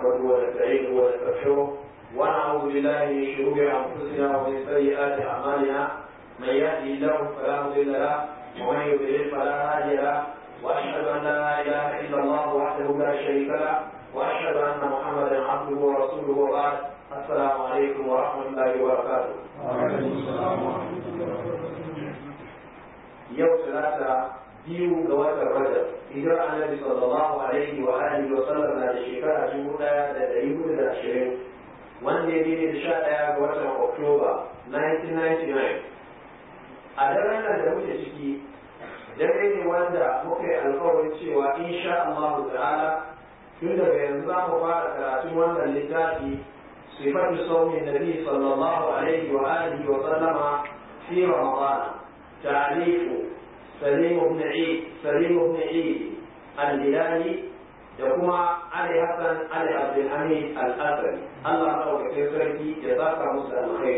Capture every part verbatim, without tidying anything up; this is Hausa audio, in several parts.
نحمده ونستعينه ونستغفره ونعوذ بالله من شرور انفسنا ومن سيئات اعمالنا من يهده الله فلا مضل له ومن يضلل فلا هادي له واشهد ان لا اله الا الله وحده لا شريك له واشهد ان محمدا عبده ورسوله وبعد السلام عليكم ورحمه الله وبركاته. وعليكم السلام ورحمه الله وبركاته. يوم ثلاثه biyu ga watan Rajab hijira annabi sallallahu alaihi wa alihi wa sallam na da shekara dubu ɗaya da ɗari hudu da ashirin wanda ya daidai da sha ɗaya ga watan Oktoba nineteen ninety-nine. A daren nan da muke ciki dare ne wanda muka yi alkawarin cewa insha Allah ta'ala tun daga yanzu za mu fara karatun wannan littafi sifatu saumin nabi sallallahu alaihi wa alihi wa sallama fi Ramadan ta'alifu سليم بن عيد سليم بن عيد الهلالي دكما علي حسن علي عبد الحميد الأثري الله أكبر سركي جزاك مسلم الخير.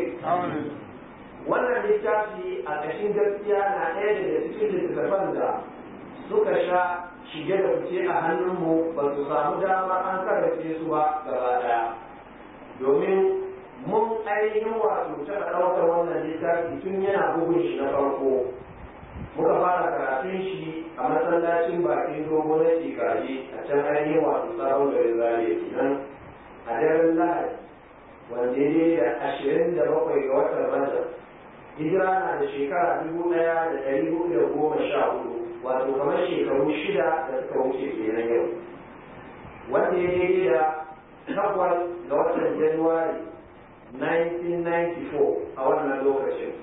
wannan littafi a ƙashin gaskiya na ɗaya daga cikin littattafan da suka sha shige da fice a hannunmu ba su samu damar an karance su ba gaba ɗaya domin mun ainihin wato taɓa ɗaukar wannan littafi tun yana bugun shi na farko muka fara karatun shi a masallacin bakin dogo na shekaji a can ainihin wasu sabon garin zariya kenan a daren lahadi wanda ya da ashirin da bakwai ga watan rajab hijira na da shekara dubu ɗaya da ɗari hudu da goma sha hudu wato kamar shekaru shida da suka wuce kenan yau wanda ya daidai da takwas ga watan januwari nineteen ninety-four a wannan lokacin.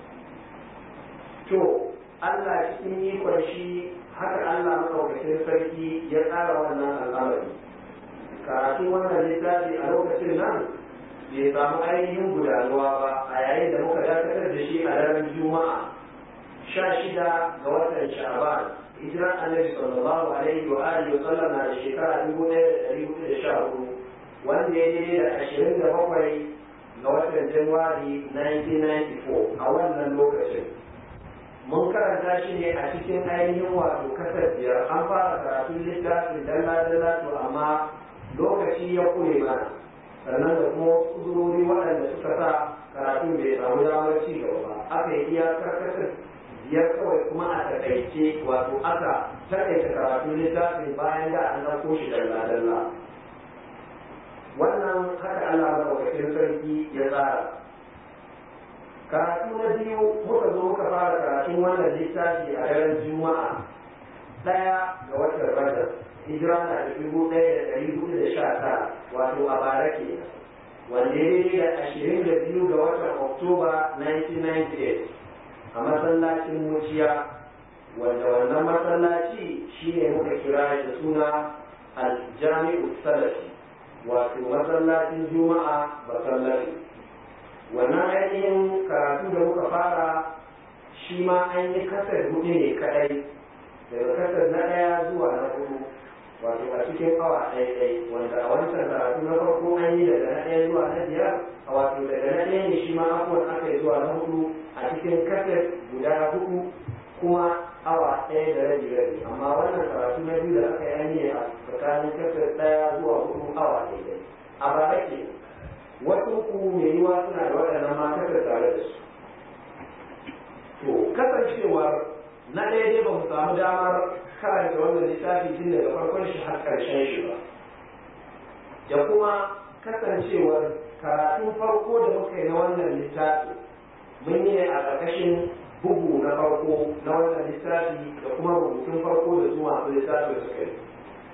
To Allah cikin ikon shi haka Allah maɗaukakin sarki ya tsara wannan al'amari. Karatun wannan littafi a lokacin nan bai samu ainihin gudanuwa ba a yayin da muka dakatar da shi a daren Juma'a sha shida ga watan Sha'ban hijiran Annabi sallallahu alaihi wa alihi wa sallam na da shekara dubu ɗaya da ɗari hudu da sha hudu wanda ya daidai da ashirin da bakwai ga watan Januwari nineteen ninety-four a wannan lokacin. Mun karanta shi ne a cikin ainihin wato kasar biyar an fara karatun littafin dalla-dalla to amma lokaci ya kure mana sannan da kuma uzurori waɗanda suka sa karatun bai samu damar ci gaba ba aka yi iyakar kasar biyar kawai kuma a takaice wato aka takaita karatun littafin bayan da an ɗauko shi dalla-dalla wannan haka Allah maɗaukakin sarki ya tsara. Karatu na biyu muka zo muka fara karatun wannan littafi a daren Juma'a ɗaya ga watan Rajab hijira na da dubu ɗaya da ɗari hudu da sha tara wato a bara ke wanda ya daidai da ashirin da biyu ga watan Oktoba nineteen ninety-eight a masallacin Muciya wanda wannan masallaci shine muka kira da suna Al-Jami'u Salafi wato masallacin Juma'a Basallaci. Wannan ainihin karatu da muka fara shi ma an yi kasar hudu ne kadai daga kasar na ɗaya zuwa na hudu wato a cikin awa ɗaya ɗaya wanda a wancan karatu na farko an yi daga na ɗaya zuwa na biyar a wato daga na ɗaya ne shi ma afuwan aka yi zuwa na hudu a cikin kasar guda hudu kuma awa ɗaya da rabi rabi amma wannan karatu na biyu da aka yi a tsakanin kasar ɗaya zuwa hudu awa ɗaya ɗaya a bara ke wasu ku mai yiwa suna da waɗannan matakar tare da su. To, kasancewar na ɗaya dai ba mu samu damar karanta wannan littafi tun daga farkon shi har ƙarshen shi ba. Da kuma kasancewar karatun farko da muka yi na wannan littafi mun yi a ƙarƙashin bugu na farko na wannan littafi da kuma rubutun farko da su masu littafi suka yi.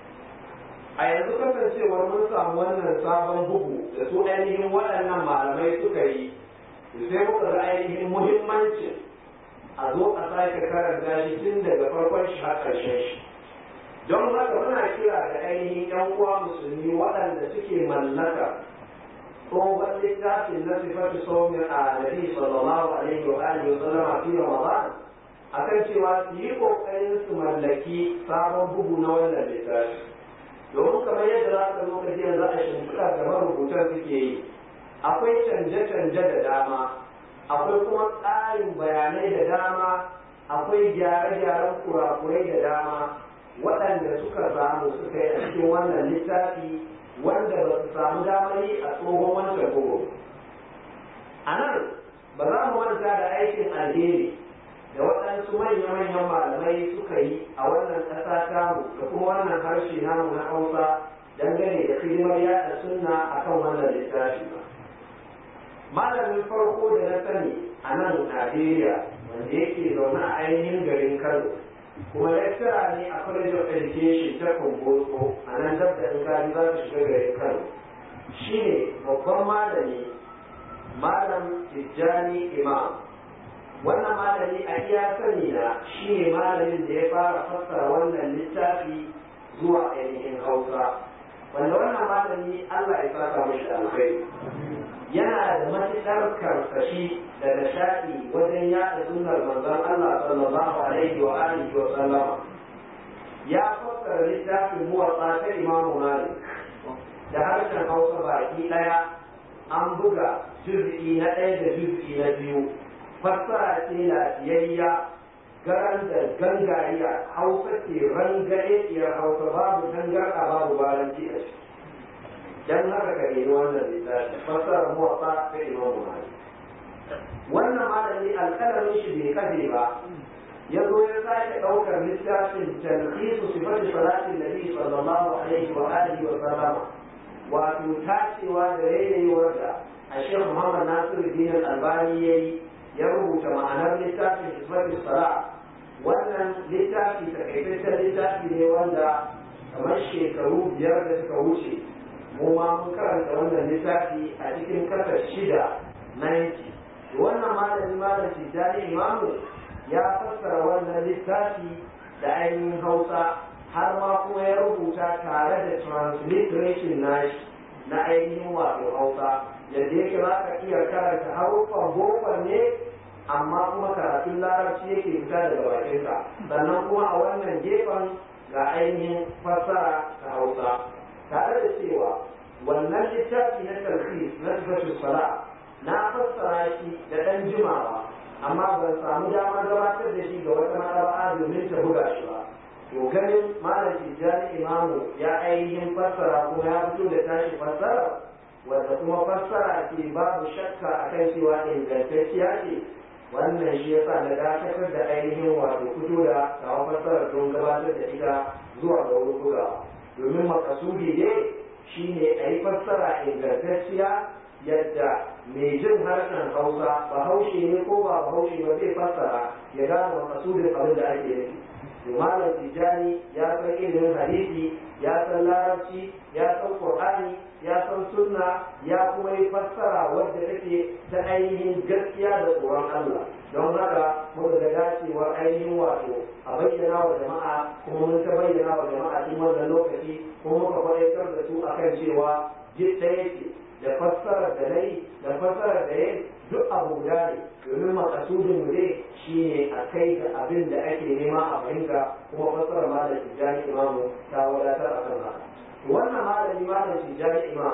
A yanzu kasancewar mun samu wannan sabon bugu da su ainihin waɗannan malamai suka yi sai muka ga ainihin muhimmancin a zo a sake karanta shi tun daga farkon shi har ƙarshen shi don haka muna kira da ainihin yan uwa musulmi waɗanda suke mallaka tsohon littafin na sifatu saumin a nabi sallallahu alaihi wa alihi wa sallam a fi ramadan akan cewa su yi ƙoƙarin su mallaki sabon bugu na wannan littafi domin kamar yadda za ka zo ka ji yanzu a shimfiɗa kamar rubutan suke yi akwai canje-canje da dama akwai kuma tsarin bayanai da dama akwai gyare-gyaren kurakurai da dama waɗanda suka samu suka yi a cikin wannan littafi wanda ba su samu damar yi a tsohon wancan bugu. A nan ba za mu manta da aikin alheri da waɗansu manya-manyan malamai suka yi a wannan ƙasa tamu da kuma wannan harshe namu na Hausa dangane da hidimar yaɗa sunna akan wannan littafi ba. Malamin farko da na sani a nan Najeriya wanda yake zaune a ainihin garin Kano kuma lecturer ne a College of Education ta Kumbotso a nan dab da in kaji za ka shiga garin Kano shine babban malami Malam Tijjani Imam. Wannan malami a iya sani na shine malamin da ya fara fassara wannan littafi zuwa ainihin Hausa wanda wannan malami Allah ya saka mishi alkhairi. Yana da matuƙar karsashi da nishaɗi wajen yaɗa sunnar manzon Allah sallallahu alaihi wa alihi wa sallama. Ya fassara littafin Muwatta ta Imam Malik da harshen Hausa baki ɗaya, an buga juz'i na ɗaya da juz'i na biyu. Fassara ce lafiyayya, garan da gangariya, Hausa ce rangaɗeɗiyar Hausa babu tangarɗa babu baranci a ciki. Dan haka ka nemi wannan littafi fassara Muwatta ta Imam Malik. Wannan malami alƙalamin shi bai kafe ba, ya zo ya sake ɗaukar littafin talhisu sifati salatin nabi sallallahu alaihi wa alihi wa sallama, wato tacewa da rairayewar da a Sheikh Muhammad Nasiruddin Albani yayi, ya rubuta ma'anar littafin sifati salat. Wannan littafi takaitaccen littafi ne wanda kamar shekaru biyar da suka wuce mu ma mun karanta wannan littafi a cikin kasar shida ninety. Wannan malami malam Tijjani Imamu ya fassara wannan littafi da ainihin Hausa har ma kuma ya rubuta tare da transliteration nashi na ainihin wato Hausa yadda yake za ka iya karanta haruffan bokon ne amma kuma karatun larabci yake fita daga bakinka, sannan kuma a wannan gefen ga ainihin fassara ta Hausa tare da cewa wannan littafi na talhis na sifatul sala na fassara shi da ɗan jimawa amma ban samu damar gabatar da shi ga wata maɗaba'a domin ta buga shi ba. To ganin malam Tijjani Imamu ya ainihin fassara kuma ya fito da tashi fassara wanda kuma fassara ce babu shakka akan cewa ingantacciya ce, wannan shi yasa na dakatar da ainihin wato fito da tawa fassara don gabatar da ita zuwa ga wurin bugawa, domin makasudi ne shine a yi fassara ingantacciya yadda mai jin harshen Hausa bahaushe ne ko ba bahaushe ba zai fassara ya gane makasudin abin da ake nufi. To malam Tijjani ya san ilimin hadisi, ya san larabci, ya san Qur'ani, ya san sunna, ya kuma yi fassara wadda take ta ainihin gaskiya da tsoron Allah. Don haka muka ga dacewar ainihin wato a bayyana wa jama'a, kuma mun ta bayyana wa jama'a cikin wannan lokaci, kuma muka faɗaitar da su akan cewa jid ɗaya ce da fassarar da nayi da fassarar da yayi duk abu guda ne, domin makasudin mu ne shine a kai ga abin da ake nema a fahimta, kuma fassarar malam Tijjani Imamu ta wadatar a kan haka. Wannan malami malam Tijjani Imam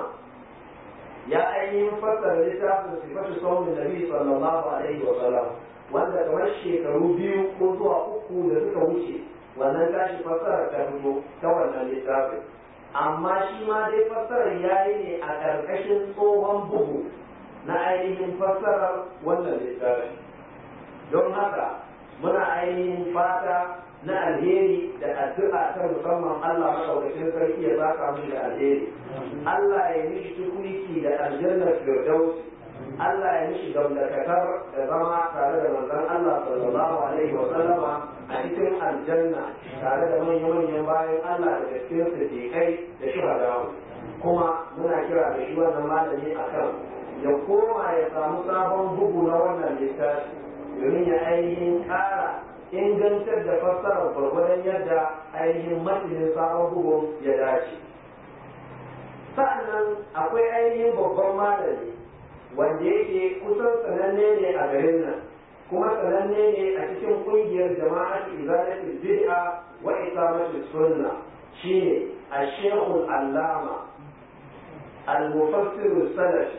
ya ainihin fassara littafin sifatu saumin nabi sallallahu alaihi wa sallam wanda kamar shekaru biyu ko zuwa uku da suka wuce wannan tashi fassarar ta fito ta wannan littafin, amma shi ma dai fassarar yayi ne a ƙarƙashin tsohon bugu na ainihin fassarar wannan littafi. Don haka muna ainihin fata na alheri da addu'a ta musamman Allah madaukakin sarki ya saka mu da alheri, Allah ya mishi tukuiki da aljannar firdaus, Allah ya mishi gamdakatar da zama tare da manzon Allah sallallahu alaihi wa sallama a cikin aljanna tare da manyan bayan Allah da cikin siddiqai da shuhada. Kuma muna kira da shi wannan malami akan ya koma ya samu sabon bugu na wannan littafi domin ya ainihin ƙara ingantar da fassarar gwargwadon yadda ainihin matinin sabon bugun ya dace. Sa'annan akwai ainihin babban malami wanda yake kusan sananne ne a garin nan, kuma sananne ne a cikin ƙungiyar jama'atu izalatul bid'a wa iqamatus sunna, shine Ash-Shaykhul Allama المفسر السلفي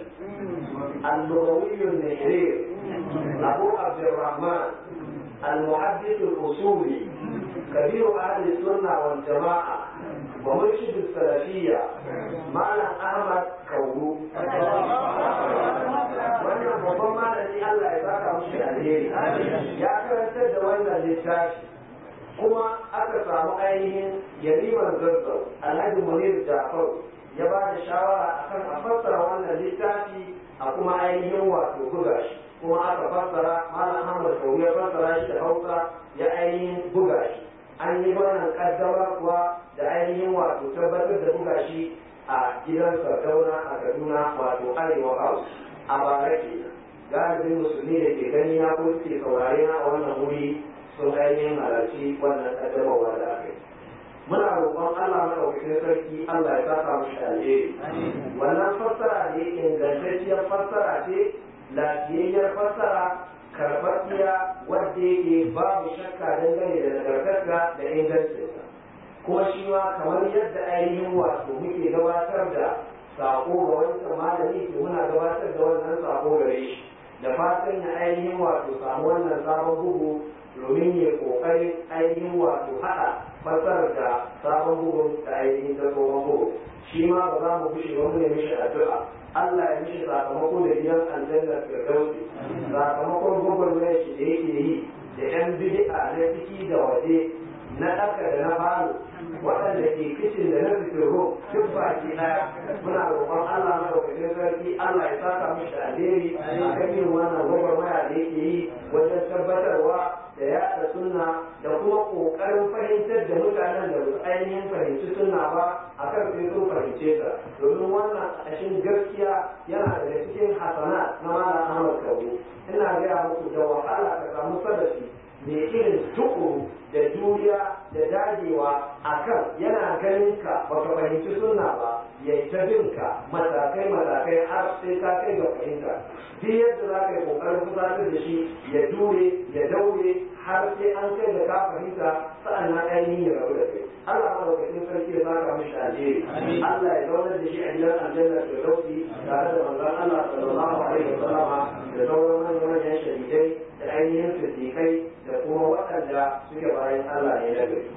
اللغوي النهرير أبو عبد الرحمن المحدث الأصولي كبير أهل السنة والجماعة ومرشد السلفية malam Ahmad Kauru wannan babban malami Allah ya saka mushi alheri ya karantar da wannan littafi kuma aka samu ainihin yariman zazzau Alhaji Munir Jafar ya ba da shawara akan a fassara wannan littafi a kuma ainihin wato buga shi kuma aka fassara malam Ahmad Kauru ya fassara shi da Hausa ya ainihin buga shi an yi wannan kaddamar kuwa da ainihin wato tabbatar da buga shi a gidan Sardauna a Kaduna wato Arewa House a bara kenan galibin musulmi da ke gani na ko suke saurare na a wannan wuri sun ainihin halarci wannan kaddamarwa da aka yi muna roƙon Allah madaukakin sarki Allah ya saka mushi alheri wannan fassara ne ingantacciyar fassara ce lafiyayyar fassara karɓaɓɓiya wadda yake babu shakka dangane da nagartarta da ingancinsa kuma shi ma kamar yadda ainihin wato muke gabatar da sako ga wancan malami to muna gabatar da wannan sako gare shi da fatan ya ainihin wato samu wannan sabon bugu domin ya kokarin ainihin wato haɗa fassarar da sabon bugun da ainihin da tsohon bugu shi ma ba za mu fushe wani ne mishi addu'a Allah ya mishi sakamako da gidan aljannar firdausi sakamakon gwagwarmayar shi da yake yi da yan bid'a na ciki da waje na ɗaka da na falo waɗanda ke kicin da na fitiro duk baki ɗaya muna roƙon Allah madaukakin sarki Allah ya saka mishi alheri a kan yin wannan gwagwarmaya da yake yi wajen tabbatarwa da yaɗa sunna da kuma ƙoƙarin fahimtar da mutanen da su ainihin fahimci sunna ba a kan sai sun fahimce ta domin wannan ƙashin gaskiya yana daga cikin hasana na malam Ahmad Kauru ina gaya muku da wahala ka samu sadafi mai irin tukuru da juriya da dagewa akan yana ganin ka baka fahimci sunna ba ya ta bin ka matakai matakai har sai ka kai ga fahimta duk yadda za ka yi kokarin kusatar da shi ya jure ya daure har sai an kai da ka fahimta sa'annan ainihin ya rabu da kai Allah madaukakin sarki ya saka mishi alheri Allah ya zaunar da shi a gidan aljanna da dauki tare da manzon Allah sallallahu alaihi wasallama da sauran manyan shahidai da ainihin siddiqai da kuma waɗanda suke bayan Allah ne na gari.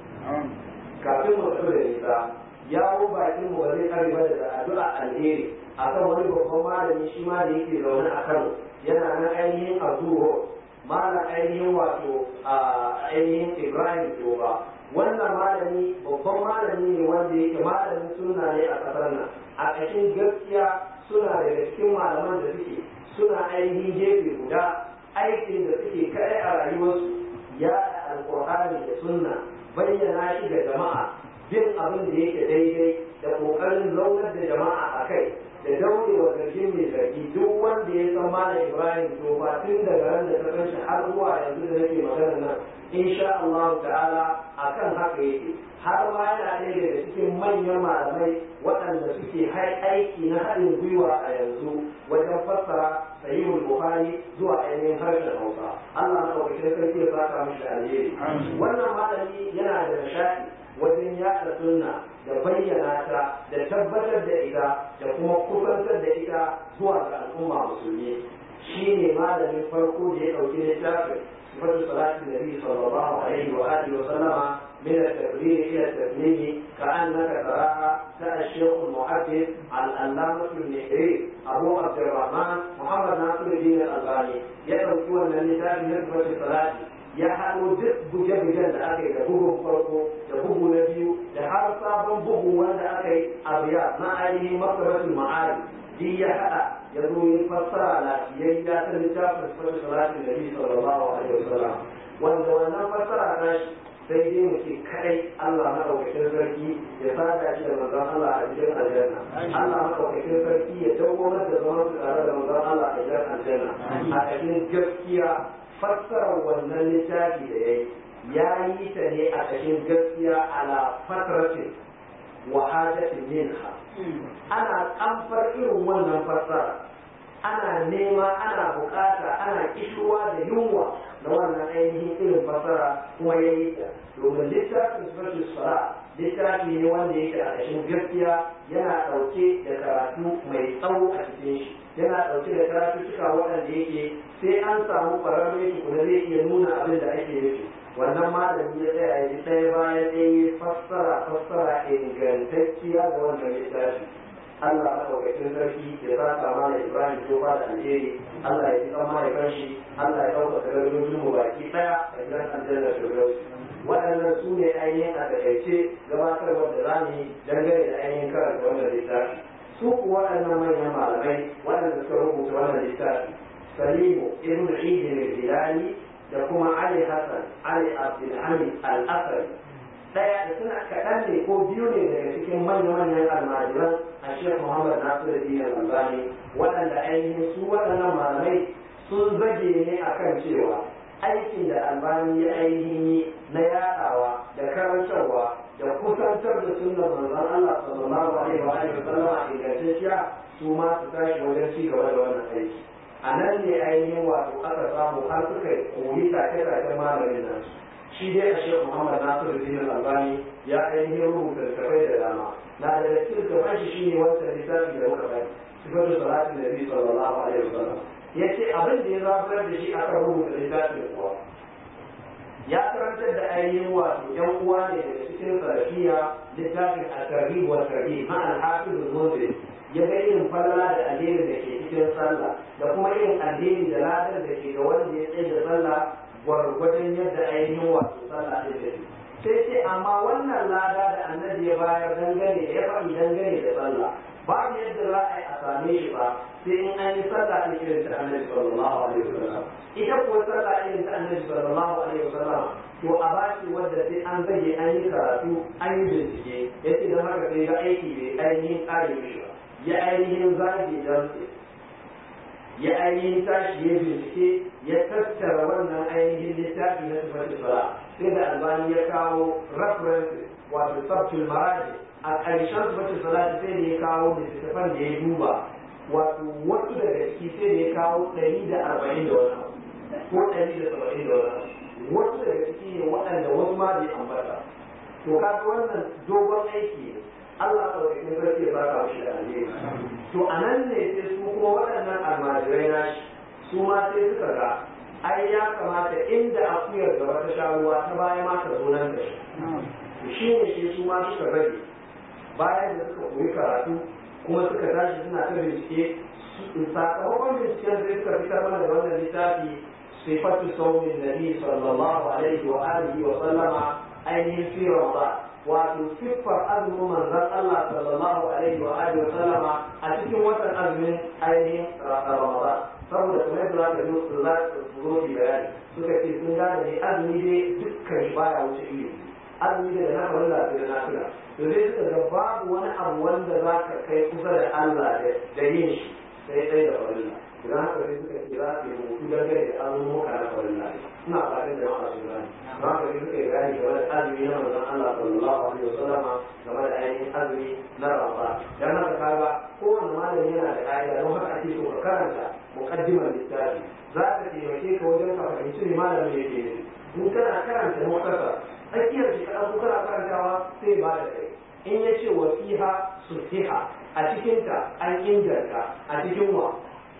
Kafin mu tafi da nisa, yawo bakin mu ba zai kare ba da addu'a alheri akan wani babban malami shi ma da yake zaune a Kano yana nan ainihin a Zuro malam ainihin wato a ainihin Ibrahim Toba. Wannan malami babban malami ne wanda yake malamin sunna ne a ƙasar nan. A ƙashin gaskiya suna daga cikin malaman da suke suna ainihin gefe guda aikin da suke kai a rayuwarsu ya alƙur'ani da sunna bayyana shi ga jama'a bin abin da yake daidai da ƙoƙarin zaunar da jama'a a kai da daurewa zargin mai zargi duk wanda ya san malam Ibrahim to ba tun daga ran da ta san shi har zuwa yanzu da nake magana nan insha Allah ta'ala akan haka yake har ma yana ɗaya daga cikin manyan malamai waɗanda suke aiki na haɗin gwiwa a yanzu wajen fassara sahihul Bukhari zuwa ainihin harshen Hausa Allah na wakilin sarki ya saka mishi alheri wannan malami yana da nishaɗi wajen yaɗa sunna da bayyana ta da tabbatar da ita da kuma kusantar da ita zuwa ga al'umma musulmi shine malamin farko da ya ɗauki littafin sifatu salatin nabi sallallahu alaihi wa alihi wa sallama من التكبير إلى التسليم كأنك تراها سأل الشيخ المحدث العلامة النحري أبو عبد الرحمن محمد ناصر الدين الألباني يدعو أن النساء نسبة الصلاة ya haɗo duk buge-bugen da aka yi da bugun farko da bugu na biyu da har sabon bugu wanda aka yi a biya na ainihin masaratul ma'ari duk ya haɗa ya zo yi fassara lafiyayya ta littafin sifatu salatin nabi sallallahu alaihi wasallam wanda wannan fassara ta shi sai dai mu ce kadai Allah madaukakin sarki ya sada shi da manzon Allah a cikin aljanna Allah madaukakin sarki ya dawo da zaman su tare da manzon Allah a cikin aljanna a cikin gaskiya fassarar wannan littafi da ya yi ya yi ta ne a ƙashin gaskiya ala fatratin wa hadatin minha ana kamfar irin wannan fassara ana nema ana bukata ana kishuwa da yunwa na wannan ainihin irin fassara kuma ya yi ta domin littafin suratul sara littafi ne wanda yake a ƙashin gaskiya yana ɗauke da karatu mai tsawo a cikin shi yana ɗauke da karatuttuka waɗanda yake sai an samu ƙwararre shi kuma zai iya nuna abin da ake nufi wannan malami ya tsaya ya ɗaya bayan ɗaya fassara fassara ingantacciya ga wannan littafi Allah madaukakin sarki ya saka mana Ibrahim Tofa da alheri, Allah ya ji kan mahaifan shi, Allah ya ɗaukaka darajojin mu baki ɗaya a gidan aljanna Firdausi. Waɗannan su ne ainihin a taƙaice gabatarwar da za mu yi dangane da ainihin karanta wannan littafi. Su kuwa waɗannan manyan malamai waɗanda suka rubuta wannan littafi, Salimu Ibn Eid al-Hilali da kuma Ali Hassan Ali Abdulhamid al-Asari. Ɗaya da suna kaɗan ne ko biyu ne daga cikin manya-manyan almajiran a Sheikh Muhammad Nasiruddin Al-Albani, waɗanda ainihin su waɗannan malamai sun zage ne akan cewa aikin da Albani ya ainihin yi na yaɗawa da karantarwa da kusantar da sunnar manzon Allah sallallahu alaihi wa alihi wasallam a ingantacciya su ma su tashi wajen ci gaba da wannan aiki. A nan ne ainihin wato aka samu har suka koyi take-taken malamin nan. Shi dai a Sheikh Muhammad Nasiruddin Al-Albani ya ainihin rubuta littattafai da dama. Na da cikin littattafan shi shine wancan littafi da muka bari, sifatu salatin Nabi sallallahu alaihi wasallam. Ya ce abin da ya zafirar da shi aka rubuta littafin kuwa ya karantar da ainihin wato yan uwa ne daga cikin salafiya littafin at-tarhib wa tarhib ma al-hafiz al-munzir, ya ga irin falala da alheri da ke cikin sallah da kuma irin alheri da ladar da ke ga wanda ya tsaye da sallah gwargwadon yadda ainihin wato sallah ɗin da sai ce amma wannan lada da annabi ya bayar dangane ya faɗi dangane da sallah babu yadda za a yi a same shi ba sai in an yi sallah ta irin ta annabi sallallahu alaihi wasallam. Ita kuwa sallah irin ta annabi sallallahu alaihi wasallam to a bashi wadda sai an zage an yi karatu an yi bincike, ya ce don haka sai ga aiki bai ainihin ƙare mishi ba, ya ainihin zage don ya ainihin tashi ya bincike ya tattara wannan ainihin littafi na sifatu sala, sai da Albani ya kawo references wato sabtul maraji a ƙarshen sifatu sala sai da ya kawo littattafan da ya duba wato wasu daga ciki sai da ya kawo ɗari da arba'in da wani ko ɗari da saba'in da wani wasu daga ciki ne waɗanda wasu ma bai ambata. To kaga wannan dogon aiki ne, Allah ɗaukakin sarki ya baka shi da alheri. To a nan ne sai su kuma waɗannan almajirai na shi su ma sai suka ga ai ya kamata inda akuyar gaba ta sha ruwa ta baya ma ta zo nan da shi. Shi ne sai su ma suka rage bayan da suka koyi karatu kuma suka tashi suna ta bincike, sakamakon binciken sai suka fitar mana da wannan littafi sifatu saumin nabi sallallahu alaihi wa alihi wa sallama ainihin fi ramadan, wato siffar azumin manzon Allah sallallahu alaihi wa alihi wa sallama a cikin watan azumin ainihin ramadan. Saboda kuma yadda za ka zo su za su zo ki bayani suka ce sun gane ne azumi dai dukkan shi baya wuce ilimi, azumi da na farilla da na nafila. To sai suka ga babu wani abu wanda za ka kai kusa da Allah da yin shi sai dai da farilla. Idan haka sai suka ce za su yi rubutu dangane da azumuka na farilla. Ina fatan da ma'a sun gane. Don haka sai suka yi bayani game da azumi na manzon Allah sallallahu alaihi wa sallama game da ainihin azumi na Ramadan. Dan haka kaga kowane malami yana da ƙa'ida, don haka ake so ka karanta muqaddimar littafi. Za ta taimake ka wajen ka fahimci me malamin yake nufi. In kana karanta muqaddimar tsakiyar shi kaɗan ko kana karantawa sai ba da kai. In ya ce wasiha suhiha a cikinta an inganta a cikin wa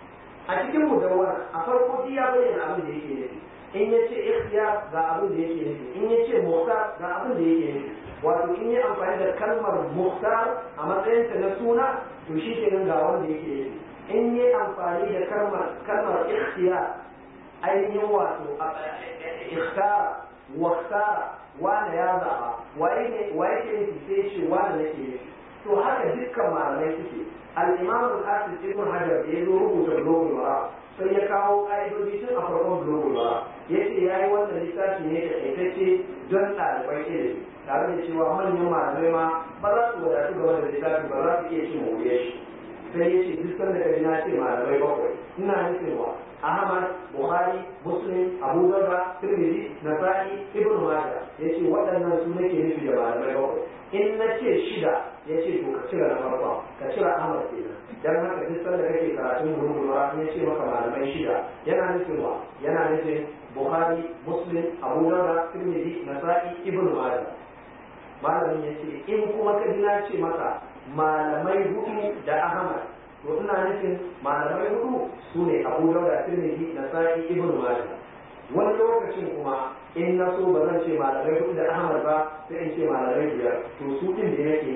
a cikin mudawwana a farko duk ya bayyana abin da yake nufi. In ya ce ikhtiyar ga abin da yake nufi, in ya ce muhtar ga abin da yake nufi. Wato in yi amfani da kalmar muhtar a matsayinta na suna to shi kenan ga wanda yake nufi. In yi amfani da kalmar kalmar ikhtiyar ainihin wato ikhtara waktara wane ya zaba waye ne waye ke nufi sai ce wane nake nufi. To haka dukkan malamai suke. Al-Imam al-Hafiz Ibn Hajar da ya zo rubuta Bulughul Maram sai ya kawo ƙa'idoji tun a farkon Bulughul Maram, yace yayi wannan littafi ne da aikace don ɗalibai ilimi, tare da cewa manyan malamai ma ba za su wadatu game da littafi ba za su iya cin moriyar shi. Sai ya ce duk sanda ka ji na ce malamai bakwai ina nufin wa Ahmad, Bukhari, Muslim, Abu Dawud, Tirmidhi, Nasa'i, Ibn Majah. Yace waɗannan su nake nufi da malamai bakwai. In na ce shida yace to ka cire na farko, ka cire Ahmad kenan. Dan haka duk sanda kake karatun Bulughul Maram ya ce maka malamai shida yana nufin wa yana nufin Bukhari, Muslim, Abu Dawud, Tirmidhi, Nasa'i, Ibn Majah. Malamin yace in kuma ka ji na ce maka malamai hudu da Ahmad, to ina nufin malamai hudu su ne Abu Dawud, Tirmidhi, Nasa'i, Ibn Majah. Wani lokacin kuma in na so ba zan ce malamai hudu da Ahmad ba sai in ce malamai biyar, to su din da yake nufi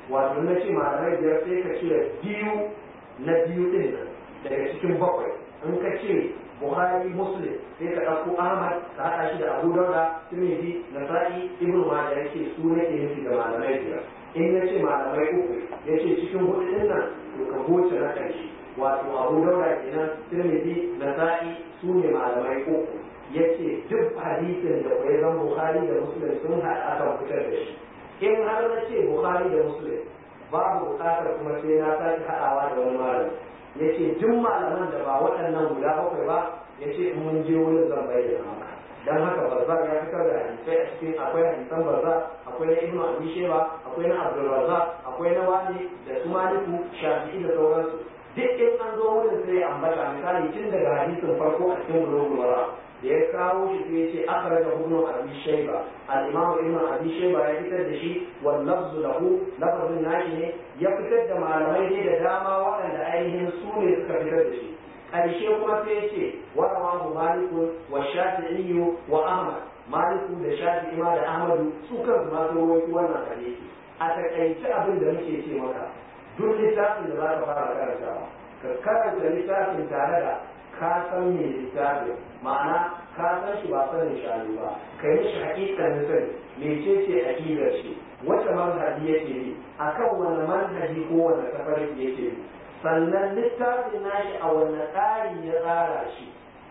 wato na ce malamai biyar sai ka cire biyu na biyu din nan daga cikin bakwai. In ka ce Buhari, Muslim, sai ka ɗauko Ahmad ka haɗa shi da Abu Dauda, Tirmidhi, Nasa'i, Ibn Majah yake su ne ke nufi da malamai biyar. In ya ce malamai uku ya ce cikin hudu din nan to ka goce na ƙarshe wato Abu Dauda kenan, Tirmidhi, Nasa'i su ne malamai uku. Ya ce duk hadisin da kwaya zan Buhari da Muslim sun haɗa kan fitar da shi. In har na ce Buhari da Muslim babu buƙatar kuma sai na sake haɗawa da wani malami. Ya ce duk malaman da ba waɗannan guda bakwai ba ya ce in mun je wurin zan bayyana maka. Don haka Bazzar ya fitar da hadisai a cikin akwai hadisan Bazzar, akwai na Ibn Abi Shayba, akwai na Abdul Razzaq, akwai na Wani da su Maliku, Shafi'i da sauransu. Duk in an zo wurin sai ambata misali tun daga hadisin farko a cikin Bulughul Maram da ya kawo shi sai ya ce akhraja Ibn Abi Shayba, al-Imam Ibn Abi Shayba ya fitar da shi wal lafzu lahu, lafazin nashi ne, ya fitar da malamai dai da dama waɗanda ainihin su ne suka fitar da shi. Ƙarshe kuma sai ya ce wa rawahu Maliku wa Shafi'i wa Ahmad, Maliku da Shafi'i ma da Ahmadu su kansu ma sun rawaito wannan hadisi. A takaice abin da muke ce maka duk littafin da za ka fara karantawa ka karanta littafin tare da ka san me littafin, ma'ana ka san shi ba sanin shanu ba, ka yi shi hakikanin sani mecece aqidar shi, wata manhaji yake yi, akan wani manhaji ko wani tafarki yake yi, sannan littafin nashi a wani tsari ya tsara shi.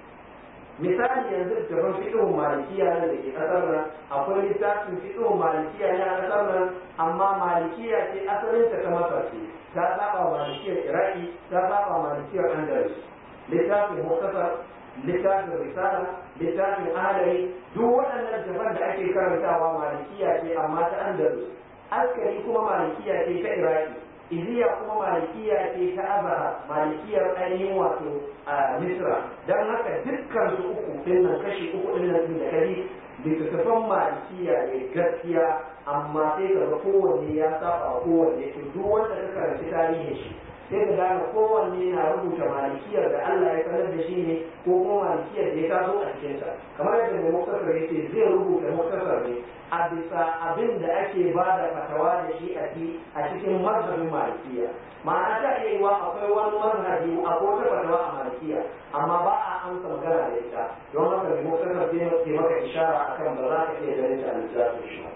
Misali yanzu littafin fiqhun malikiya nan da ke kasar nan akwai littafin fiqhun malikiya ne a kasar nan, amma malikiya ce asalin ta ta Masar ce, ta saba malikiyar Iraki, ta saba malikiyar Andalus. Littafin Muktasar, littafin Risala, littafin Ahlari, duk waɗannan littafan da ake karantawa malikiya ce amma ta Andalus. Askari kuma malikiya ce ta Iraki. Iziya kuma malikiya ce ta Azhar, malikiyar ainihin wato a Misra. Don haka dukkan su uku din nan kashi uku din nan da kaji littattafan malikiya ne gaskiya, amma sai ka ga kowanne ya saba kowanne. To duk wanda ka karanci tarihin shi sai ka gane kowanne na rubuta malikiyar da Allah ya sanar da shi ne ko kuma malikiyar da ya taso a cikinsa. Kamar yadda mai muktasar ya ce zai rubuta muktasar ne a bisa abin da ake ba da fatawa da shi a cikin mazhabin malikiya. Ma'ana ta iya yiwa akwai wani mazhabi akwai wata fatawa a malikiya amma ba a amsa magana da ita, don haka mai muktasar zai ke maka ishara akan ba za ka iya ganin ta a littafin shi ba.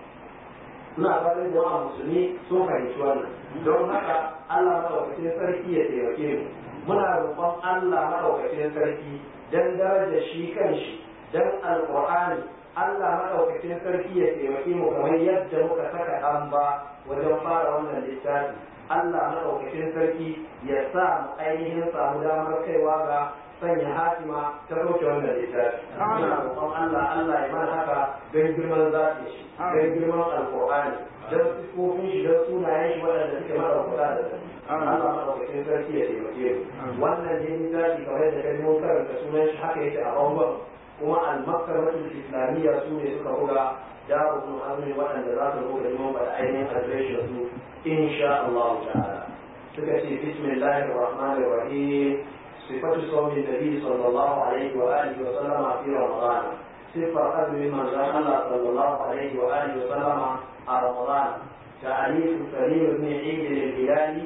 Ina fatan jama'a musulmi sun fahimci wannan. Don haka Allah madaukakin sarki ya taimake mu. Muna roƙon Allah madaukakin sarki dan daraja shi kanshi, dan alqur'ani, Allah madaukakin sarki ya taimake mu kamar yadda muka saka ɗan ba wajen fara wannan littafi. Allah madaukakin sarki ya sa mu ainihin samu damar kaiwa ga sanya hatima ta kauce wannan littafi. Ina roƙon Allah Allah ya mana haka don girman zafi shi, don girman alƙur'ani, don sifofin shi, don sunayen shi waɗanda suke maɗaukaka da su. Allah maɗaukakin sarki ya taimake mu. Wannan ne littafi kamar yadda kai mun karanta sunan shi haka yake a bangon, kuma al-maktabatul islamiyya su ne suka buga daru ibn hazmi waɗanda za su buga neman ba da ainihin adireshin su insha Allah ta'ala. Suka ce bismillahir rahmanir rahim. صفة صوم النبي صلى الله عليه وآله وسلم في رمضان. صفة قدر من جاء الله صلى الله عليه وآله وسلم على رمضان. تعريف سليم بن عيد الهلالي،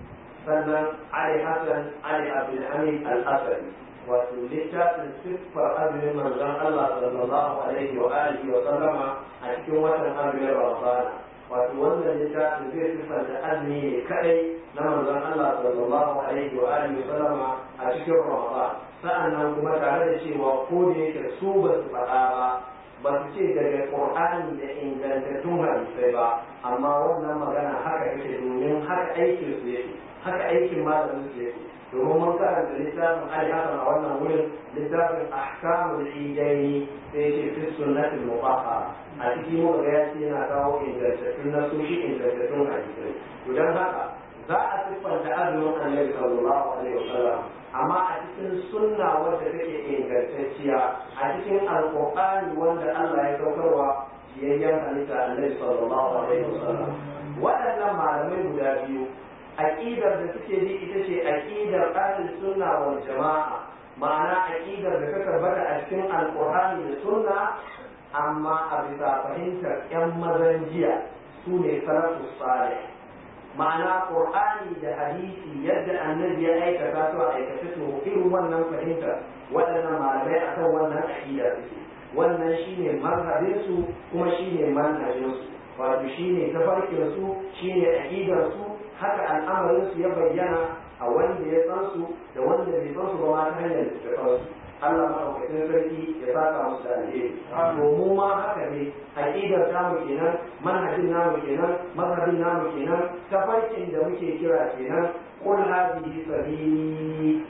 سلم علي حسن علي عبد الحميد الأسدي. وتلك صفة قدر من جاء الله صلى الله عليه وآله وسلم أشكو قدر رمضان. وتولى لله زي صفة أزمي كأي na manzon Allah sallallahu alaihi wa alihi wa sallama a cikin Ramadan. Sa'annan kuma tare da cewa ko da yake su ba su faɗa ba, ba su ce daga Qur'ani da ingantattun hadisai ba, amma wannan magana haka yake domin haka aikin su yake, haka aikin malamin su yake. Domin mun karanta littafin Ali Hassan a wannan wurin, littafin Ahkamul Idaini sai ce fi sunnatul mutahhara. A cikin muka ga ya ce yana kawo ingantattun nasoshi, ingantattun hadisai. To dan haka za a siffanta azumin annabi sallallahu alaihi wasallam, amma a cikin sunna wadda take ingantacciya, a cikin alqur'ani wanda Allah ya saukarwa biyayyen halitta annabi sallallahu alaihi wasallam. Waɗannan malamai guda biyu aqidar da suke bi ita ce aqidar ahlus sunna wal jama'a, ma'ana aqidar da ta tabbata a cikin alqur'ani da sunna, amma a bisa fahimtar yan mazan jiya su ne salafus salih. ma'ana qur'ani da hadisi yadda annabi ya aikata su a aikace to irin wannan fahimta waɗannan malamai akan wannan aqida suke wannan shine mazhabin su kuma shine manhajin su wato shine tafarkin su shine aqidar su haka al'amarin su ya bayyana a wanda ya san su da wanda bai san su ba ma ta hanyar littattafan su Allah maɗaukakin sarki ya saka musu da alheri. To mu ma haka ne aqidar tamu kenan, manhajin namu kenan, mazhabin namu kenan, tafarkin da muke kira kenan. Qul hadhihi sabili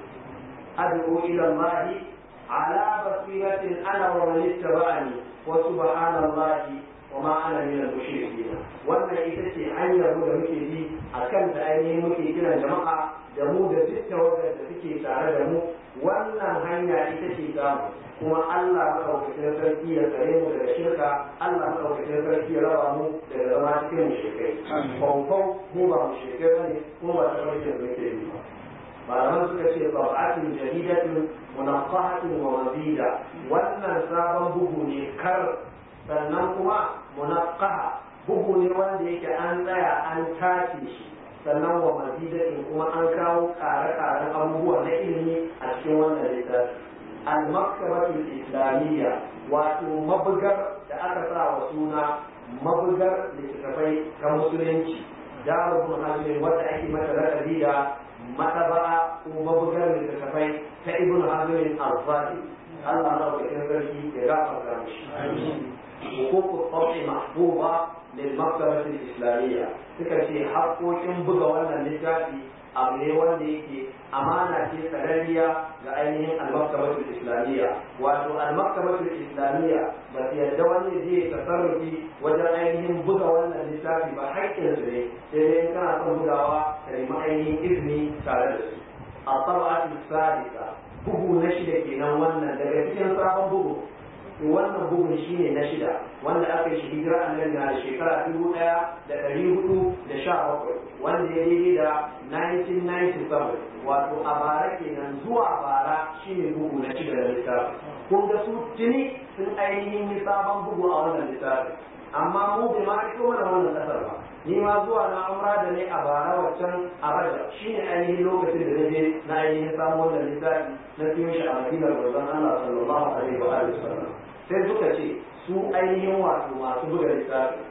ad'u ila Allah ala basiratin ana wa man ittaba'ani wa subhanallahi wa ma ana min al-mushrikeen. Wannan ita ce hanyar mu da muke bi akan da ainihin muke kiran jama'a da mu da duk tawagar da suke tare da mu. Wannan hanya ita ce samu kuma Allah maɗaukakin sarki ya tsare mu daga shirka, Allah maɗaukakin sarki ya raba mu daga zama cikin mushrikai. Kwamfau mu ba mushrikai ba ne kuma ba ta farkin da muke yi ba. Malaman suka ce bab'atun jadidatun munaffahatun wa mazida. Wannan sabon bugu ne kar sannan kuma munaffaha bugu ne wanda yake an tsaya an tace shi. Sannan wa mazidatin kuma an kawo ƙare-ƙaren abubuwa na ilimi a cikin wannan littafi. Al-Maktabatul Islamiyya wato mabugar da aka sa wa suna mabugar littattafai ta musulunci. Darul Hajjin wanda ake mata lakabi da mataba'a ko mabugar littattafai ta Ibn Hazm al-Zahiri. Allah na wakilin sarki ya gafarta mishi. Hukukul Qawmi mahbuba للمكتبة الإسلامية تكفي حقوق بغى ولا للجافي أبني وليك أمانة سرية لأيهم المكتبة الإسلامية وأنه المكتبة الإسلامية بس يدوني دي تصرفي وجاء أيهم بغى ولا للجافي بحق الزري إذا كان بغى كلمة أيهم إذني سارس الطبعة السادسة بغو نشدك نوانا دقيقين صعبا بغو wannan bugun shine na shida wanda aka yi hijira annabi na da shekara dubu ɗaya da ɗari hudu da sha bakwai wanda ya daidai da nineteen ninety-seven wato a bara kenan zuwa bara shine bugu na shida da littafi kun ga su tuni sun ainihin yi sabon bugu a wannan littafi amma mu bai ma iko mana wannan kasar ba ni ma zuwa na umra da ne a bara waccan a raja shine ainihin lokacin da naje na ainihin samu wannan littafi na siyo shi a madinar manzon Allah sallallahu alaihi wa alihi wasallam sai suka ce su ainihin wato masu buga littafi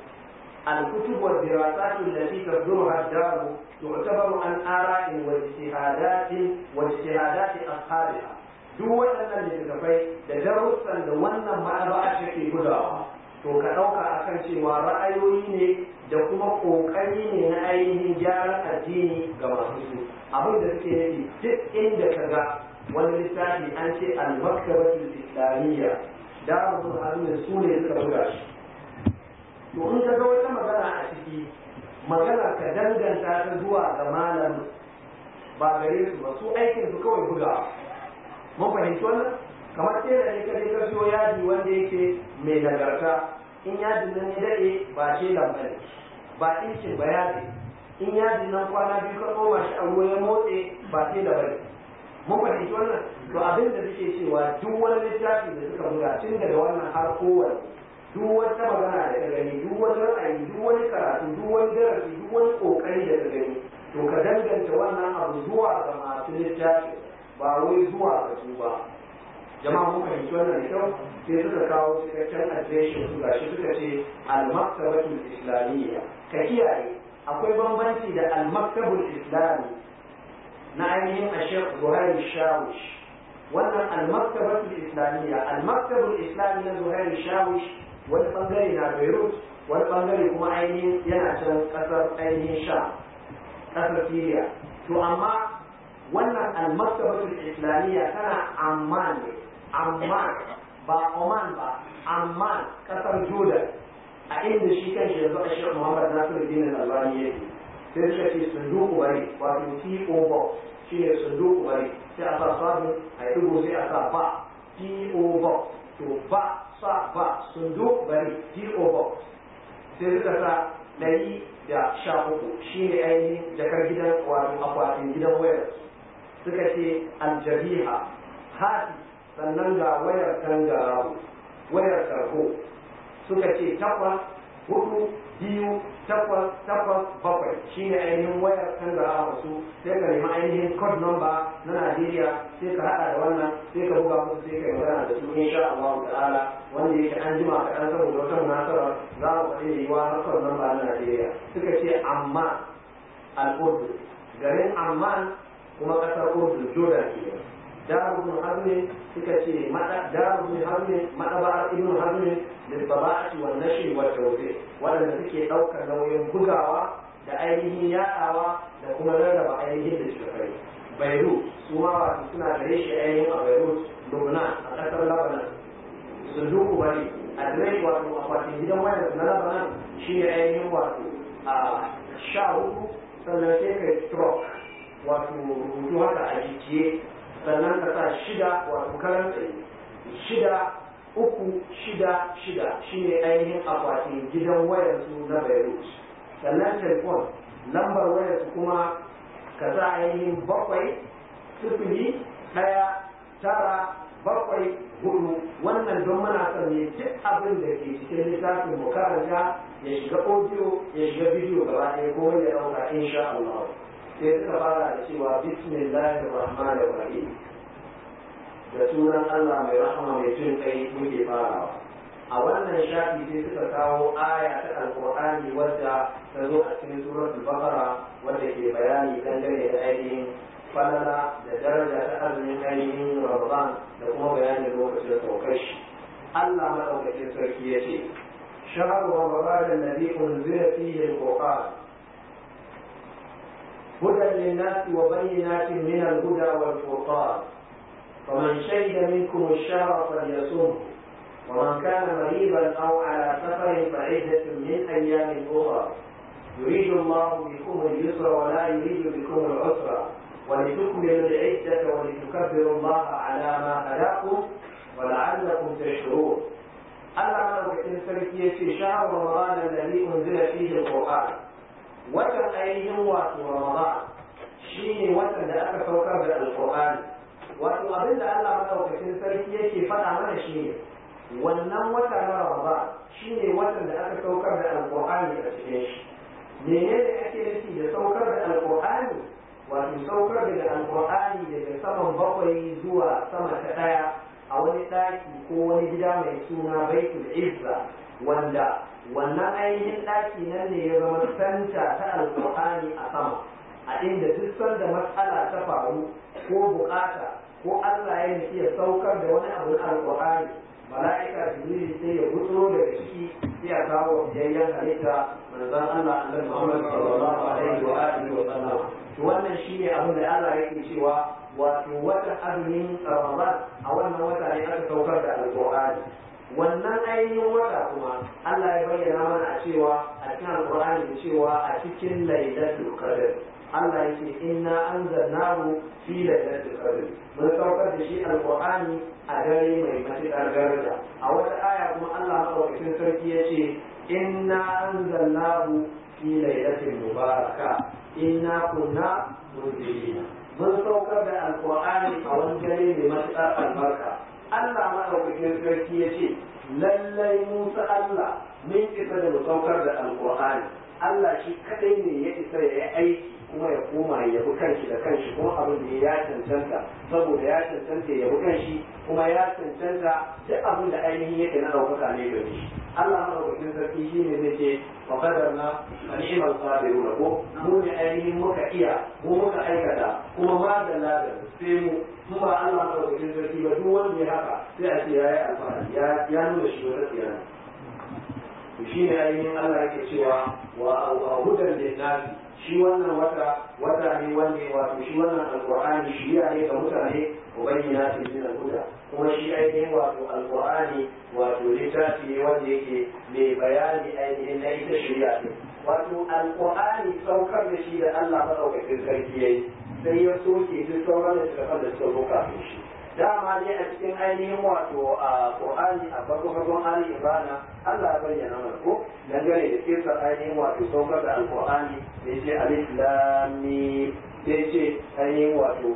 الكتب والدراسات التي تصدرها الدار تعتبر عن آراء واجتهادات واجتهادات أصحابها duk waɗannan littattafai da darussan da wannan ma'aba'a take gudawa to ka ɗauka akan cewa ra'ayoyi ne da kuma ƙoƙari ne na ainihin gyaran addini ga masu su abin da suke nufi duk inda ka ga wani littafi an ce al-maktabatul islamiyya darul hadith su ne suka buga shi to in ka ga wata magana a ciki magana ka danganta ta zuwa ga malam ba gare su ba su aikin su kawai bugawa mun fahimci wannan kamar tela ne ka je ka siyo yadi wanda yake mai nagarta in yadin nan ya daɗe ba ce lambari ba ɗinkin ba yadi in yadin nan kwana biyu ka koma shi a ruwa ya motse ba ce labari mun fahimci wannan to abin da suke cewa duk wani littafi da suka buga tun daga wannan har kowane duk wata magana da ka gani duk wani ra'ayi duk wani karatu duk wani darasi duk wani kokari da ka gani to ka danganta wannan abu zuwa ga masu littafi ba wai zuwa ga su ba jama'a mun fahimci wannan da kyau sai suka kawo cikakken adireshin su gashi suka ce al-maktabatul islamiyya ka kiyaye akwai bambanci da al-maktabul islami na ainihin ashek zuhairi shawish wannan al-maktabatul islamiyya al-maktabul islami na zuhairi shawish wani bangare na beirut wani bangare kuma ainihin yana can kasar ainihin sha kasar syria to amma wannan al-maktabatul islamiyya tana amman ne amman ba oman ba amman kasar jordan a inda shi kan shi yanzu a shi muhammad nasiruddin al-albani yake sai suka ce sunduku bari wato t o box shi ne sunduku bari sai a sa sabu a yi dubu sai a sa ba t o box to ba sa ba sunduku bari t o box sai suka sa ɗari da sha uku shi ne ainihin jakar gidan wato akwatin gidan wayar suka ce aljabiha hati sannan ga wayar tangarahu wayar tarho suka ce takwas hudu biyu takwas takwas bakwai shi ne ainihin wayar tangara masu sai ka nemi ainihin code number na Najeriya sai ka haɗa da wannan sai ka buga musu sai ka yi magana da su insha Allah ta'ala wanda yake an jima ka ɗan saboda wata munasara za mu faɗi yiwuwa na code number na Najeriya suka ce amma al-Urdu garin Amman kuma ƙasar Urdu Jordan ke Darul Ibn Hazm suka ce mata Darul Ibn Hazm madaba'ar Ibn Hazm للطباعة والنشر والتوزيع waɗanda suke ɗaukar nauyin bugawa da ainihin yaɗawa da kuma rarraba ainihin littattafai. Beirut su ma wato suna gare shi ainihin a Beirut, Lebanon a ƙasar Lebanon. Sunduku bari adireshi wato akwatin gidan wayar na Lebanon shi ne ainihin wato a sha hudu sannan sai kai stroke wato rubutu haka a jiciye sannan ka sa shida wato karan shida uku shida shida shine ainihin akwatin gidan wayarsu na Beirut. Sannan telefon lambar wayarsu kuma ka sa ainihin bakwai sifili ɗaya tara bakwai hudu wannan don muna son ne duk abin da ke cikin littafin mu karanta ya shiga audio ya shiga bidiyo gaba ɗaya ko ya ɗauka insha Allah. Sai suka fara da cewa bismillahir rahmanir rahim da sunan Allah mai rahama mai jin kai muke farawa. A wannan shafi sai suka kawo aya ta alƙur'ani wadda ta zo a cikin suratul baqara wadda ke bayani dangane da ainihin falala da daraja ta azumin ainihin Ramadan da kuma bayanin lokacin saukar shi. Allah madaukakin sarki ya ce shahru ramadan alladhi unzila fihi alqur'an hudan lin-nasi wa bayyinatin min al-huda wal-furqan فمن شهد منكم الشهر فليصومه ومن كان مريضا او على سفر فعدة من ايام اخرى يريد الله بكم اليسر ولا يريد بكم العسر ولتكملوا العدة ولتكبروا الله على ما هداكم ولعلكم تشكرون. الله مدوكتين sarki yace شهر رمضان الذي انزل فيه القرآن watan ainihin wato Ramadan shine watan da aka saukar da Alqur'ani. Wato abin da Allah madaukakin sarki yake faɗa mana shi ne wannan wata na Ramadan shi ne watan da aka saukar da Alƙur'ani a cikin shi. Menene ake nufi da saukar da Alƙur'ani? Wato saukar da Alƙur'ani daga saman bakwai zuwa sama ta ɗaya a wani ɗaki ko wani gida mai suna Baitul Izza wanda wannan ainihin ɗaki nan ne ya zama santa ta Alƙur'ani a sama a inda duk sanda matsala ta faru ko buƙata ko Allah ya nufi ya saukar da wani abu na alƙur'ani mala'ika jibril sai ya gutsuro daga ciki sai ya kawo biyayyen halitta manzon Allah annabi Muhammad sallallahu alaihi wa alihi wa sallam. To wannan shine abin da Allah yake cewa wato watan azumin Ramadan a wannan wata ne aka saukar da alƙur'ani. Wannan ainihin wata kuma Allah ya bayyana mana a cewa a cikin alƙur'ani da cewa a cikin lailatul qadr Allah yake inna anzalnahu fi lailatul qadr mun saukar da shi alqur'ani a dare mai matuƙar daraja. A wata aya kuma Allah madaukakin sarki yace inna anzalnahu fi lailatin mubaraka inna kunna munzilina mun saukar da alqur'ani a wani dare mai matuƙar albarka. Allah madaukakin sarki yace lallai Musa Allah mun isa da mu saukar da alqur'ani. Allah shi kadai ne ya isa ya yi aiki kuma ya koma ya yabi kanshi da kanshi kuma abin da ya cancanta saboda ya cancanta ya yabi kanshi kuma ya cancanta duk abin da ainihin yake na ɗaukaka ne gare shi. Allah madaukakin sarki shi ne zai ce wa qadarna ni'mal qadirun ko mu ne ainihin muka iya mu muka aikata kuma ma da ladan sai mu mu ba Allah madaukakin sarki ba duk wanda ya haka sai a ce yayi alfahari ya ya nuna shi wata tsiyana. Shi ne ainihin Allah yake cewa wa hudan lin-nasi shi wannan wata wata ne wanda wato shi wannan alqur'ani shiriya ne ga mutane ubayyana min al-huda kuma shi ainihin wato alqur'ani wato littafi ne wanda yake mai bayani ainihin na ita shiriya ne. Wato alqur'ani saukar da shi da Allah madaukakin sarki yayi sai ya soke duk sauran da suka fada suka zo kafin shi. Dama ne a cikin ainihin wato a Qur'ani a farko farkon Ali Imran Allah ya bayyana mana ko dangane da kisar ainihin wato saukar da Al-Qur'ani da yake alif lam mim da yake ainihin wato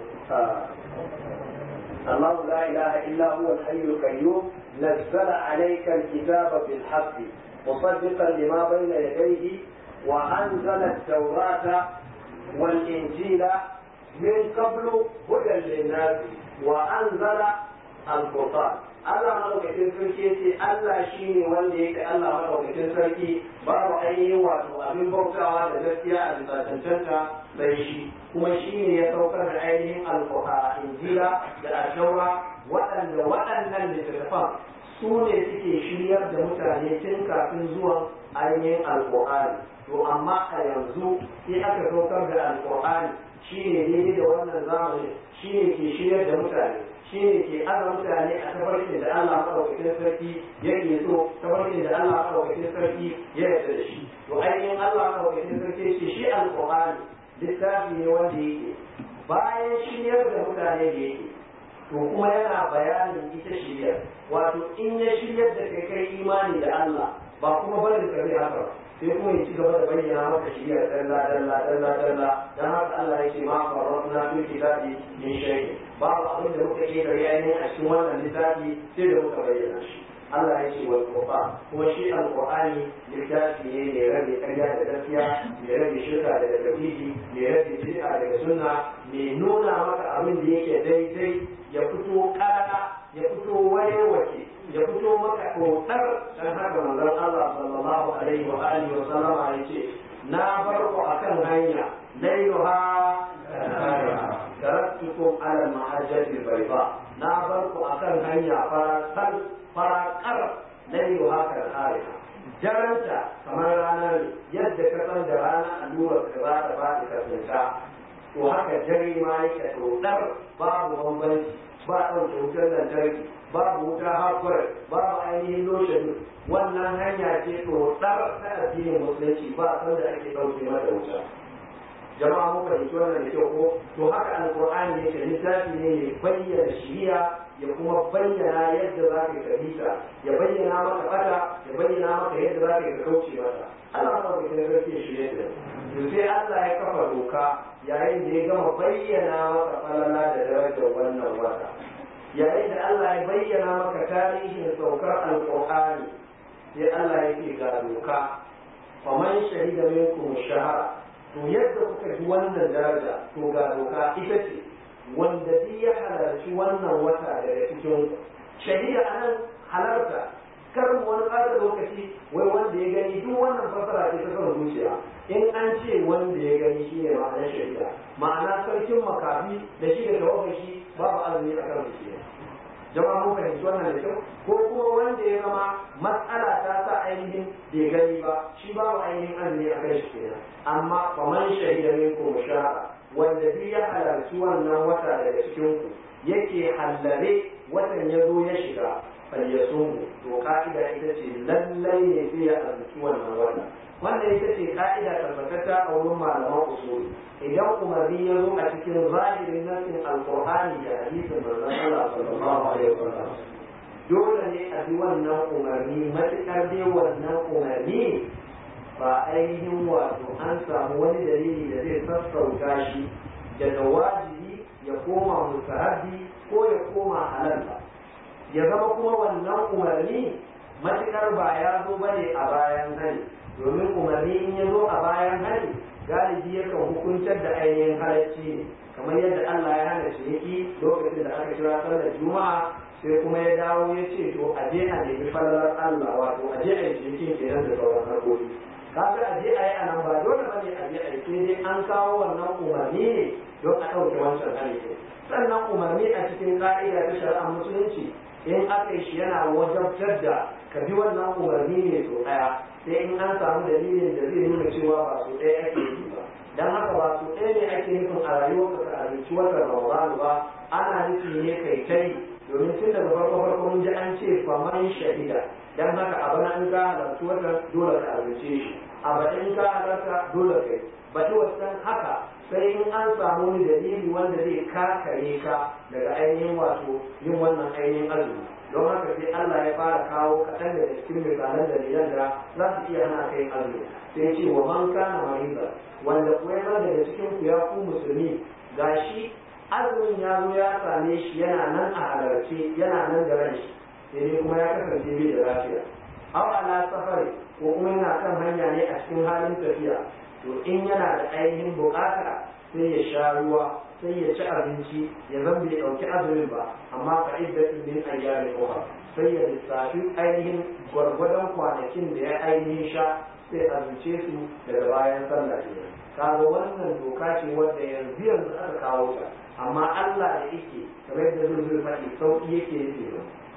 الله لا إله إلا هو الحي القيوم نزل عليك الكتاب بالحق مصدقا لما بين يديه وأنزل التوراة والإنجيل من قبل هدى للناس وأنزل القرآن. Allah madaukakin sarki ya ce Allah shi ne wanda yake Allah madaukakin sarki babu ainihin wato abin bautawa da gaskiya a bisa cancanta sai shi kuma shi ne ya saukar da ainihin alƙur'ani injila da ashaura waɗanda waɗannan littattafan su ne suke shiryar da mutane tun kafin zuwan ainihin alƙur'ani. To amma a yanzu sai aka saukar da alƙur'ani shi ne daidai da wannan zamanin shi ne ke shiryar da mutane shi ne ke aza mutane a tafarkin da Allah maɗaukakin sarki yake so tafarkin da Allah maɗaukakin sarki ya yarda da shi. To ainihin Allah maɗaukakin sarki ce shi alƙur'ani littafi ne wanda yake bayan shiryar da mutane da yake to kuma yana bayanin ita shiryar wato in ya shiryar da kai kai imani da Allah ba kuma barin ka zai haka sai kuma ya ci gaba da bayyana maka shiryar dalla dalla dalla dalla dan haka Allah yake ma farratna fil kitabi min shay'in babu abin da muka yi gari ainihin a cikin wannan littafi sai da muka bayyana shi. Allah ya ce wal Qur'an kuma shi alqur'ani littafi ne mai rabe ƙarya da gaskiya mai rabe shirka daga tauhidi mai rabe bid'a daga sunna mai nuna maka abin da yake daidai ya fito ƙarara ya fito wayewace ya fito maka kodar dan haka manzon Allah sallallahu alaihi wa alihi wa sallama ya ce na bar ku akan hanya lailuha taraktukum ala al-mahajjati al-bayda na bar ku akan hanya farakar farakar lailuha kal-hariha jaranta kamar ranar yadda ka san da rana allurar ka za ta faɗi ka tsinka to haka jari ma yake dodar babu bambanci ba ɗauke wutar lantarki babu wuta hakuwar babu ainihin loshadu wannan hanya ce dodar ta addinin musulunci ba san da ake ɗauke mata wuta. Jama'a mun fahimci wannan da kyau ko to haka alqur'ani yake littafi ne ya bayyana shiriya ya kuma bayyana yadda za ka kabita ya bayyana maka fata ya bayyana maka yadda za ka kauce mata Allah ma bai kai sarki shirye da to sai Allah ya kafa doka yayin da ya gama bayyana maka falala da darajar wannan wata yayin da Allah ya bayyana maka tarihin saukar alqur'ani sai Allah yake ga doka faman shahida minkum shahara to yadda kuka ji wannan daraja to ga doka ita ce wanda duk ya halarci wannan wata daga cikin shahida anan halarta kar wani ƙasa lokaci wai wanda ya gani duk wannan fasara ce ta kan zuciya in an ce wanda ya gani shi ne ma'anar shahida ma'ana sarkin makafi da shi da tawagar shi babu azumi a kan zuciya jama'a mun fahimci wannan da kyau ko kuma wanda ya zama matsala ta sa ainihin bai gani ba shi babu ainihin azumi a kan shi kenan amma faman shahida minkum shahara wanda duk ya halarci wannan wata daga cikin ku yake hallare watan ya zo ya shiga falyasumu to ka'ida ita ce lallai ne sai ya azumci wannan wata wannan ita ce ka'ida tabbatata a wurin malaman usuli idan umarni ya zo a cikin zahirin nasin alqur'ani da hadisin manzon Allah sallallahu alaihi wasallam dole ne a bi wannan umarni matuƙar dai wannan umarni ba ainihin wato an samu wani dalili da zai sassauta shi daga wajibi ya koma mustahabi ko ya koma halal ba ya zama kuma wannan umarni matuƙar ba ya zo bane a bayan hani domin umarni in ya zo a bayan hani galibi yakan hukuntar da ainihin halacci ne kamar yadda Allah ya hana ciniki lokacin da aka kira sallar juma'a sai kuma ya dawo ya ce to a je a nemi falalar Allah wato a je a yi cinikin kenan da sauran harkoki kaga a je a yi anan ba dole bane a je a yi sai dai an kawo wannan umarni ne don a ɗauke wancan hali sannan umarni a cikin ka'ida ta shari'ar musulunci in aka yi shi yana wajabtar da ka bi wannan umarni ne so ɗaya sai in an samu dalilin da zai nuna cewa ba so ɗaya ake yi ba dan haka ba so ɗaya ne ake nufin a rayuwarka ka abinci watan Ramadan ba ana nufi ne kai kai domin tun daga farko farko mun ji an ce faman shahida dan haka a bana in ka halarci watan dole ka abince shi a baɗi in ka halarta dole kai baɗi wasan haka sai in an samu wani dalili wanda zai kakare ka daga ainihin wato yin wannan ainihin azumi don haka sai Allah ya fara kawo kaɗan daga cikin misalan dalilan da za su iya hana kai azumi sai ce wa man kana mariza wanda kuma yana daga cikin ku ya ku musulmi gashi azumin ya zo ya same shi yana nan a halarce yana nan da ran shi sai dai kuma ya kasance bai da lafiya aw ala safari ko kuma yana kan hanya ne a cikin halin tafiya to in yana da ainihin bukata sai ya sha ruwa sai ya ci abinci ya zan bai dauki azumin ba amma fa iddatun min ayyamin ukhra sai ya lissafi ainihin gwargwadon kwanakin da ya ainihin sha sai azumce su daga bayan sallah ne kaga wannan doka ce wanda yanzu yanzu aka kawo ta amma Allah da yake kamar da zai faɗi sauki yake yi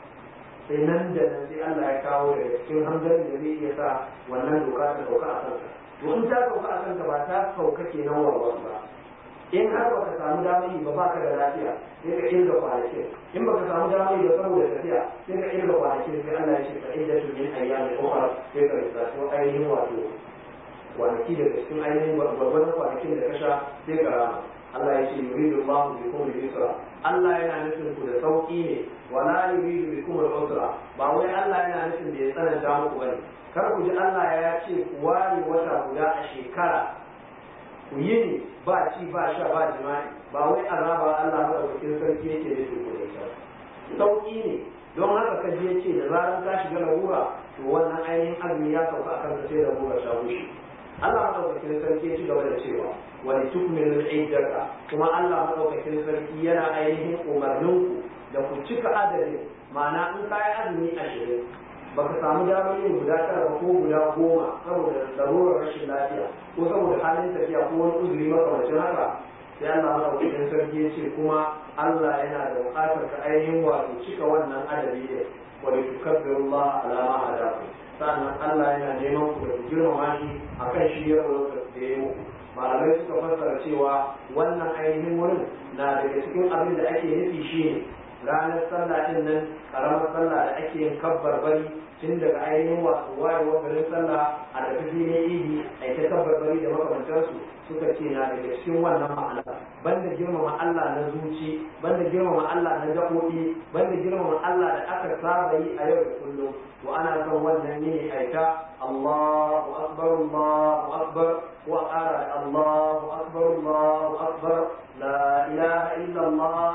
sai nan da nan sai Allah ya kawo daga cikin hanzarin da zai iya sa wannan doka ta sauka a kanka to in ta sauka a kanka ba ta sauka kenan warwar ba in har baka samu damar yi ba baka da lafiya sai ka irga kwanakin in baka samu damar yi ba saboda tafiya sai ka irga kwanakin sai Allah ya ce fa iddatu min ayyamin ukhra sai ka lissafi ainihin wato kwanaki daga cikin ainihin gwargwadon kwanakin da ka sha sai ka rama Allah ya ce yuridu Allahu bikum al-yusra Allah yana nufin ku da sauki ne wala yuridu bikum al-usra ba wai Allah yana nufin da ya tsananta muku bane kar ku ji Allah ya ce ku ware wata guda a shekara ku yi ne ba ci ba sha ba jima'i ba wai azaba Allah madaukakin sarki yake da ku da ita sauki ne don haka ka je ce da zaran ka shiga larura to wannan ainihin azumi ya sauka akan sai larura ta bushe Allah madaukakin sarki ya ci gaba da cewa wani tukmilu iddaka kuma Allah madaukakin sarki yana ainihin umarnin ku da ku cika adadin ma'ana in ka yi azumi ashirin baka samu damar yin guda tara ko guda goma saboda larurar rashin lafiya ko saboda halin tafiya ko wani uzuri makamacin haka sai Allah madaukakin sarki ya ce kuma Allah yana da buƙatar ka ainihin wato cika wannan adadi ne wa litukabbirullaha ala ma hadakum sannan Allah yana neman ku da girmama shi akan shi ya da ya muku malamai suka fassara cewa wannan ainihin wurin na daga cikin abin da ake nufi shi ne ranar sallah din nan karamar sallah da ake yin kabbar bari tun daga ainihin wasu wayewar garin sallah a tafi filin idi a ita kabbar bari da makamantarsu suka ce na daga cikin wannan ma'ana banda girmama Allah na zuci banda girmama Allah na gaɓoɓi banda girmama Allah da aka saba yi a yau da kullum wa ana son wannan ne aita Allahu akbar Allahu akbar wa qala Allahu akbar Allahu akbar la ilaha illa Allah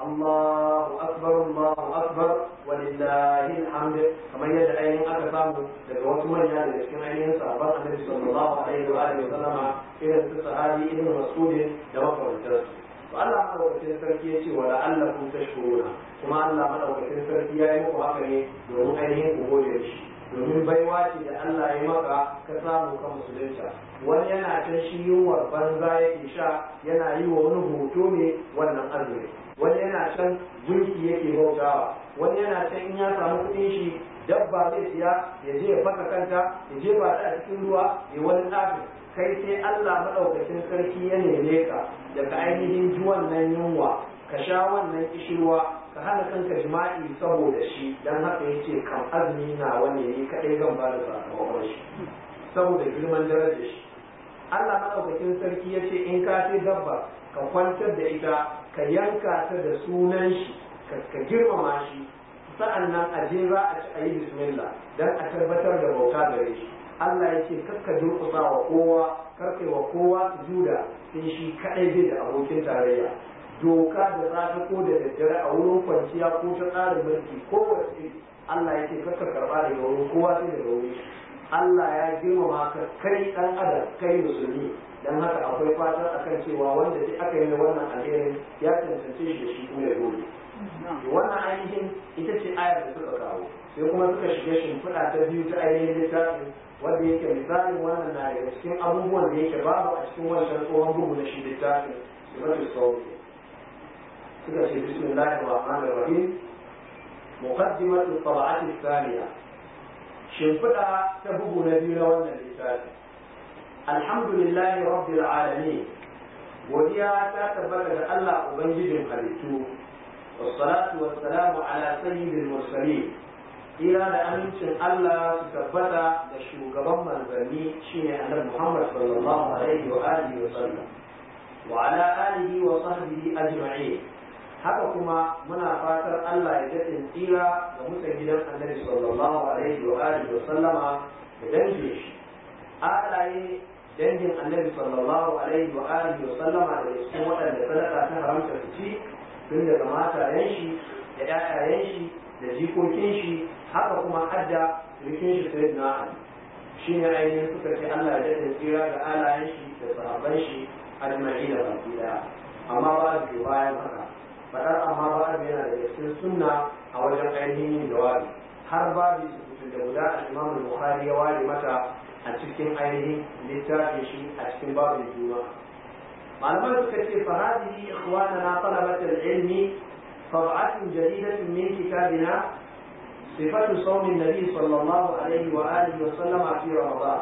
Allahu akbar Allahu akbar walillahi alhamd kamar yadda ainihin aka samu daga wasu manya daga cikin ainihin sahabban Annabi sallallahu alaihi wa alihi wa sallama irin su sahabi ibn Mas'ud da makamantarsu to Allah madaukakin sarki ya ce wa la'allakum tashkuruna kuma Allah madaukakin sarki ya yi muku haka ne domin ainihin ku gode shi domin baiwa ce da Allah ya maka ka samu ka musulunta wani yana can shi yunwar banza yake sha yana yi wa wani hoto ne wannan azumi wani yana can gunki yake bautawa wani yana can in ya samu kuɗin shi dabba zai siya ya je ya fasa kanta ya je ba a cikin ruwa ya wani tsafi kai sai Allah madaukakin sarki ya neme ka daga ainihin ji wannan yunwa ka sha wannan kishirwa ka hana kanka jima'i saboda shi dan haka yace kan azumi na wani ne kadai zan ba da sakamakon shi saboda girman darajar shi Allah madaukakin sarki yace in ka sai dabba ka kwantar da ita ka yanka ta da sunan shi ka girmama shi sa'annan a je za a ci ayi bismillah dan a tabbatar da bauta gare shi Allah ya ce kakka durƙusa wa kowa karkai wa kowa sujuda sai shi kadai bai da abokin tarayya doka da safe ko da daddare a wurin kwanciya ko ta tsarin mulki ko wace Allah ya ce kakka karba daga wurin kowa sai daga wurin Allah ya girmama ka kai dan adam kai musulmi dan haka akwai fatan akan cewa wanda duk aka yi wannan alherin ya tantance shi da shi kuma ya gode wannan ainihin ita ce ayar da suka kawo sai kuma suka shiga shimfiɗa ta biyu ta ainihin littafin wanda yake misalin wannan na daga cikin abubuwan da yake babu a cikin wancan tsohon bugu na shi littafin sifatu sauki suka ce bismillahir rahmanir rahim muqaddimatu tab'ati thaniya shimfiɗa ta bugu na biyu na wannan littafin alhamdulillahi rabbil alamin godiya ta tabbata da Allah ubangijin halittu wassalatu wassalamu ala sayyidil mursalin ira da amincin Allah su tabbata da shugaban manzanni shine annabi Muhammad sallallahu alaihi wa alihi wa sallam wa ala alihi wa sahbihi ajma'in haka kuma muna fatar Allah ya daɗin tsira ga mutan gidan annabi sallallahu alaihi wa alihi wa sallama da dangin shi alaye dangin annabi sallallahu alaihi wa alihi wa sallama da cikin waɗanda sadaka ta haramta su ci tun daga matayen shi da ƴaƴayen shi da jikokin shi haka kuma hadda rikin shi sai na ali shi ne ainihin suka ce Allah ya daɗa tsira ga alayen shi da sahabban shi ajma'i da baki daya amma ba su bayan haka faɗar amma ba su yana da cikin sunna a wajen ainihin yin jawabi har babu su da guda al-Imam al-Bukhari ya ware mata a cikin ainihin littafin shi a cikin babin juma'a malaman suka ce fa hadihi ikhwanana talabat al-ilmi طبعة جديدة من كتابنا صفة صوم النبي صلى الله عليه وآله وسلم في رمضان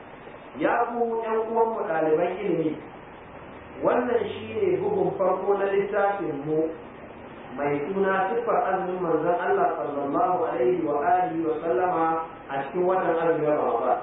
يا أبو ينقوم طالبي علمي wannan shi ne bugun farko na littafin mu mai suna siffar azumin manzon Allah sallallahu alaihi wa alihi wa sallama a cikin wannan azumin Ramadan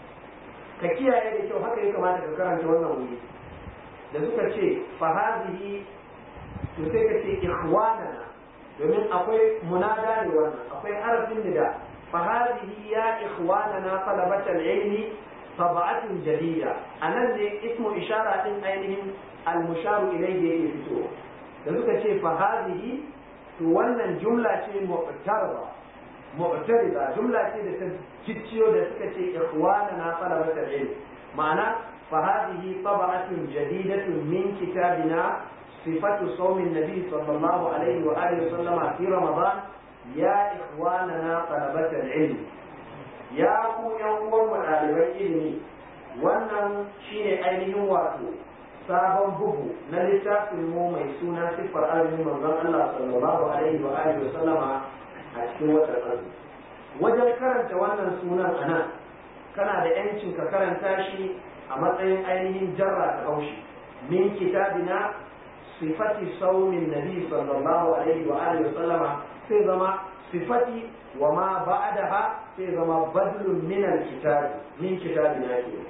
ka kiyaye da kyau haka ya kamata ka karanta wannan wuri da suka ce fa hadhihi to sai ka ce ikhwanana domin akwai munada ne wannan akwai harafin nida fa hadhihi ya ikhwanana talabat al-ilmi tab'atun jadida anan ne ismu ishara din ainihin al-musharu ilayhi yake fito da suka ce fa hadhihi to wannan jumla ce mu'tarida mu'tarida jumla ce da ta cicciyo da suka ce ikhwanana talabat al-ilm ma'ana fa hadhihi tab'atun jadidatun min kitabina صفة صوم النبي صلى الله عليه وآله وسلم في رمضان يا إخواننا طلبة العلم يا أخو يوم طالبي علمي wannan shine ainihin wato sabon bugu na littafin mu mai suna siffar azumin manzon Allah sallallahu alaihi wa alihi wa sallama a cikin watan azumi wajen karanta wannan sunan anan kana da yancin ka karanta shi a matsayin ainihin jarra ta haushi min kitabina صفة صوم النبي صلى الله عليه وآله وسلم في زما صفتي وما بعدها في زما بدل من الكتاب من كتابنا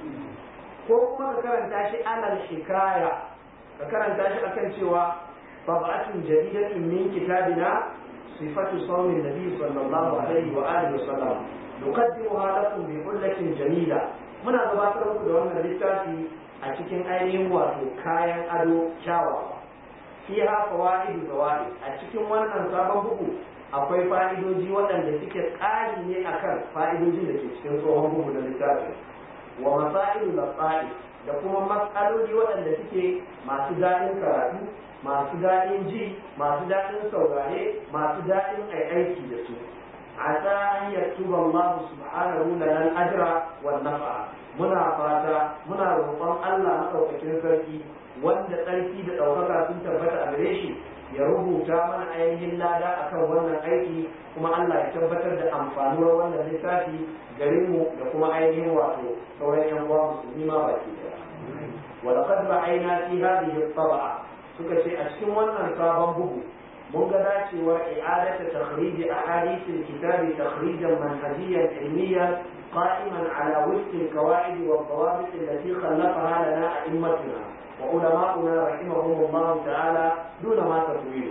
ko kuma ka karanta shi alal hikaya ka karanta shi akan cewa tab'atun jadidatun min kitabina sifatu sawmin nabi sallallahu alaihi wa alihi wasallam nuqaddimuha lakum bi hullatin jamila muna gabatar muku da wannan littafi a cikin ainihin wato kayan ado kyawawa fiha fawaidu zawaid a cikin wannan sabon bugu akwai fa'idoji waɗanda suke ƙari ne akan fa'idojin da ke cikin tsohon bugu na littafi wa masailu lafai da kuma matsaloli waɗanda suke masu daɗin karatu masu daɗin ji masu daɗin saurare masu daɗin aiki da su asa an yaktuba Allah subhanahu lana al-ajra wan naf'a muna fata muna roƙon Allah madaukakin sarki wanda tsarki da ɗaukaka sun tabbata a gare shi ya rubuta mana ainihin lada akan wannan aiki kuma Allah ya tabbatar da amfanuwar wannan littafi gare mu da kuma ainihin wato sauran yan uwa musulmi ma baki daya wa laqad ra'ayna fi hadhihi at-tab'a suka ce a cikin wannan sabon bugu mun ga dacewar i'adatu takhrij ahadith al-kitab takhrijan manhajiyan ilmiyan qa'iman ala wifq al-qawa'id wa al-dawabit allati khallafaha lana a'immatuna وعلماؤنا رحمهم الله تعالى دون ما تطويل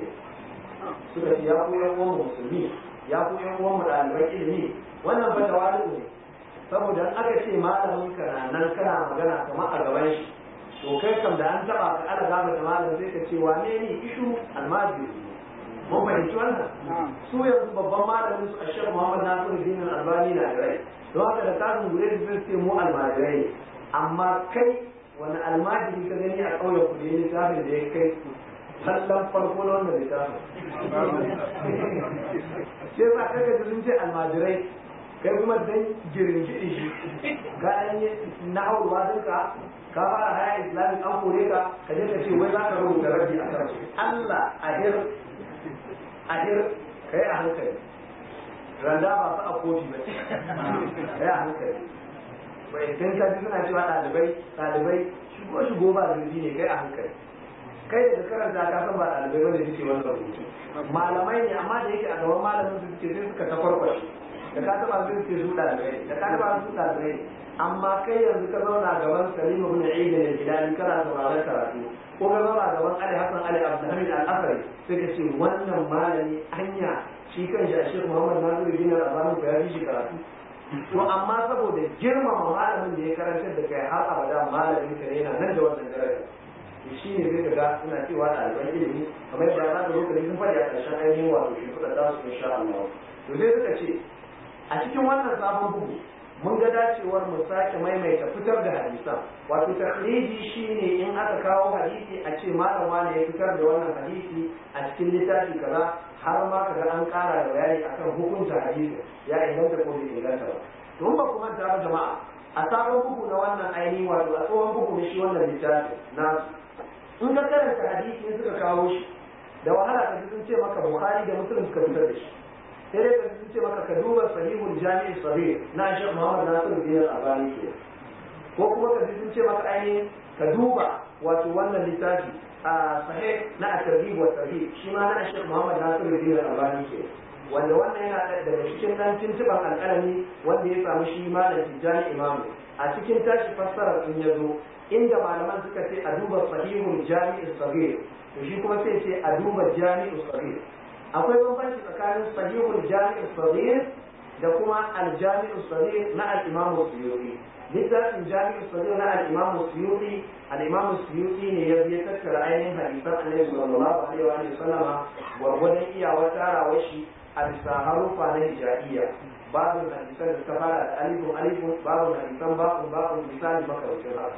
suka ce ya ku yan uwan musulmi ya ku yan uwan mu ɗalibai ilimi wannan ba tawali'u ne saboda aka ce malamin ka na nan kana magana kamar a gaban shi to kai kam da an taba ka ala gaba da malamin sai ka ce wane ne ishu almajiri mun fahimci wannan su yanzu babban malamin su Sheikh Muhammad Nasiruddin Albani na da rai don haka da kasin gure da sai ce mu almajirai amma kai wani almajiri ka gani a ƙauyen ku da ya littafin da ya kai sallan farko na wannan littafin sai sa kai ka sun ce almajirai kai kuma dan girgiɗi shi ga an yi na'urwa dinka ka fara haya islamic an kore ka ka je ka ce wai za ka rubuta rabi a kan Allah ahir ahir kai a hankali randa ba su a kofi ba kai a hankali bai idan ka ji suna cewa ɗalibai ɗalibai shigo shigo ba zurfi ne kai a hankali kai da karanta ka san ba ɗalibai wanda suke wannan rubutu malamai ne amma da yake a gaban malamin su suke sai suka ta farkwashe da ka taba su suke su ɗalibai da ka taba su ɗalibai amma kai yanzu ka zauna gaban Salim ibn Eid al-Hilali kana sauraron karatu ko ka zauna gaban Ali Hassan Ali Abdulhamid al-Afri sai ka ce wannan malami hanya shi kan shi a Sheikh Muhammad Nasiruddin Albani ko ya yi shi karatu to amma saboda girmama malamin da ya karantar da kai har abada malamin ka yana nan da wannan daraja shi ne zai ga suna cewa ɗaliban ilimi kamar yadda za ka lokaci sun faɗi a ƙarshen ainihin wato shi kuɗa za su insha Allah to sai suka ce a cikin wannan sabon bugu mun ga dacewar mu sake maimaita fitar da hadisan wato takhriji shine in aka kawo hadisi a ce malam wani ya fitar da wannan hadisi a cikin littafi kaza har ma kaga an kara da bayani akan hukunta hadisi ya inganta ko bai inganta ba to ba ku manta ba jama'a a sabon bugu na wannan ainihi wato a tsohon bugu ne shi wannan littafi na in ka karanta hadisi in suka kawo shi da wahala ka ji sun ce maka Bukhari da Muslim suka fitar da shi sai dai ka sun ce maka ka duba sahihul jami'i sahih na Sheikh Muhammad Nasiruddin Al-Albani ke ko kuma ka sun ce maka ainihin ka duba wato wannan littafi a sahih na at-targhib wa tarhib shi ma na Sheikh Muhammad Nasiruddin Al-Albani ke wanda wannan yana daga cikin dan tuntuban alƙalami wanda ya samu shi malam Tijjani Imamu a cikin tashi fassarar in ya zo inda malaman suka ce a duba sahihul jami'i sahih to shi kuma sai ce a duba jami'u sahih akwai bambanci tsakanin sahihul jami'u sahih da kuma al-jami'u sahih na al-imam Suyuti littafin jami'u sahih na al-imam Suyuti al-imam Suyuti ne ya biya tattara ainihin hadisan Annabi sallallahu alaihi wa sallama gwargwadon iyawar tarawar shi a bisa harufa na hijaiya babu hadisan da suka fara da alifun alifun babu hadisan babu babu misali makarantun haka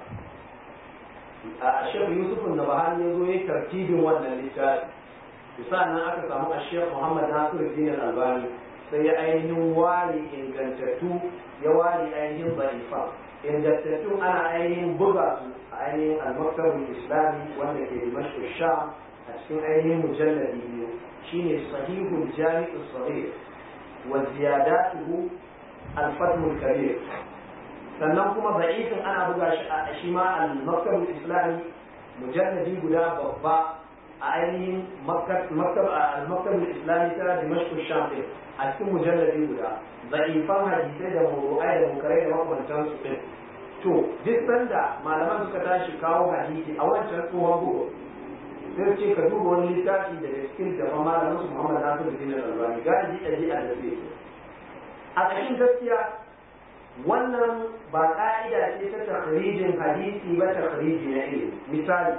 a Sheikh Yusuf Nabahani ya zo ya tartibin wannan littafi sannan aka samu a Sheikh Muhammad Nasiruddin Al-Albani sai ya ainihin ware ingantattu ya ware ainihin zaifa ingantattu ana ainihin buga su a ainihin al-Maktab al-Islami wanda ke Dimashq Sham a cikin ainihin mujalladi biyu shine Sahihul Jami' as-Sahih wa ziyadatuhu al-Fath al-Kabir sannan kuma da'ifin ana buga shi a shi ma al-Maktab al-Islami mujalladi guda babba a ainihin maktab al-Maktab al-Islami ta Dimashq Sham a cikin mujalladi guda da'ifan hadisai da mawdu'ai da munkarai da makamantan su din to duk sanda malaman suka tashi kawo hadisi a wancan tsohon bugu sai ce ka duba wani littafi daga cikin da malaman su Muhammad Nasiruddin Al-Albani galibi a ji a da sai a ƙashin gaskiya wannan ba ka'ida ce ta takhrijin hadisi ba takhriji na ilimi misali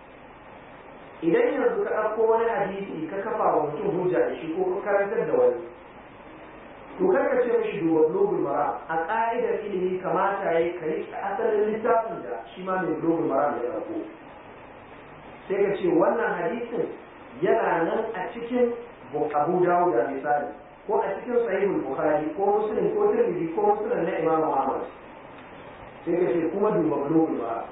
idan yanzu ka ɗauko wani hadisi ka kafa wa mutum hujja da shi ko ka karantar da wani to kar ka ce mishi duba bulugul maram a ka'idar ilimi kamata yayi ka rike asalin littafin da shi ma mai bulugul maram ya ɗauko sai ka ce wannan hadisin yana nan a cikin Abu Dawud da misali ko a cikin Sahihul Bukhari ko Muslim ko Tirmidhi ko Muslim na Imam Ahmad sai ka ce kuma duba bulugul maram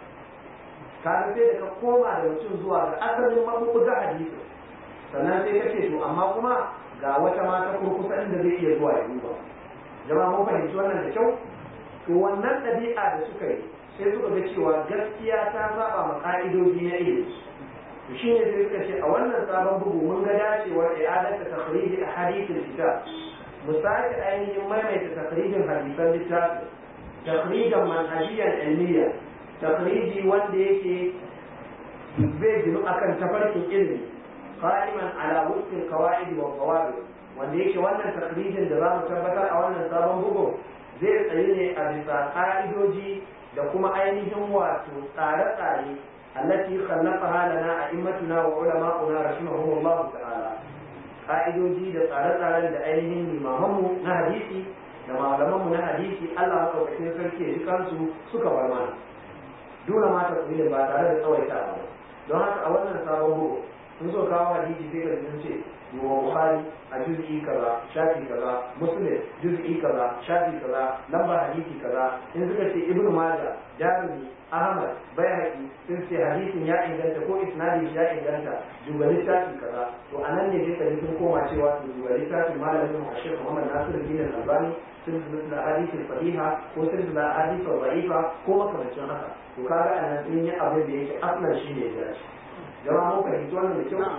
kaga sai da ka koma da mutum zuwa ga asalin mabubuga hadisi sannan sai ka ce to amma kuma ga wata mata kurkusa inda zai iya zuwa ya duba jama'a mun fahimci wannan da kyau to wannan ɗabi'a da suka yi sai suka ga cewa gaskiya ta saba ma ka'idoji na ilimi to shine sai suka ce a wannan sabon bugu mun ga dacewar i'adar da takhrij ahadith al-kitab mu sake ainihin maimaita takhrijin hadisan littafi takhrijan manhajiyan ilmiyan takhriji wanda yake zai ginu akan tafarkin ilimi qa'iman ala wufqi qawaid wa qawabid wanda yake wannan takhrijin da zamu tabbatar a wannan sabon bugu zai tsaye ne a bisa ka'idoji da kuma ainihin wato tsare-tsare allati khallaqaha lana a'immatuna wa ulama'una rahimahumullah ta'ala ka'idoji da tsare-tsaren da ainihin limamanmu na hadisi da malamanmu na hadisi Allah madaukakin sarki ya ji kansu suka bar mana dole ma ta tsaye ba tare da tsawaitawa ba don haka a wannan sabon bugu sun so kawo hadisi sai ka sun ce yiwa Bukhari a juz'i kaza shafi kaza Muslim juz'i kaza shafi kaza lamba hadisi kaza in suka ce Ibn Majah Darimi Ahmad Baihaqi sun ce hadisin ya inganta ko isnadi ya inganta duba littafi kaza to anan ne dai sun koma cewa su duba littafin malamin mu Sheikh Muhammad Nasiruddin Al-Albani silsilatul ahadith sahiha ko silsilatul ahadith dha'ifa ko makamancin haka to kaga anan sun yi abin da yake aslan shi ne ya dace jama'a mun fahimci wannan da kyau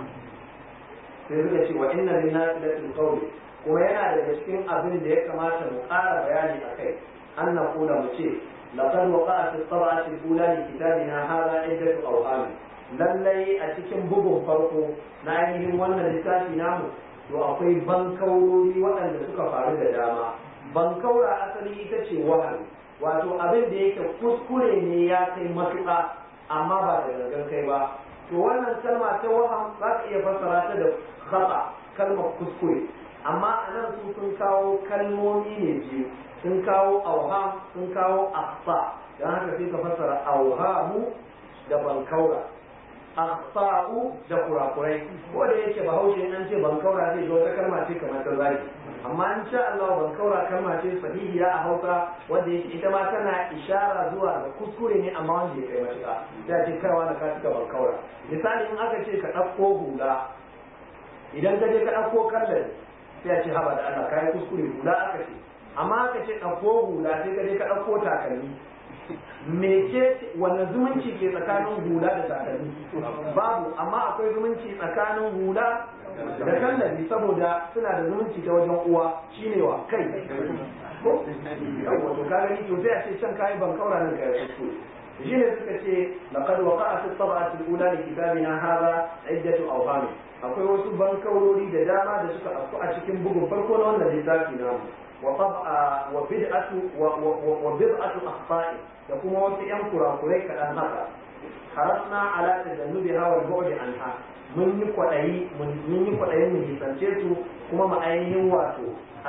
sai suka ce wa inna lin nafilatil qawli kuma yana daga cikin abin da ya kamata mu ƙara bayani akai an na kula mu ce laqad waqa'a fi tab'ati al-ula li kitabina hadha iddatu awham lallai a cikin bugun farko na ainihin wannan littafi namu to akwai bankaurori waɗanda suka faru da dama bankaura asali ita ce wahayi wato abin da yake kuskure ne ya kai matuƙa amma ba da gangan kai ba to wannan kalma ta waham za ka iya fassara ta da khata kalmar kuskure amma a nan su sun kawo kalmomi ne biyu, sun kawo auham sun kawo akhta, dan haka sai ka fassara auhamu da bankaura, akhsa'u da kurakurai. Ko da yake bahaushe an ce bankaura zai ga wata kalma ce kamar ta zaki, amma in sha Allah bankaura kalma ce sahihiya a Hausa wanda yake ita ma tana ishara zuwa ga kuskure ne amma wanda ya kai matuƙa. Sai ce kaiwa da ka cika bankaura. Misali in aka ce ka ɗauko hula, idan ka je ka ɗauko kallon sai a ce haba da Allah kai kuskure, hula aka ce, amma aka ce ɗauko hula sai ka je ka ɗauko takalmi. Mece wani zumunci ke tsakanin hula da takalmi? Babu, amma akwai zumunci tsakanin hula da kallabi saboda suna da zumunci ta wajen uwa shine wa kai. Ko? Yawwa to ka gani to sai a ce can kayi ban kaura nan kai kuskure. Shi ne suka ce laqad waqa'a fi tab'ati al-ula li kitabina hadha iddatu awham. Akwai wasu bankaurori da dama da suka afku a cikin bugun farko na wannan littafi namu. وطبع وبدعة وبضعة أخطاء يكون وفي أنكر كريك الأنهار حرصنا على تجنبها والبعد عنها من يقعي من يقعي من يسنجيته كما ما أينه واتو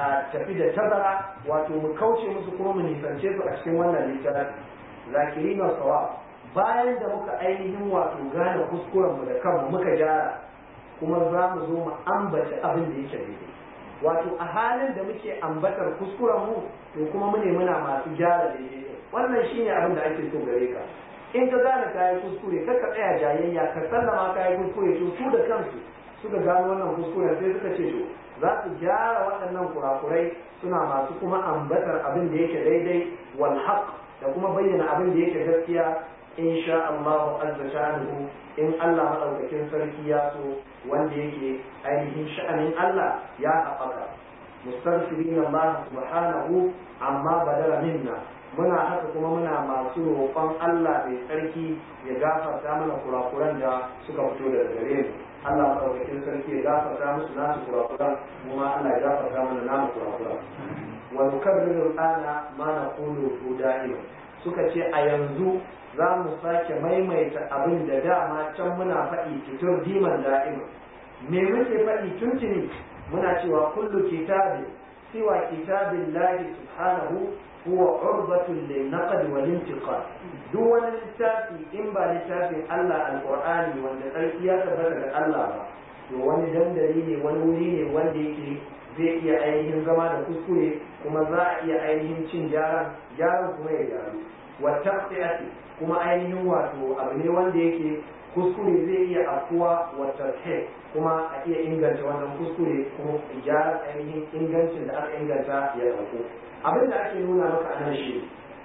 تفيد تبرع واتو مكوشي مسكما من يسنجيته أشكي وانا للجلال ذاكرين الصواب bayan da muka ainihin wato gane kuskuren mu da kanmu muka gyara kuma za mu zo mu ambaci abin da yake daidai. Wato a halin da muke ambatar kuskuren mu to kuma mune muna masu gyara daidai. Wannan shine abin da ake so gare ka. In ka gane kayan kuskure kar ka tsaya jayayya ka sallama kayan kuskure to su da kansu suka gano wannan kuskuren sai suka ce to za su gyara waɗannan kurakurai suna masu kuma ambatar abin da yake daidai wal haqq da kuma bayyana abin da yake gaskiya insha Allah azza sha'anuhu in Allah madaukakin sarki ya so wanda yake ainihin sha'anin Allah ya haɓaka mustaghfirin Allah subhanahu amma badala minna muna haka kuma muna masu roƙon Allah mai sarki ya gafarta mana kurakuran da suka fito daga gare mu Allah madaukakin sarki ya gafarta musu nasu kurakuran kuma Allah ya gafarta mana namu kurakuran wa nukarriru ana ma naqulu da'ima suka ce a yanzu za mu sake maimaita abin da dama can muna faɗi fitur diman da'ima me muke faɗi tuntuni muna cewa kullu kitabin siwa kitabin lahi subhanahu huwa urbatun lin naqd wal intiqad duk wani littafi in ba littafin Allah alqur'ani wanda sarki ya tabbata da Allah ba to wani dandali ne wani wuri ne wanda yake zai iya ainihin zama da kuskure kuma za a iya ainihin cin gyaran gyaran kuma ya gyaru wa taqiyati kuma ainihin wato abu ne wanda yake kuskure zai iya afuwa wa tarhih kuma a iya inganta wannan kuskure kuma gyara ainihin ingancin da aka inganta ya dauko abin da ake nuna maka a nan shi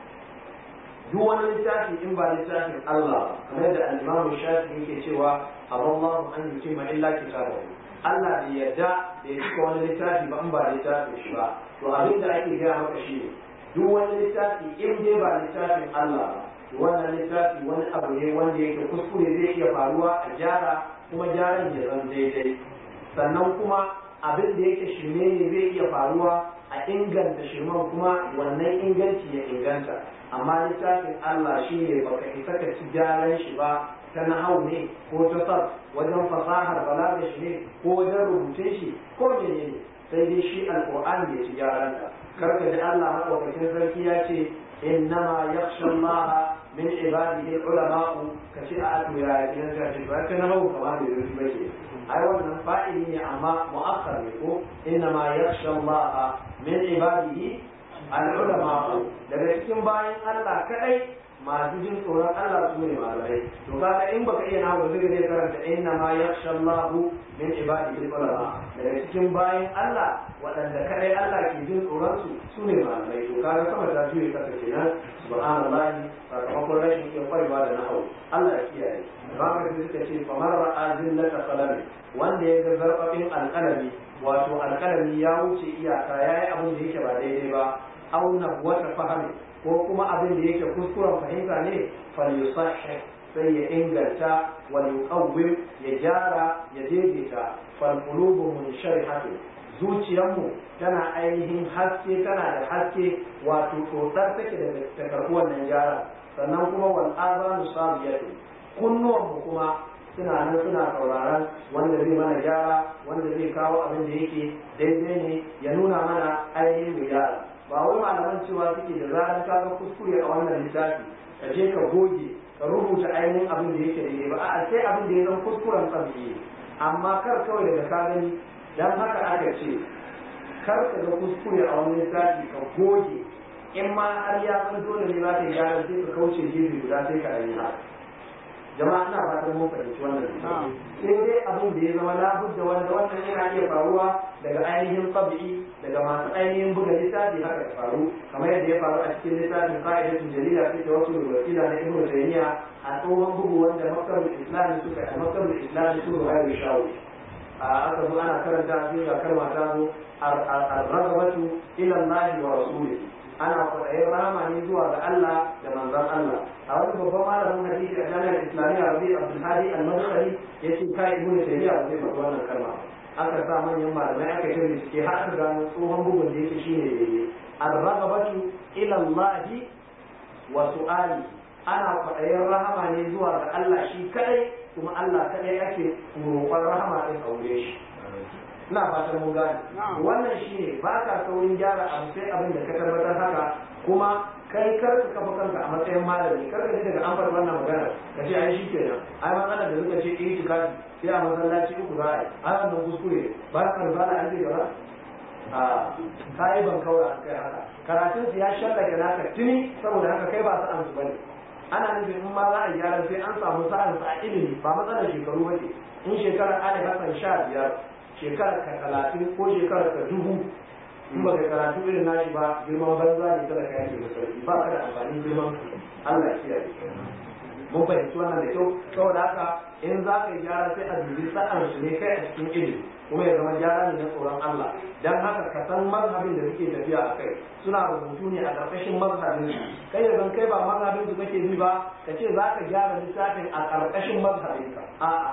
duk wani littafi in ba littafin Allah kamar da al-Imam Shafi'i yake cewa aballahu an yutimma illa kitabahu Allah bai yarda da ya cika wani littafi ba in ba littafin shi ba to abin da ake gaya maka shi ne duk wani littafi in dai ba littafin Allah ba wannan littafi wani abu ne wanda yake kuskure zai iya faruwa a gyara kuma gyaran ya zan daidai sannan kuma abin da yake shirme ne zai iya faruwa a inganta shirman kuma wannan inganci ya inganta amma littafin Allah shi ne baka isa ka ci gyaran shi ba ta nahau ne ko ta sar wajen fasahar balaga shi ne ko wajen rubutun shi ko menene sai dai shi alqur'ani ya ci gyaran ka karka ji Allah madaukakin sarki ya ce innama yakhsha Allah min ibadihi ulama'u kace a atu ya kiran ta ce ba kana hawo kamar da yake bace ai wannan fa'ili ne amma mu'akhkhar ne ko innama yakhsha Allah min ibadihi al-ulama'u daga cikin bayan Allah kadai masu jin tsoron Allah su ne malamai to kaga in baka iya nawo da zai karanta innama yakhsha Allah min ibadihi ulama daga cikin bayan Allah waɗanda kadai Allah ke jin tsoron su su ne malamai to kaga sama ta juye kasa kenan subhanallahi sakamakon rashin iya kwarewa da nahawu Allah ya kiyaye ba ka ji suka ce famar ra'a zillata qalami wanda ya ga zarbabin alqalami wato alqalami ya wuce iyaka yayi abin da yake ba daidai ba auna wata fahimi ko kuma abin da yake kuskuren fahimta ne falyusahih sai ya inganta wal yuqawwim ya gyara ya daidaita fal qulubu munsharihatun zuciyarmu tana ainihin haske tana da haske wato tsotsar take da ta karɓi wannan gyara sannan kuma wal azanu sabiyatu kunnuwanmu kuma suna nan suna sauraron wanda zai mana gyara, wanda zai kawo abin da yake daidai ne ya nuna mana ainihin mu gyara. Ba wai malaman cewa suke da zarar ka ga kuskure a wannan littafi ka je ka goge ka rubuta ainihin abin da yake daidai ba, a'a sai abin da ya zama kuskuren tsabi'i, amma kar kawai daga ka gani. Dan haka aka ce kar ka ga kuskure a wani littafi ka goge, in ma har ya san dole ne za ka gyara sai ka kauce gefe guda sai ka yi haka. Jama'a ina fatan mun fahimci wannan. Sai dai abin da ya zama labudda wanda wannan yana iya faruwa daga ainihin tabi'i, daga masu ainihin buga littafi haka ya faru, kamar yadda ya faru a cikin littafin Qa'idatun Jalila fi Tawassul Wasila na Ibn Taymiyyah a tsohon bugu wanda Maktabul Islam suka yi, Maktabul Islam su Ruhayyu Shawi. A aka zo ana karanta sai ga kalma ta zo ar-raghabatu ila Allah wa rasulihi, ana kwaɗayin rama ne zuwa ga Allah da manzon Allah. A wani babban malamin hadisi a jami'ar Islamiyya Rabi Abdul Hadi Al-Madkhali ya ce kai Ibn Taymiyyah ba zai faɗi wannan kalma. Aka sa manyan malamai aka yi bincike har aka gano tsohon bugun da yake shine daidai. Ar-raghabatu ila Allah wa su'ali, ana kwaɗayin rahama ne zuwa ga Allah shi kadai, kuma Allah kadai ake roƙon rahama ɗin aure shi. Ina fatan mun gane wannan shine ba ka saurin gyara abu sai abin da ka tabbatar haka, kuma kai kar ka kafa kanka a matsayin malami, kar ka ji daga an faɗi wannan magana ka ce ai shikenan ai matsalar da suka ce eh tikafi sai a masallaci uku za a yi ai wannan kuskure ba ka ba da an ce gaba a kai ban kaura an kai haka karatun su ya shallake naka tuni, saboda haka kai ba su an bane. Ana nufin in ma za a gyara sai an samu sa'an sa a ilimi, ba matsalar shekaru ba ce. In shekarar Ali Hassan sha biyar shekarar ka talatin ko shekarar ka dubu, in ba ka karatu irin nashi ba, girman banza ne kada ka yake da sarki, ba ka da amfani girman Allah ya kiyaye. Mun fahimci wannan da kyau, saboda haka in za ka yi gyara sai a dubi sa'an su ne kai a cikin ilimi, kuma ya zama gyara ne na tsoron Allah. Dan haka ka san mazhabin da suke tafiya a kai, suna rubutu ne a ƙarƙashin mazhabin su. Kai da zan kai ba mazhabin su kake bi ba, ka ce za ka gyara littafin a ƙarƙashin mazhabin ka. A'a,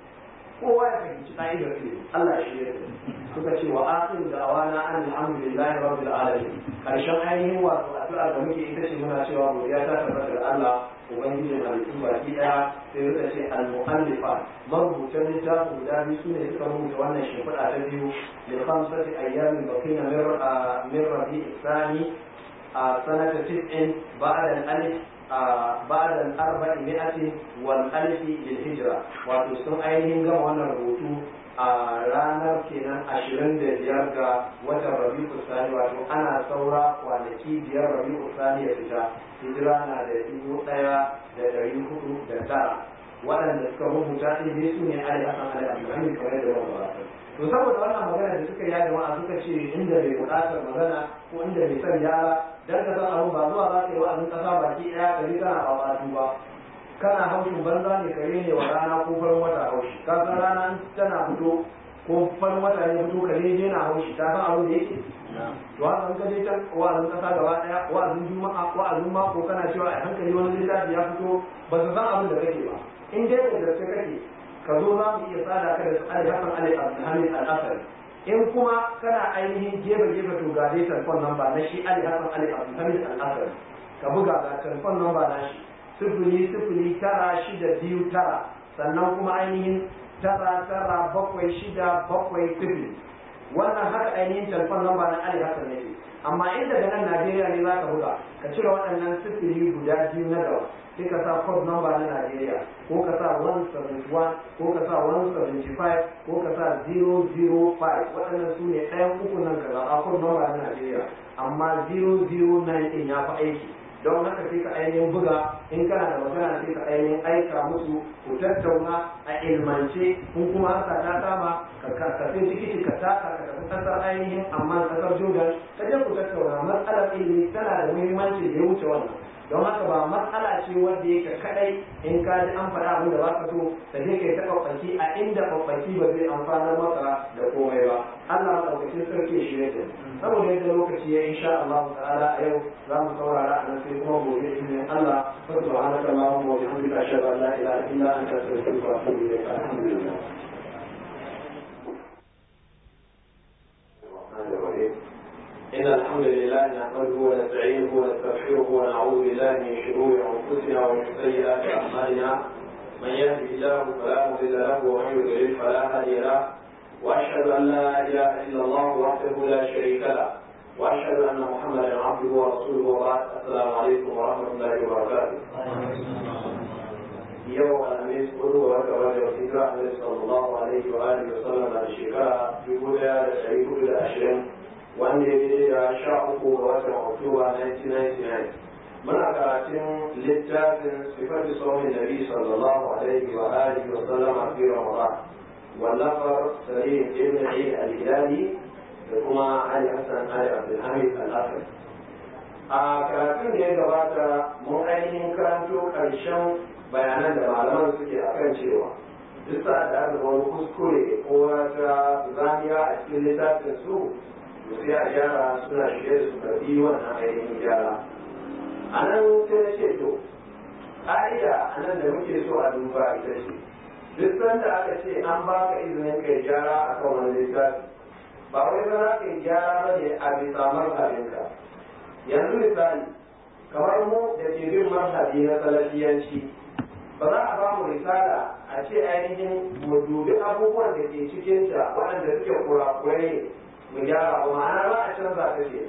kowa ya fahimci ka'idar ilimi, Allah ya shirya da suka ce wa akhiru da'wana an alhamdulillahi rabbil alamin. Karshen ainihin wato addu'a da muke ita ce muna cewa godiya ta tabbata da Allah ubangiji halittu baki daya. Sai suka ce al-mu'allifa, marubutan littafin guda biyu su ne suka rubuta wannan shimfiɗa ta biyu li khamsati ayyamin baqina min rabi'i thani a sanata tis'in ba'da al-alif بعد الأربعمائة والألف للهجرة. wato sun ainihin gama wannan rubutu a ranar kenan ashirin da biyar ga watan Rabi'u Sani, wato ana saura kwanaki biyar Rabi'u Sani ya fita. Hijira na da dubu ɗaya da ɗari hudu da tara. Waɗanda suka rubuta ɗin dai su ne Ali Hassan Ali Abdulhamid kamar da wani ba. To saboda wannan magana da suka yi jama'a suka ce inda bai buƙatar magana ko inda bai son yara, dan ka san abun ba zuwa za ka yi wa'azin ƙasa baki ɗaya ka yi kana babatu ba. Kana haushin banza ne kare ne wa rana ko farin wata haushi. Ka san rana tana fito ko farin wata ne fito kare ne na haushi, ta san abin da yake. To haka in ka je can wa'azin ƙasa gaba ɗaya, wa'azin juma'a, wa'azin mako kana cewa a hankali wani littafi ya fito, ba su san abin da kake ba. In dai da gaske kake ka zo za mu iya tsada ka da su Ali Hassan Ali Abdulhamid Al-Asari. In kuma kana ainihin gefe gefe to ga dai telefon namba na shi Ali Hassan Ali Abdulhamid Al-Asari, ka buga ga telefon namba na shi sifili sifili tara shida biyu tara, sannan kuma ainihin tara tara bakwai shida bakwai sifili. Wannan haka ainihin telefon namba na Ali Hassan ne. Amma in daga nan Najeriya ne za ka buga, ka cire waɗannan sifili guda biyu na gaba, sai ka sa code number na Najeriya, ko ka sa one seventy one, ko ka sa one seventy five, ko ka sa zero zero five. Waɗannan su ne ɗayan uku nan ka zaɓa code number na Najeriya, amma zero zero nine ɗin ya fi aiki. Don haka sai ka ainihin buga, in kana da magana sai ka ainihin aika musu ku tattauna a ilmance. In kuma haka ta kama ka sai tikiti ka taka ka tafi kasar ainihin amma kasar Jordan ka je ku tattauna. Matsalar ilimi tana da muhimmanci da ya wuce wannan. Don haka ba matsala ce wanda yake kadai in ka ji an faɗa abin da ba ka so ka je kai ta ɓaɓɓaki a inda ɓaɓɓaki ba zai amfanar maka da komai ba. Allah maɗaukacin sarki shi ne. Saboda yadda lokaci ya insha Allah ta'ala a yau za mu saurara a nan sai kuma gobe izinin Allah. Subhanaka Allahumma wa bihamdika ashhadu an la ilaha illa anta astaghfiruka wa atubu ilayk. Alhamdulillah. إن الحمد لله نحمده ونستعينه ونستغفره ونعوذ بالله من شرور أنفسنا ومن سيئات أعمالنا. من يهده الله فلا مضل له ومن يضلل فلا هادي له وأشهد أن لا إله إلا الله وحده لا شريك له وأشهد أن محمدا عبده ورسوله وبعد السلام عليكم ورحمة الله وبركاته. يوم الخميس قدوة وكبر وسيدنا النبي صلى الله عليه وآله وسلم على الشكاة في بودا لشريك إلى أشرين وأن يجري شاقه ووسع أكتوبر ألف وتسعمائة وتسعة وتسعين من أكراتين للتابع صفة صوم النبي صلى الله عليه وآله وسلم في رمضان واللفظ سليم ابن عيد الهلالي وكما علي حسن علي عبد الحميد الأخر. أكراتين دي gabata mun ainihin karanto ƙarshen bayanan da malaman suke a kan cewa duk sa'ad da aka wani kuskure ko wata zaniya a cikin littafin su to sai a gyara suna shirye da su karbi wannan ainihin gyara. A nan sai na ce to ƙa'ida a nan da muke so a duba ita ce duk sanda aka ce an baka izinin kai gyara a kan wani littafi ba wai ba za ka yi gyara ba ne a bisa marhabinka. Yanzu misali kamar mu da ke bin marhabi na salafiyanci ba za a ba mu risala a ce ainihin mu dubi abubuwan da ke cikinta waɗanda suke kurakurai mu gyara ba ma'ana ba a canza ta ke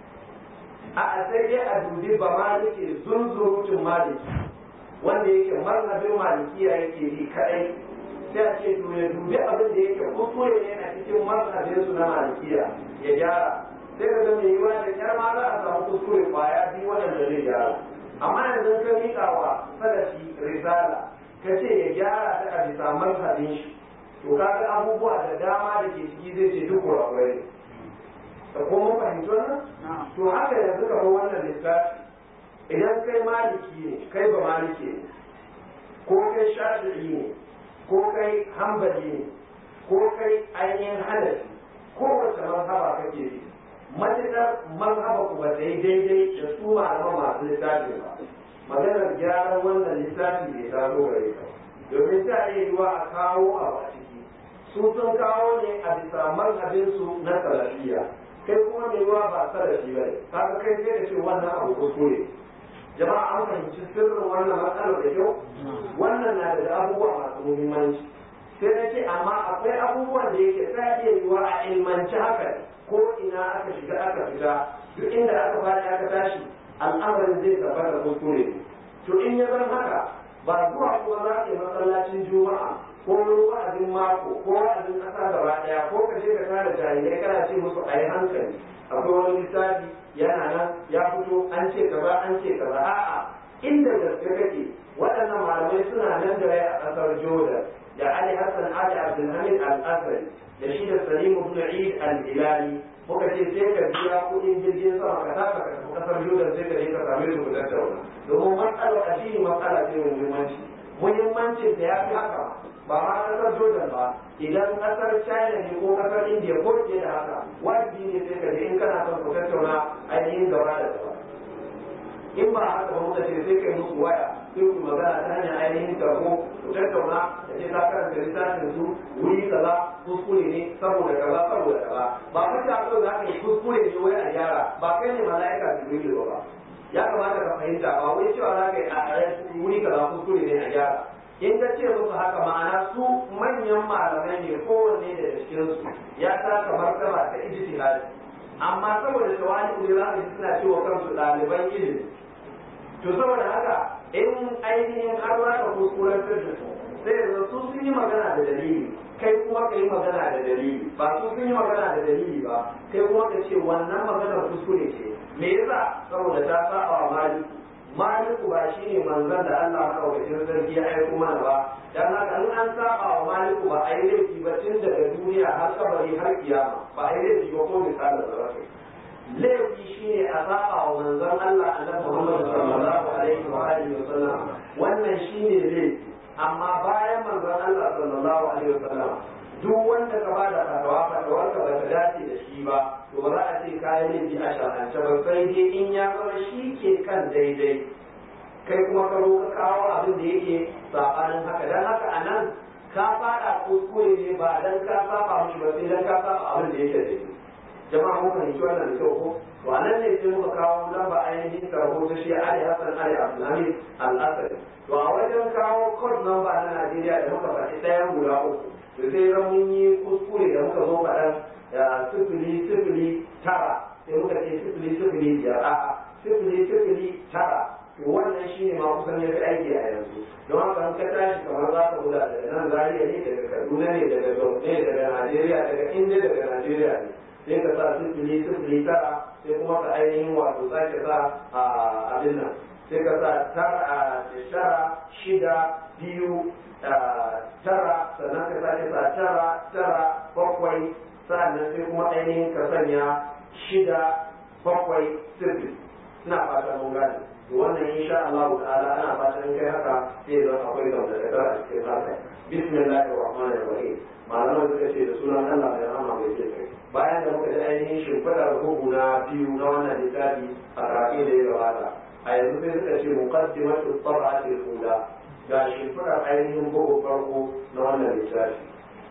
a sai dai a dubi ba maliki zunzurutun maliki wanda yake mazhabin malikiya yake bi kaɗai sai a ce to ya dubi abin da yake kuskure ne a cikin mazhabin su na malikiya ya gyara sai ka ga mai yiwa da kyar ma za a samu kuskure kwaya biyu waɗanda zai gyara. Amma yanzu ka miƙa wa salafi risala ka ce ya gyara ta a bisa mazhabin shi to kaga abubuwa da dama da ke ciki zai ce duk kurakurai ne. Da ko mun fahimci wannan? To haka yanzu ka bar wannan lissafi idan kai maliki ne kai ba maliki ne ko kai shafi'i ne ko kai hanbali ne ko kai ainihin hanafi ko wace mazhaba kake bi matuƙar mazhaba ku ba ta yi daidai da su malaman masu littafi ba maganar gyaran wannan littafi bai taso gare ka domin ta iya yiwa a kawo abu a ciki su sun kawo ne a bisa mazhabinsu na salafiya kai kuma mai yiwa ba salafi ba ne kaga kai sai ka ce wannan abu kuskure. Jama'a an fahimci sirrin wannan matsalar da kyau wannan na da abubuwa masu muhimmanci sai na ce amma akwai abubuwan da yake ta iya yiwa a ilmanci haka ko ina aka shiga aka fita duk inda aka fara aka tashi al'amarin zai tabbata kuskure to in ya zama haka ba zuwa kuma za ka yi masallacin juma'a ko wani wa'azin mako ko wa'azin ƙasa gaba ɗaya ko ka je ka tara jahilai kana ce musu a yi hankali akwai wani littafi yana nan ya fito an ce kaza an ce kaza a'a inda gaske kake waɗannan malamai suna nan da rai a ƙasar Jordan da Ali Hassan Ali Abdulhamid Al-Asri da shi da Salim ibn Eid Al-Hilali muka ce sai ka biya kuɗin jirgin sama ka taka ka tafi ƙasar Jordan sai ka je ka same su ku tattauna domin matsalar addini matsala ce mai muhimmanci muhimmancin da ya fi haka ba ma ƙasar Jordan ba idan ƙasar China ne ko ƙasar India ko ke da haka wajibi ne sai ka je in kana son ku tattauna ainihin gaba da gaba in ba haka ba muka ce sai kai musu waya sai ku magana ta hanyar ainihin tarho ku tattauna da ce za ka karanta littafin su wuri kaza kuskure ne saboda kaza saboda kaza ba ka ta so za ka yi kuskure ne wai a gyara ba kai ne mala'ika jibrilu ba ya kamata ka fahimta ba wai cewa za ka yi a wuri kaza kuskure ne a gyara in ka ce musu haka ma'ana su manyan malamai ne kowanne da cikinsu ya taka martaba ta ijtihadi amma saboda tawali ne za ka ji suna cewa kansu ɗaliban ilimi to saboda haka in ainihin har za ka kuskurantar da su sai yanzu su sun yi magana da dalili kai kuma ka yi magana da dalili ba su sun yi magana da dalili ba kai kuma ka ce wannan maganar kuskure ce me yasa saboda ta saba wa maliku maliku ba shi ne manzon da Allah madaukakin sarki ya aiko mana ba dan haka in an saba wa maliku ba a yi laifi ba tun daga duniya har kabari har kiyama ba a yi laifi ba ko misalin da rasu laifi shine a saba wa manzon Allah annabi Muhammad sallallahu alaihi wa alihi wa sallam wannan shine laifi amma bayan manzon Allah sallallahu alaihi wa sallam duk wanda ka bada fatawa fatawar ka ba ta dace da shi ba to ba za a ce kayan laifi a shar'ance ba sai dai in ya zama shi ke kan daidai kai kuma ka ka kawo abin da yake sabanin haka dan haka anan ka fada kuskure ne ba dan ka saba mishi ba sai dan ka saba abin da yake daidai jama'a mun fahimci wannan da kyau ko to a nan ne sai muka kawo lamba ainihin karbo ta shi Ali Hassan Ali Abdulhamid Al-Asadi to a wajen kawo code number na Najeriya da muka faɗi ɗayan guda uku to sai ran mun yi kuskure da muka zo faɗan sifili sifili tara sai muka ce sifili sifili biyar a'a sifili sifili tara to wannan shine ma kusan ya fi aiki a yanzu don haka in ka tashi kamar za ka kula daga nan Zaria ne daga Kaduna ne daga Jos ne daga Najeriya daga inda daga Najeriya ne sai ka sa sifili sifili tara sai kuma ka ainihin wato sake sa a abin nan sai ka sa tara tara shida biyu tara sannan ka sake sa tara tara bakwai sannan sai kuma ainihin ka sanya shida bakwai sifili ina fatan mun gane to wannan insha Allah ta'ala ana fatan kai haka sai zan akwai gamda da a cikin haka bismillahir rahmanir rahim malaman suka ce da sunan Allah mai rahama mai jin kai bayan da muka ji ainihin shimfiɗar bugu na biyu na wannan littafi a karatu da ya gabata a yanzu sai suka ce muqaddimatu tab'ati al-ula ga shimfiɗar ainihin bugu farko na wannan littafi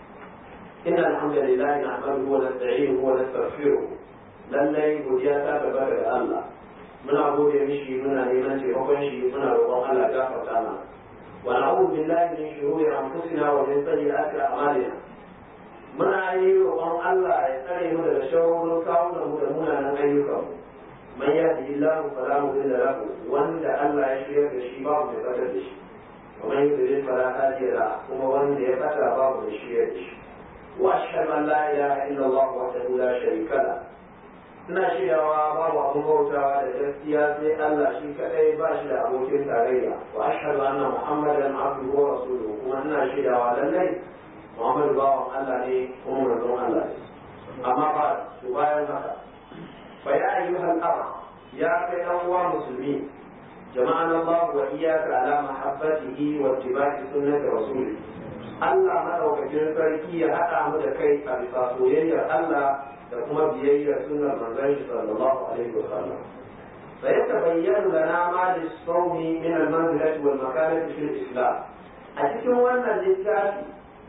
inna alhamdulillah nahmaduhu wa nasta'inuhu wa nastaghfiruh lallai godiya ta tabbata ga Allah muna gode mishi muna neman taimakon shi muna roƙon Allah ya gafarta mana wa na'udhu billahi min shururi anfusina wa min sayyiati a'malina muna yi roƙon Allah ya tsare mu daga shawarar kawunan mu da munanan ayyukan mu man yahdihillahu fala mudilla lahu wanda Allah ya shirya da shi babu mai fatar da shi wa man yudlil fala hadiya lahu kuma wanda ya fata babu mai shirya da shi wa ashhadu an la ilaha illa Allah wahdahu la sharika lahu ina shiryawa babu abin bautawa da gaskiya sai Allah shi kadai ba shi da abokin tarayya wa ashhadu anna muhammadan abduhu wa rasuluhu kuma ina shiryawa lallai muhammadu bawan Allah ne kuma manzon Allah ne amma ba su bayan haka fa ya ayyuhal akh ya kai dan uwa musulmi jama'an Allah wa iyyaka ala mahabbatihi wa ittiba'i sunnati rasulih Allah madaukakin sarki ya haɗa mu da kai a bisa soyayyar Allah da kuma biyayyar sunnar manzon shi sallallahu alaihi wa sallam fa yatabayyana lana ma lis-sawmi min al-manzilati wal makanati fil islam a cikin wannan littafi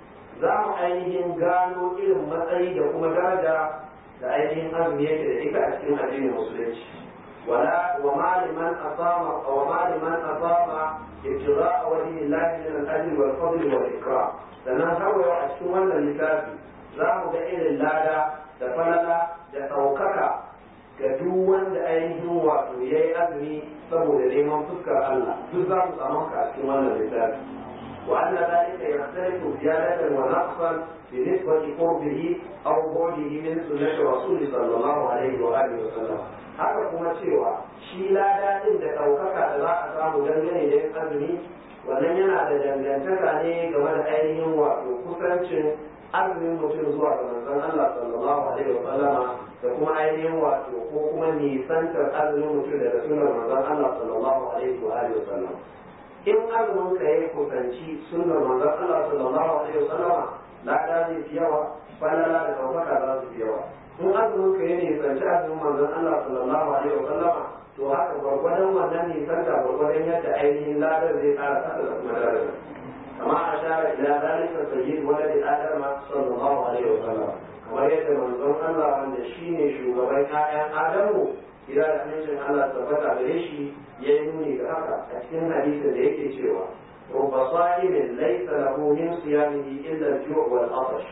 za mu ainihin gano irin matsayi da kuma daraja da ainihin azumi yake da ita a cikin addinin musulunci wala wa maliman asama wa maliman asama ibtigha'a wajhi Allah min al-ajr wal fadl wal ikram sannan har yau a cikin wannan littafi za mu ga irin lada da falala da ɗaukaka ga duk wanda ainihin wato ya yi azumi saboda neman fuskar Allah duk za mu samu ka a cikin wannan littafi wa anna zalika yaxtalifu ziyadatan wa naqsan bi nisbati qurbihi aw bu'dihi min sunnati rasul sallallahu alaihi wa alihi wa sallam haka kuma cewa shi lada din da ɗaukaka da za a samu dangane da yin azumi wannan yana da dangantaka ne game da ainihin wato kusancin azumin mutum zuwa ga manzon Allah sallallahu alaihi wa sallama da kuma ainihin wato ko kuma nisantar azumin mutum daga sunnar manzon Allah sallallahu alaihi wa alihi wa sallam in azumin ka ya kusanci sunnar manzon Allah sallallahu alaihi wa sallama lada zai fi yawa falala da ɗaukaka za su fi yawa in azumin ka ya nisanci azumin manzon Allah sallallahu alaihi wa sallama to haka gwargwadon wannan nisanta gwargwadon yadda ainihin ladar zai ƙara kasa da kuma daraja كما أشار إلى ذلك سيد ولد آدم صلى الله عليه وسلم كما يتم منظر الله عند الشين شوغبين آيان آدم إذا أمنشن الله ثبت عليه ينوني كهكا أكتن حديث ذلك شوى رب صائم ليس له من صيامه إلا الجوع والعطش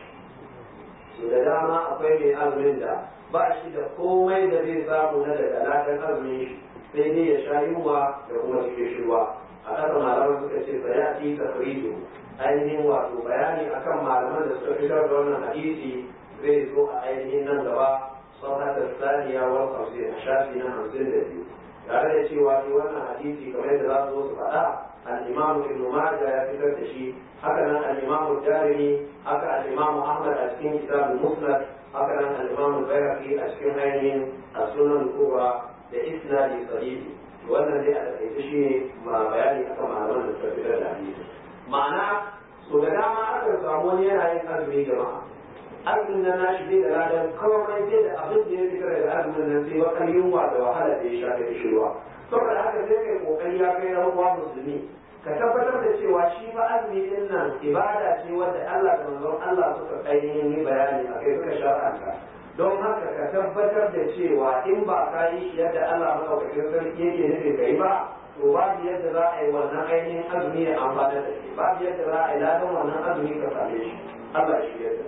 إذا دعما أقيم أزمن دا باشي دا قومي دا بيسامو ندى دلاتن أزمنش سيدي يشايوما يقوم تكشوا a ƙasa malaman suka ce sayati tafridu ainihin wato bayani akan malaman da suka fitar da wannan hadisi zai zo a ainihin nan gaba sahatar saniya wal hamsin a shafi na hamsin da biyu tare da cewa shi wannan hadisi kamar yadda za su zo su faɗa al-imam ibn majah ya fitar da shi haka nan al-imam darimi haka al-imam ahmad a cikin kitab musnad haka nan al-imam bayhaqi a cikin ainihin as-sunan kubra da isnadi sahihi wannan dai a takaice shi ne ma bayani akan malaman da suka fitar da hadisi ma'ana so da dama akan samu wani yana yin azumi jama'a azumin nan nashi bai da ladan kawai sai da abin da ya fitar da azumin nan sai bakar yunwa da wahala da ya sha da shirwa saboda haka sai kai kokari ya kai ran uwa musulmi ka tabbatar da cewa shi fa azumi din nan ibada ce wadda Allah da manzon Allah suka ainihin yi bayani akai suka shar'anta don haka ka tabbatar da cewa in ba ka yi shi yadda Allah madaukakin sarki yake nufin kai ba to babu yadda za a yi wannan ainihin azumi ya amfana da shi babu yadda za a yi ladan wannan azumi ka same shi Allah shi yadda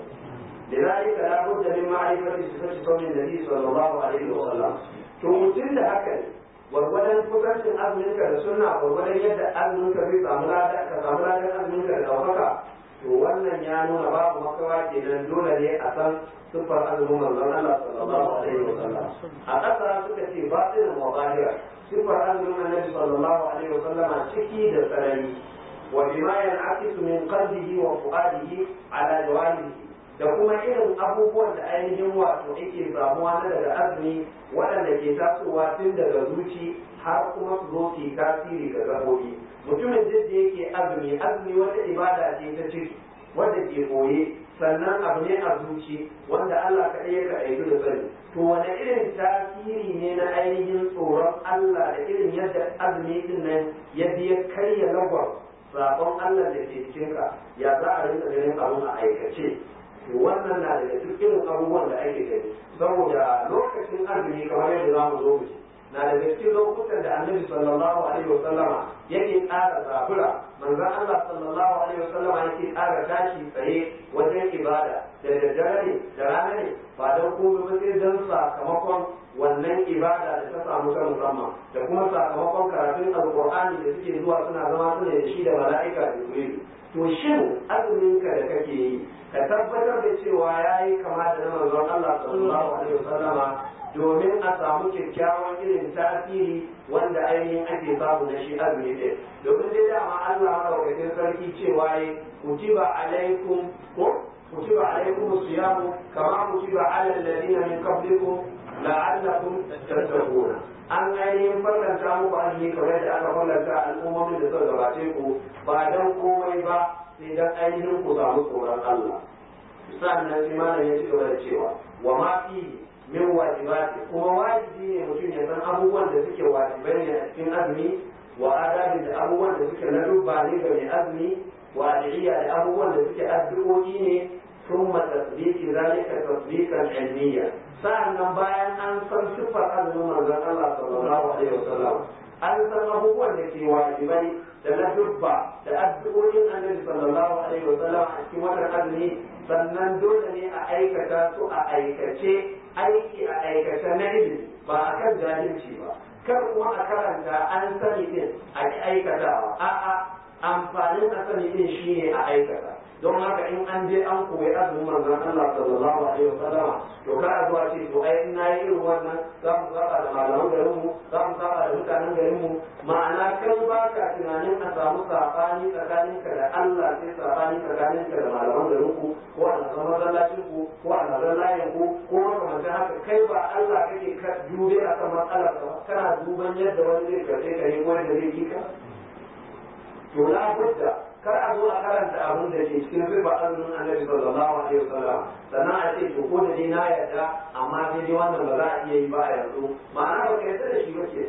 لذلك لا بد من معرفة صفة صوم النبي صلى الله عليه وسلم to mutum da haka ne gwargwadon kusancin azuminka da sunna gwargwadon yadda azuminka zai samu lada ka samu ladan azuminka da ɗaukaka to wannan ya nuna babu makawa kenan dole ne a san siffar azumin manzon Allah sallallahu alaihi wasallam a ƙasa suka ce batinin wa zahira siffar azumin annabi sallallahu alaihi wasallam ciki da sarari wa bima yan'akisu min qalbihi wa fu'adihi ala jawarihi da kuma irin abubuwan da ainihin wato yake samuwa na daga azumi waɗanda ke tasowa tun daga zuci har kuma su zo su tasiri ga gaɓoɓi mutumin da yake azumi azumi wata ibada ce ta ciki wanda ke koye sannan abu ne a zuci wanda Allah kaɗai ya kaɗaitu da sani to wani irin tasiri ne na ainihin tsoron Allah da irin yadda azumi din nan ya biya karya lagwar sabon Allah da ke cikinka ya za a rinka ganin abun a aikace to wannan na daga duk irin abubuwan da ake gani saboda lokacin azumi kamar yadda za mu zo mu na daga cikin lokutan da annabi sallallahu alaihi wa sallama yake ƙara zabura manzon Allah sallallahu alaihi wa sallama yake ƙara tashi tsaye wajen ibada da daddare ne da rana ne ba don komai ba sai don sakamakon wannan ibada da ta samu ta musamman da kuma sakamakon karatun alqur'ani da suke zuwa suna zama suna da shi da mala'ika jibril to shin azuminka da kake yi ka tabbatar da cewa ya yi kama da na manzon Allah sallallahu alaihi wasallama domin a samu kyakkyawan irin tasiri wanda ainihin ake samu na shi azumi ɗin domin dai dama Allah madaukakin sarki cewa ya kutiba alaikum ko kutiba alaikum siyamu kama kutiba ala alladhina min qablikum la'allakum tattaquna an ainihin farlanta muku azumi kamar da aka farlanta al'ummomin da suka gabace ku ba dan komai ba sai dan ainihin ku samu tsoron Allah sannan sai malam ya ci gaba da cewa wa ma fi min wajibati kuma wajibi ne mutum ya san abubuwan da suke wajibai ne a cikin azumi wa adabi da abubuwan da suke na dubba ne ga mai azumi wa adiyya da abubuwan da suke addu'o'i ne ثم تثبيت ذلك تطبيقا علميا sa'annan bayan an san siffar azumin manzon Allah sallallahu alaihi wasallam an san abubuwan da ke wajibai da na dubba da addu'o'in annabi sallallahu alaihi wasallam a cikin wannan azumi sannan dole ne a aikata su a aikace aiki a aikace na ilimi ba a kan jahilci ba kar kuma a karanta an sani din a aikatawa a'a amfanin a sani din shine a aikata don haka in an je an koyi azumin manzon Allah sallallahu alaihi wasallam to ka zuwa ce to ai in nayi irin wannan za mu saba da malaman garin mu za mu saba da mutanen garin mu ma'ana kai ba ka tunanin a samu sabani tsakanin ka da Allah sai sabani tsakanin ka da malaman garin ku ko a nasan masallacin ku ko a nasan layin ku ko makamantan haka kai ba Allah kake ka dube a kan matsalar ka kana duban yadda wani zai karɓe ka ne ko yadda zai kika to la budda kar a zo a karanta abin da ke cikin riba azumin annabi sallallahu alaihi wasallam sannan a ce to ko da dai na yarda amma sai dai wannan ba za a iya yi ba a yanzu ma'ana ba ka yarda da shi ba ke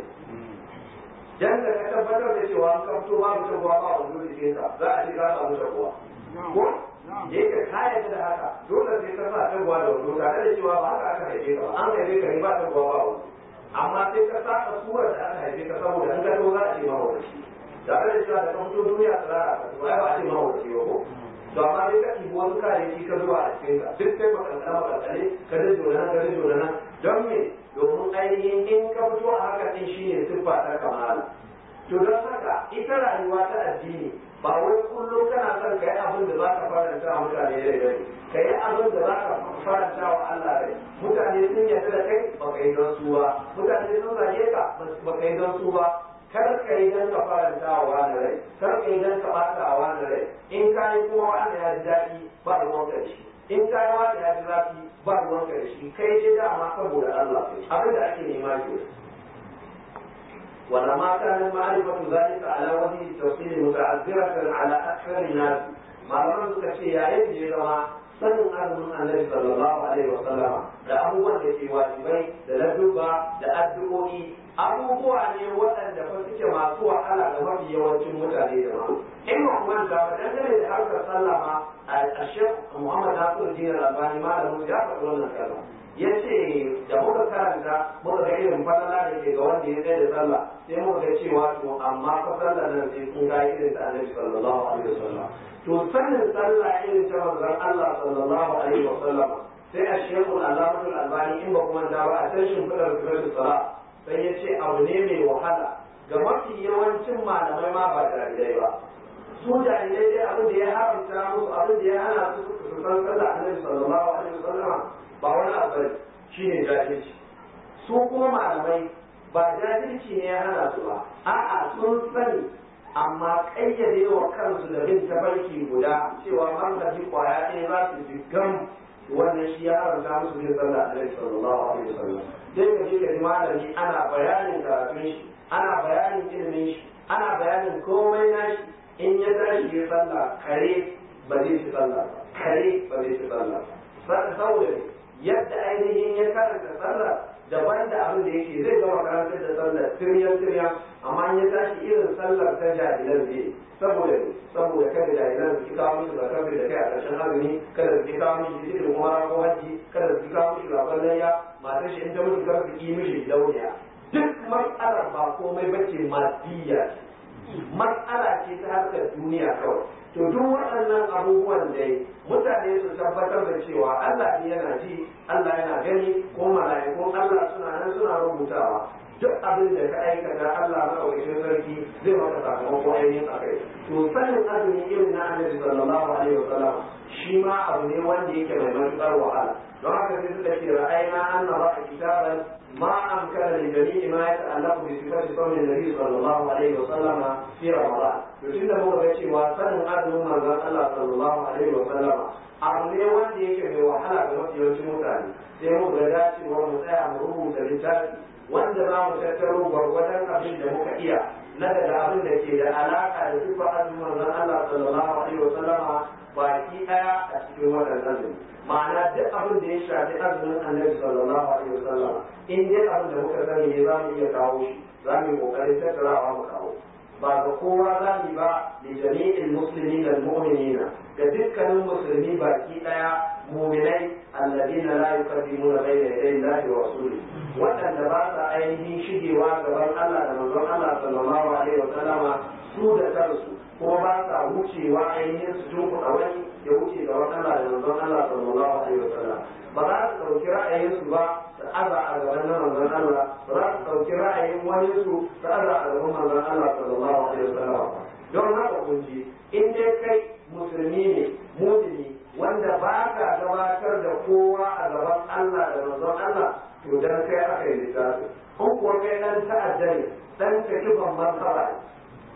dan da ka tabbatar da cewa an kafto babu tabuwa ba wanda da ke ka za a ce ka samu tabuwa ko je ka kaya da haka dole sai ka sa tabuwa da wando tare da cewa ba haka aka haife ka ba an haife ka ne ba tabuwa ba wando amma sai ka saka surar da aka haife ka saboda an gado za a ce ma wanda shi tare da cewa da kan fito duniya tsirara ka to ai ba a ce mahaukaci ba ko to amma dai ka ɗibi wasu kayayyaki ka zuwa a cikin ka duk kai makalkala makalkale ka da jona ka da jona don me domin ainihin in ka fito a haka din shine siffa ta kamala to don haka ita rayuwa ta addini ba wai kullum kana son ka yi abin da za ka faranta wa mutane rai rai ka yi abin da za ka faranta wa Allah rai mutane sun yarda da kai ba ka yi don su ba mutane sun zage ka ba ka yi don su ba kar ka yi don ka faranta wa wani rai kar ka yi don ka ɓata wa wani rai in ka yi kuma wani ya ji daɗi ba ruwan ka da shi in ka yi wani ya ji zafi ba ruwan ka da shi kai dai dama saboda Allah abin da ake nema ke ولما كان معرفة ذلك على وجه التفصيل متعذرة على أكثر الناس ما لم تكشي يا يجي sanin azumin annabi sallallahu alaihi wa sallama da abubuwan da ke wajibai da ladduba da addu'o'i abubuwa ne waɗanda fa suke masu wahala ga mafi yawancin mutane da ma in ba kuma da ba dangane da harkar sallah ma a Sheikh Muhammad Nasir Din Al-Albani malamin ya faɗi wannan kalma ya ce da muka karanta muka ga irin falala da ke ga wanda ya tsaye da sallah sai muka ga cewa to amma fa sallah nan sai kun ga irin ta annabi sallallahu alaihi wasallam to sanin sallah irin ta manzon Allah sallallahu alaihi wasallam sai a shekul alamatul albani in ba kuma da ba a tashin fadar sifatu sala sai ya ce abu ne mai wahala ga mafi yawancin malamai ma ba jahilai ba su jahilai dai abin da ya haramta musu abin da ya hana su su san sallah annabi sallallahu alaihi wasallam ba wani abu shine jahilci su kuma malamai ba jahilci ne ya hana su ba a'a sun sani amma kayyade wa kansu da bin tafarki guda cewa manhaji kwaya ɗaya za su ji gam wannan shi ya haramta musu bin sallah alaihi sallallahu alaihi wasallam dai ka je ka ji malami ana bayanin karatun shi ana bayanin ilimin shi ana bayanin komai nashi in ya tashi ya sallah kare ba zai ci sallah ba kare ba zai ci sallah ba saboda yadda ainihin ya karanta sallah daban da abin da yake zai gama karantar da sallar tiryan tiryan amma ya tashi irin sallar ta jahilan zai saboda ne saboda kada jahilan su kawo mishi zakar da kai a ƙarshen azumi kada su kawo mishi zikirin umara ko haji kada su kawo mishi rabon layya matar shi in ta mutu kar su ki mishi dauniya duk matsalar ba komai bace madiyya matsala ce ta harkar duniya kawai to duk waɗannan abubuwan da mutane su tabbatar da cewa Allah ne yana ji Allah yana gani ko mala'ikun Allah suna nan suna rubutawa duk abin da ka aikata Allah maɗaukakin sarki zai maka sakamako ainihin a kai to sanin azumi irin na annabi sallallahu alaihi wasallam shi ma abu ne wanda yake mai matuƙar wahala don haka sai suka ce ra'ayna anna ra'a kitaban ما أمكن لجميع ما يتعلق بصفات صوم النبي صلى الله عليه وسلم في رمضان. يجب أن نقول بشيء وسن أدنى من الله صلى الله عليه وسلم. أغني وندي كم وحلا بنفس يوم مثالي. سيمو غداتي ومساء مرور سلسال. وند ما متكرر وردان قبل دمك إياه. ندى أبن ذكي علاقة بصفة أدنى من الله صلى الله عليه وسلم. baki daya a cikin wannan azumi ma'ana duk abin da ya shafi azumin annabi sallallahu alaihi wasallam in dai abin da muka sani ne za mu iya kawo shi za mu yi kokarin tattarawa mu kawo ba ga kowa za mu ba da jami'in musulmi da mu'minina ga dukkanin musulmi baki daya mu'minai alladina la yuqaddimuna bayna yaday Allahi wa rasulihi waɗanda ba sa ainihin shigewa gaban Allah da manzon Allah sallallahu alaihi wasallama su da kansu kuma ba sa wucewa ainihin su tunkuɗa wani ya wuce ga wata Allah da manzon Allah sallallahu alaihi wasallam ba za su ɗauki ra'ayinsu ba su aza a gaban na manzon Allah ba za su ɗauki ra'ayin wani su su aza a gaban manzon Allah sallallahu alaihi wasallam don haka kun ji in dai kai musulmi ne mumini wanda ba ka gabatar da kowa a gaban Allah da manzon Allah to dan kai aka yi lissafi in kuwa kai dan ta'adda ne dan ka kifan martaba ne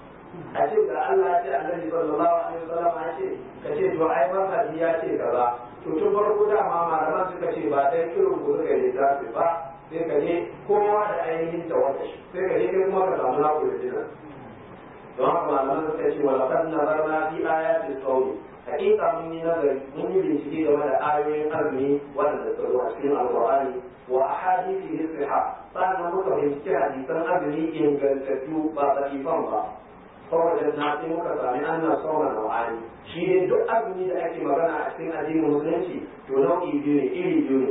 a ce ga Allah ce annabi sallallahu alaihi wasallam ya ce ka ce to ai mazhabi ya ce kaza to tun farko da ma malaman suka ce ba dai kirin ku suka yi zafi ba sai ka je kowa da ainihin tawata shi sai ka je kai kuma ka samu na kula dina don haka malaman suka ce wala kad nazarna fi ayati sawmi hakika mun yi nazari mun yi bincike game da ayoyin azumi wanda suka zo a cikin alqur'ani wa ahadithi sihha sannan muka bincike hadisan azumi ingantattu ba da'ifan ba فوجد ناس مكتامي أن صوم نوعان شيء دو أبني لأكي مغانا أكتين أدين مسلمتي تنوئي بيوني إلي بيوني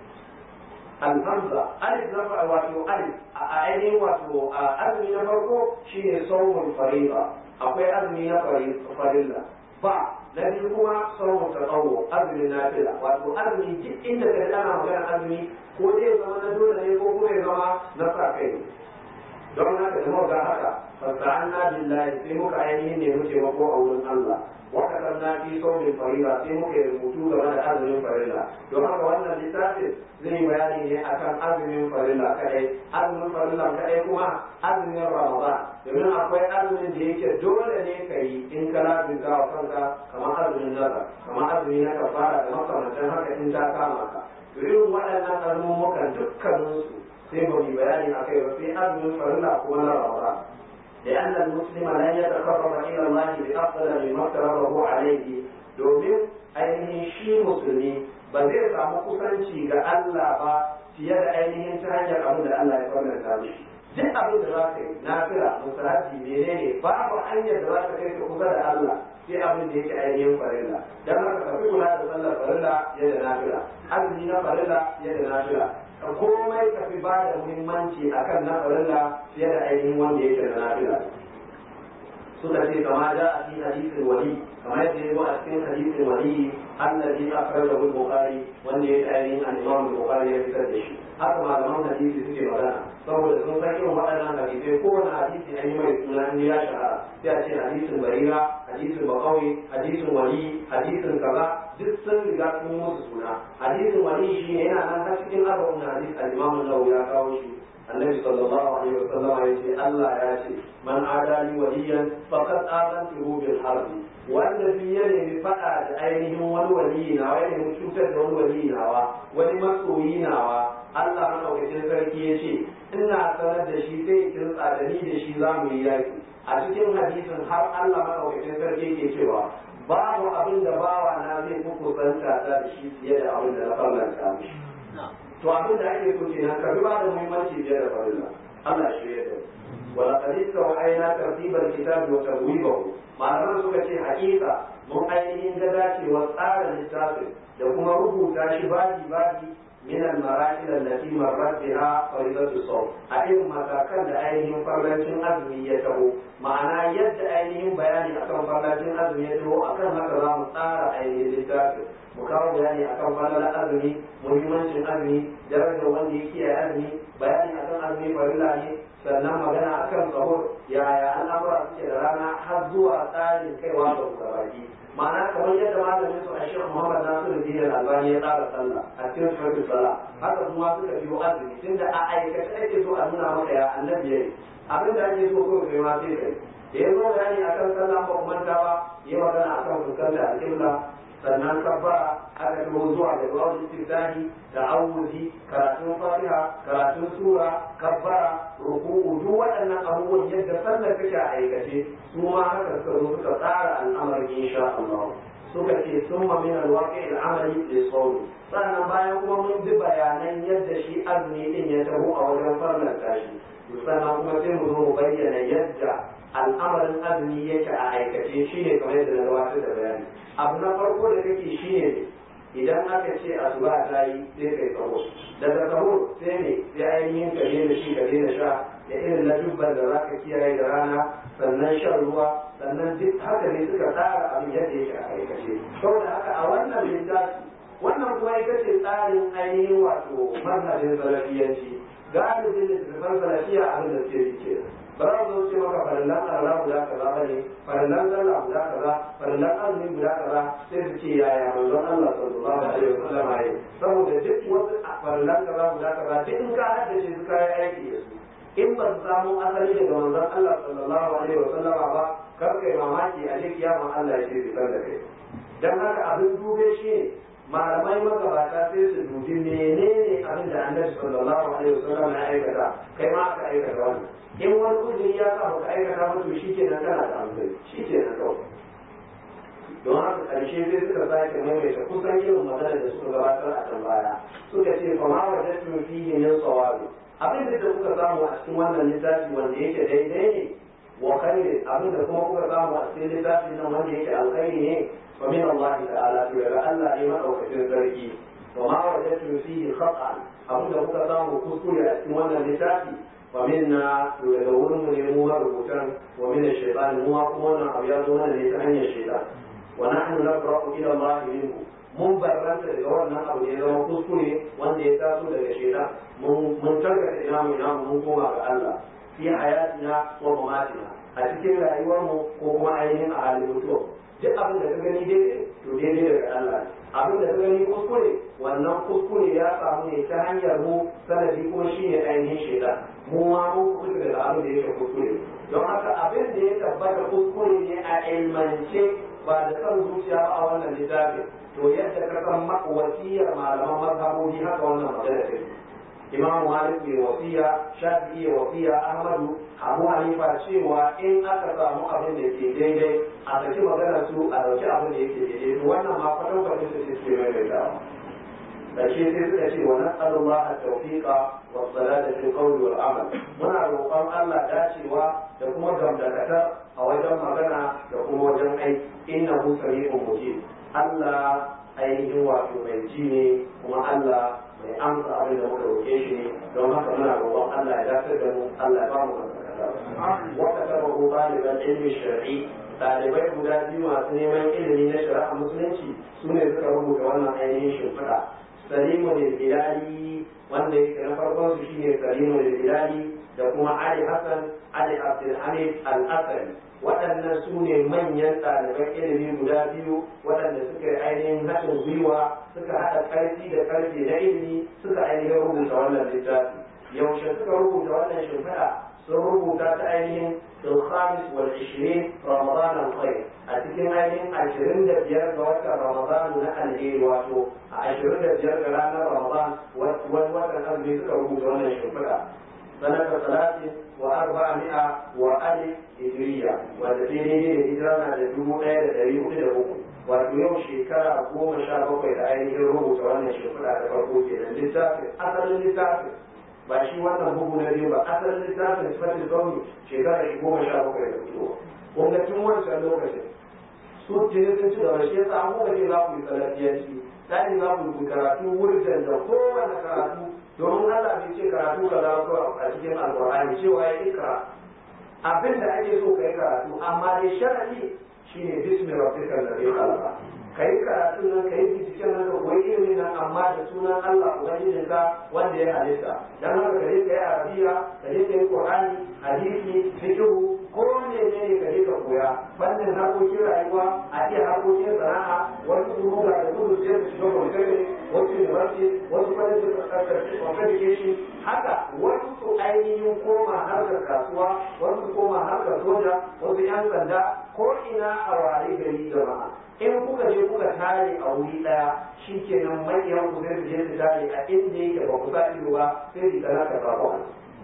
الهمزة ألف نفع واتو ألف أعيني واتو أبني نفرقو شيء صوم الفريضة أقوي أبني فريضة با نبيكما صوم التطوع أبني نافلة واتو أبني جد إنك لأنا مغانا أبني كودي زمان دون يقوم زمان نفع كيف don haka da muka haka fasta'anna billahi sai muka ainihin ne muke mako a wurin Allah wa katanna fi sawmin farila sai muka yi rubutu game da azumin farila don haka wannan littafin zai bayani ne akan azumin farila kadai azumin farila kadai kuma azumin ramadan domin akwai azumin da yake dole ne ka yi in ka labinta wa kanka kamar azumin nazar kamar azumi na kafara da makamantan haka in ta kama ka to irin waɗannan azumumukan dukkaninsu sai ba mu bayani akai ba sai azumin farilla ko na ramadan لأن المسلم لن يتقرب إلى الله بأفضل مما افترضه عليه domin ainihin shi musulmi ba zai samu kusanci ga Allah ba fiye da ainihin ta hanyar abin da Allah ya farlanta mishi duk abin da za ka yi nafila musahabi menene babu hanyar da za ka kai ka kusa da Allah sai abin da yake ainihin farilla dan haka ka fi kula da sallar farilla yadda nafila azumi na farilla yadda nafila komai ka fi ba da muhimmanci akan na farilla fiye da ainihin wanda yake da nafila suka ce kama da a cikin hadisin wali kamar yadda ya zo a cikin hadisin wali allazi akhrajahu al-bukhari wanda ya ainihin al-imam al-bukhari ya fitar da shi haka malaman hadisi suke magana saboda sun san irin waɗannan hadisai kowane hadisi an yi mai suna in ya shahara sai a ce hadisin barira hadisin bakawi hadisin wali hadisin kaza duk sun riga sun musu suna hadisin wali shi ne yana nan har cikin arba'un hadis al-imam an-nawawi ya kawo shi النبي صلى الله عليه وسلم يقول الله ياتي من عادى لي وليا فقد آذنته بالحرب وأن في يده فقد أينهم والولينا وأينهم شوتر والولينا ولمسوينا الله من أوكتين فرقية إن أعتمد شيء سيكون أدني شيء لا مياكي أشكين حديثا حر الله من أوكتين فرقية شوى babu abin da bawa na zai fi kusanta da shi fiye da abin da na farlanta mishi to abin da ake so kenan ka bi ba da muhimmanci fiye da farilla Allah shi ya da wala qadista wa ayna tartibal kitab wa tabwibahu malaman suka ce hakika mun ainihin ga dacewar tsara littafin da kuma rubuta shi baji baji min al-marahil allati marrat biha faridatu sawm a irin matakan da ainihin farlancin azumi ya taho ma'ana yadda ainihin bayani akan farlancin azumi ya taho akan haka za mu tsara ainihin littafin mu kawo bayani akan falalar azumi muhimmancin azumi darajar wanda ya kiyaye azumi bayani akan azumi farilla ne sannan magana akan sahur yaya al'amura suke da rana har zuwa tsarin kaiwa ga baki ma'ana kamar yadda malamin su a Sheikh Muhammad Nasiruddin Al-Albani ya tsara sallah a cikin suratul salah haka kuma suka biyo azumi tunda a aikace ake so a nuna maka ya annabi yayi abin da ake so ko kai ma sai kai da ya zo bayani akan sallah ba kuma ta ba yi magana akan fuskantar al-qibla sannan kabbara aka taho zuwa da du'a istiftahi da awuzi karatun fatiha karatun sura kabbara ruku'u duk waɗannan abubuwan yadda sallar take a aikace su ma haka suka zo suka tsara al'amarin insha Allah suka ce summa min alwaqi' al'amali li sawm sannan bayan kuma mun bi bayanan yadda shi azumi din ya taho a wajen farlan tashi sannan kuma sai mu zo mu bayyana yadda al'amarin azumi yake a aikace shine kamar yadda na gabatar da bayani abu na farko da kake shine idan aka ce asuba ta yi sai kai tsaho daga tsaho sai ne sai ainihin ka daina shi ka daina sha da irin ladubban da za ka kiyaye da rana sannan shan ruwa sannan duk haka ne suka tsara abin yadda yake a aikace saboda haka a wannan littafi wannan kuma ita ce tsarin ainihin wato manhajin salafiyanci galibin littattafan salafiya abin da suke rike ba za su ce maka farallan Allah guda kaza ba ne farallan sallah guda kaza farallan azumi guda kaza sai su ce yaya manzon Allah sallallahu alaihi wasallam ya saboda duk wasu farallan kaza guda kaza duk in ka haddace su kai aiki da su in ba su samu asali daga manzon Allah sallallahu alaihi wasallam ba kar kai mamaki a cikin kiyama Allah ya ce fitar da kai dan haka abin dube shi ne malamai magabata sai su dubi menene abin da Annabi sallallahu alaihi wasallam ya aikata kai ma ka aikata wannan in wani uzuri ya sa baka aikata ba to shikenan kana da hankali shikenan kawai don haka karshe sai suka sake maimaita kusan irin magana da suka gabatar a can baya suka ce fa ma wajadtu fihi min sawabi abin da kuka samu a cikin wannan littafi wanda yake daidai ne wa khairin abin da kuma kuka samu a cikin littafin nan wanda yake alkhairi ne fa min Allah ta'ala to daga Allah ne madaukakin sarki wa ma wajadtu fihi khata'an abin da kuka samu kuskure a cikin wannan littafi fa minna to daga wurin mu ne mu marubutan wa min ash-shaytan mu kuma wannan abu ya zo mana ne ta hanyar shaytan wa nahnu nabra'u ila Allah minhu mun barranta daga wannan abu ne zama kuskure wanda ya taso daga shaytan mun mun tarkata ina mu ina mun koma ga Allah fi hayatina wa mamatina a cikin rayuwarmu ko kuma ainihin a halin mutuwa duk abin da ka gani daidai to daidai daga Allah abin da ka gani kuskure wannan kuskure ya samu ne ta hanyar mu sanadi kuma shine ainihin shaitan mu ma mun kuskure daga abin da yake kuskure don haka abin da ya tabbata kuskure ne a ilmance ba da san zuciya ba a wannan littafin to yadda ka san wasiyar malaman mazhabobi haka wannan magana take Imam Malik bai wasiya, Shafi'i ya wasiya, Ahmadu, Abu Hanifa cewa in aka samu abin da ke daidai a saki magana su a dauki abin da yake daidai to wannan ma kwatan kwatan su ce suke mai dawa. ƙarshe sai suka ce wa nas'alullah at-tawfiqa was salata fil qawli wal amal muna roƙon Allah dacewa da kuma gamdakatar a wajen magana da kuma wajen aiki innahu sami'un mujib Allah ainihin wato mai ji ne kuma Allah mai amsa abin da muka roƙe shi ne don haka muna roƙon Allah ya dace da mu Allah ya ba mu gamdakatar wata kaba ko ɗaliban ilmi shar'i ɗalibai guda biyu masu neman ilimi na shari'a musulunci su ne suka rubuta wannan ainihin shimfiɗa salimu da bilali wanda yake na farkon su shine salimu da bilali da kuma ali hassan ali abdulhamid al-asari waɗannan su ne manyan ɗaliban ilimi guda biyu waɗanda suka yi ainihin haɗin gwiwa suka haɗa ƙarfi da ƙarfe na ilimi suka ainihin rubuta wannan littafi yaushe suka rubuta wannan shimfiɗa sun rubuta ta ainihin الخامس والعشرين رمضان الخير أتكلم عن عشرين دبير جوات رمضان نحن واتو عشرين دبير جلانا رمضان والوطن أبي ذكره جوانا الشفقة سنة ثلاث وأربعمائة وألف هجرية وتفيني الهجرة لدبو آية دريو لدبو wato yau shekara goma sha bakwai da ainihin rubuta wannan shimfiɗa da farko kenan littafin asalin littafin ba shi wannan bugu na biyu ba asalin littafin sifatin kauni shekara shi goma sha bakwai da fito wanda tun wancan lokacin su jini sun ci gaba shi yasa an kuka ce za ku yi salafiyanci tsari za ku yi karatu wurjan da kowane karatu domin Allah bai ce karatu ka za ku a cikin alƙur'ani cewa ya ikra abin da ake so ka yi karatu amma dai sharadi shine bismi rabbikal ladhi khalaqa kai karatu nan kai binciken nan ka koyi ilimin nan amma da sunan Allah ubangijin ka wanda ya halitta dan haka ka je kai arabiya ka je kai qur'ani hadisi fiqh ko ne ne ka je ka koya fannin harkokin rayuwa a iya harkokin sana'a wasu ruga da gudu sai su shiga kwamfani wasu university wasu kwalejin education haka wasu su ainihin koma harkar kasuwa wasu su koma harkar soja wasu yan sanda ko ina a wari gari jama'a in kuka je kuka tare a wuri daya shi kenan manyan ku sai su je su tare a inda yake ba ku sa ido ba sai su kana ka sabo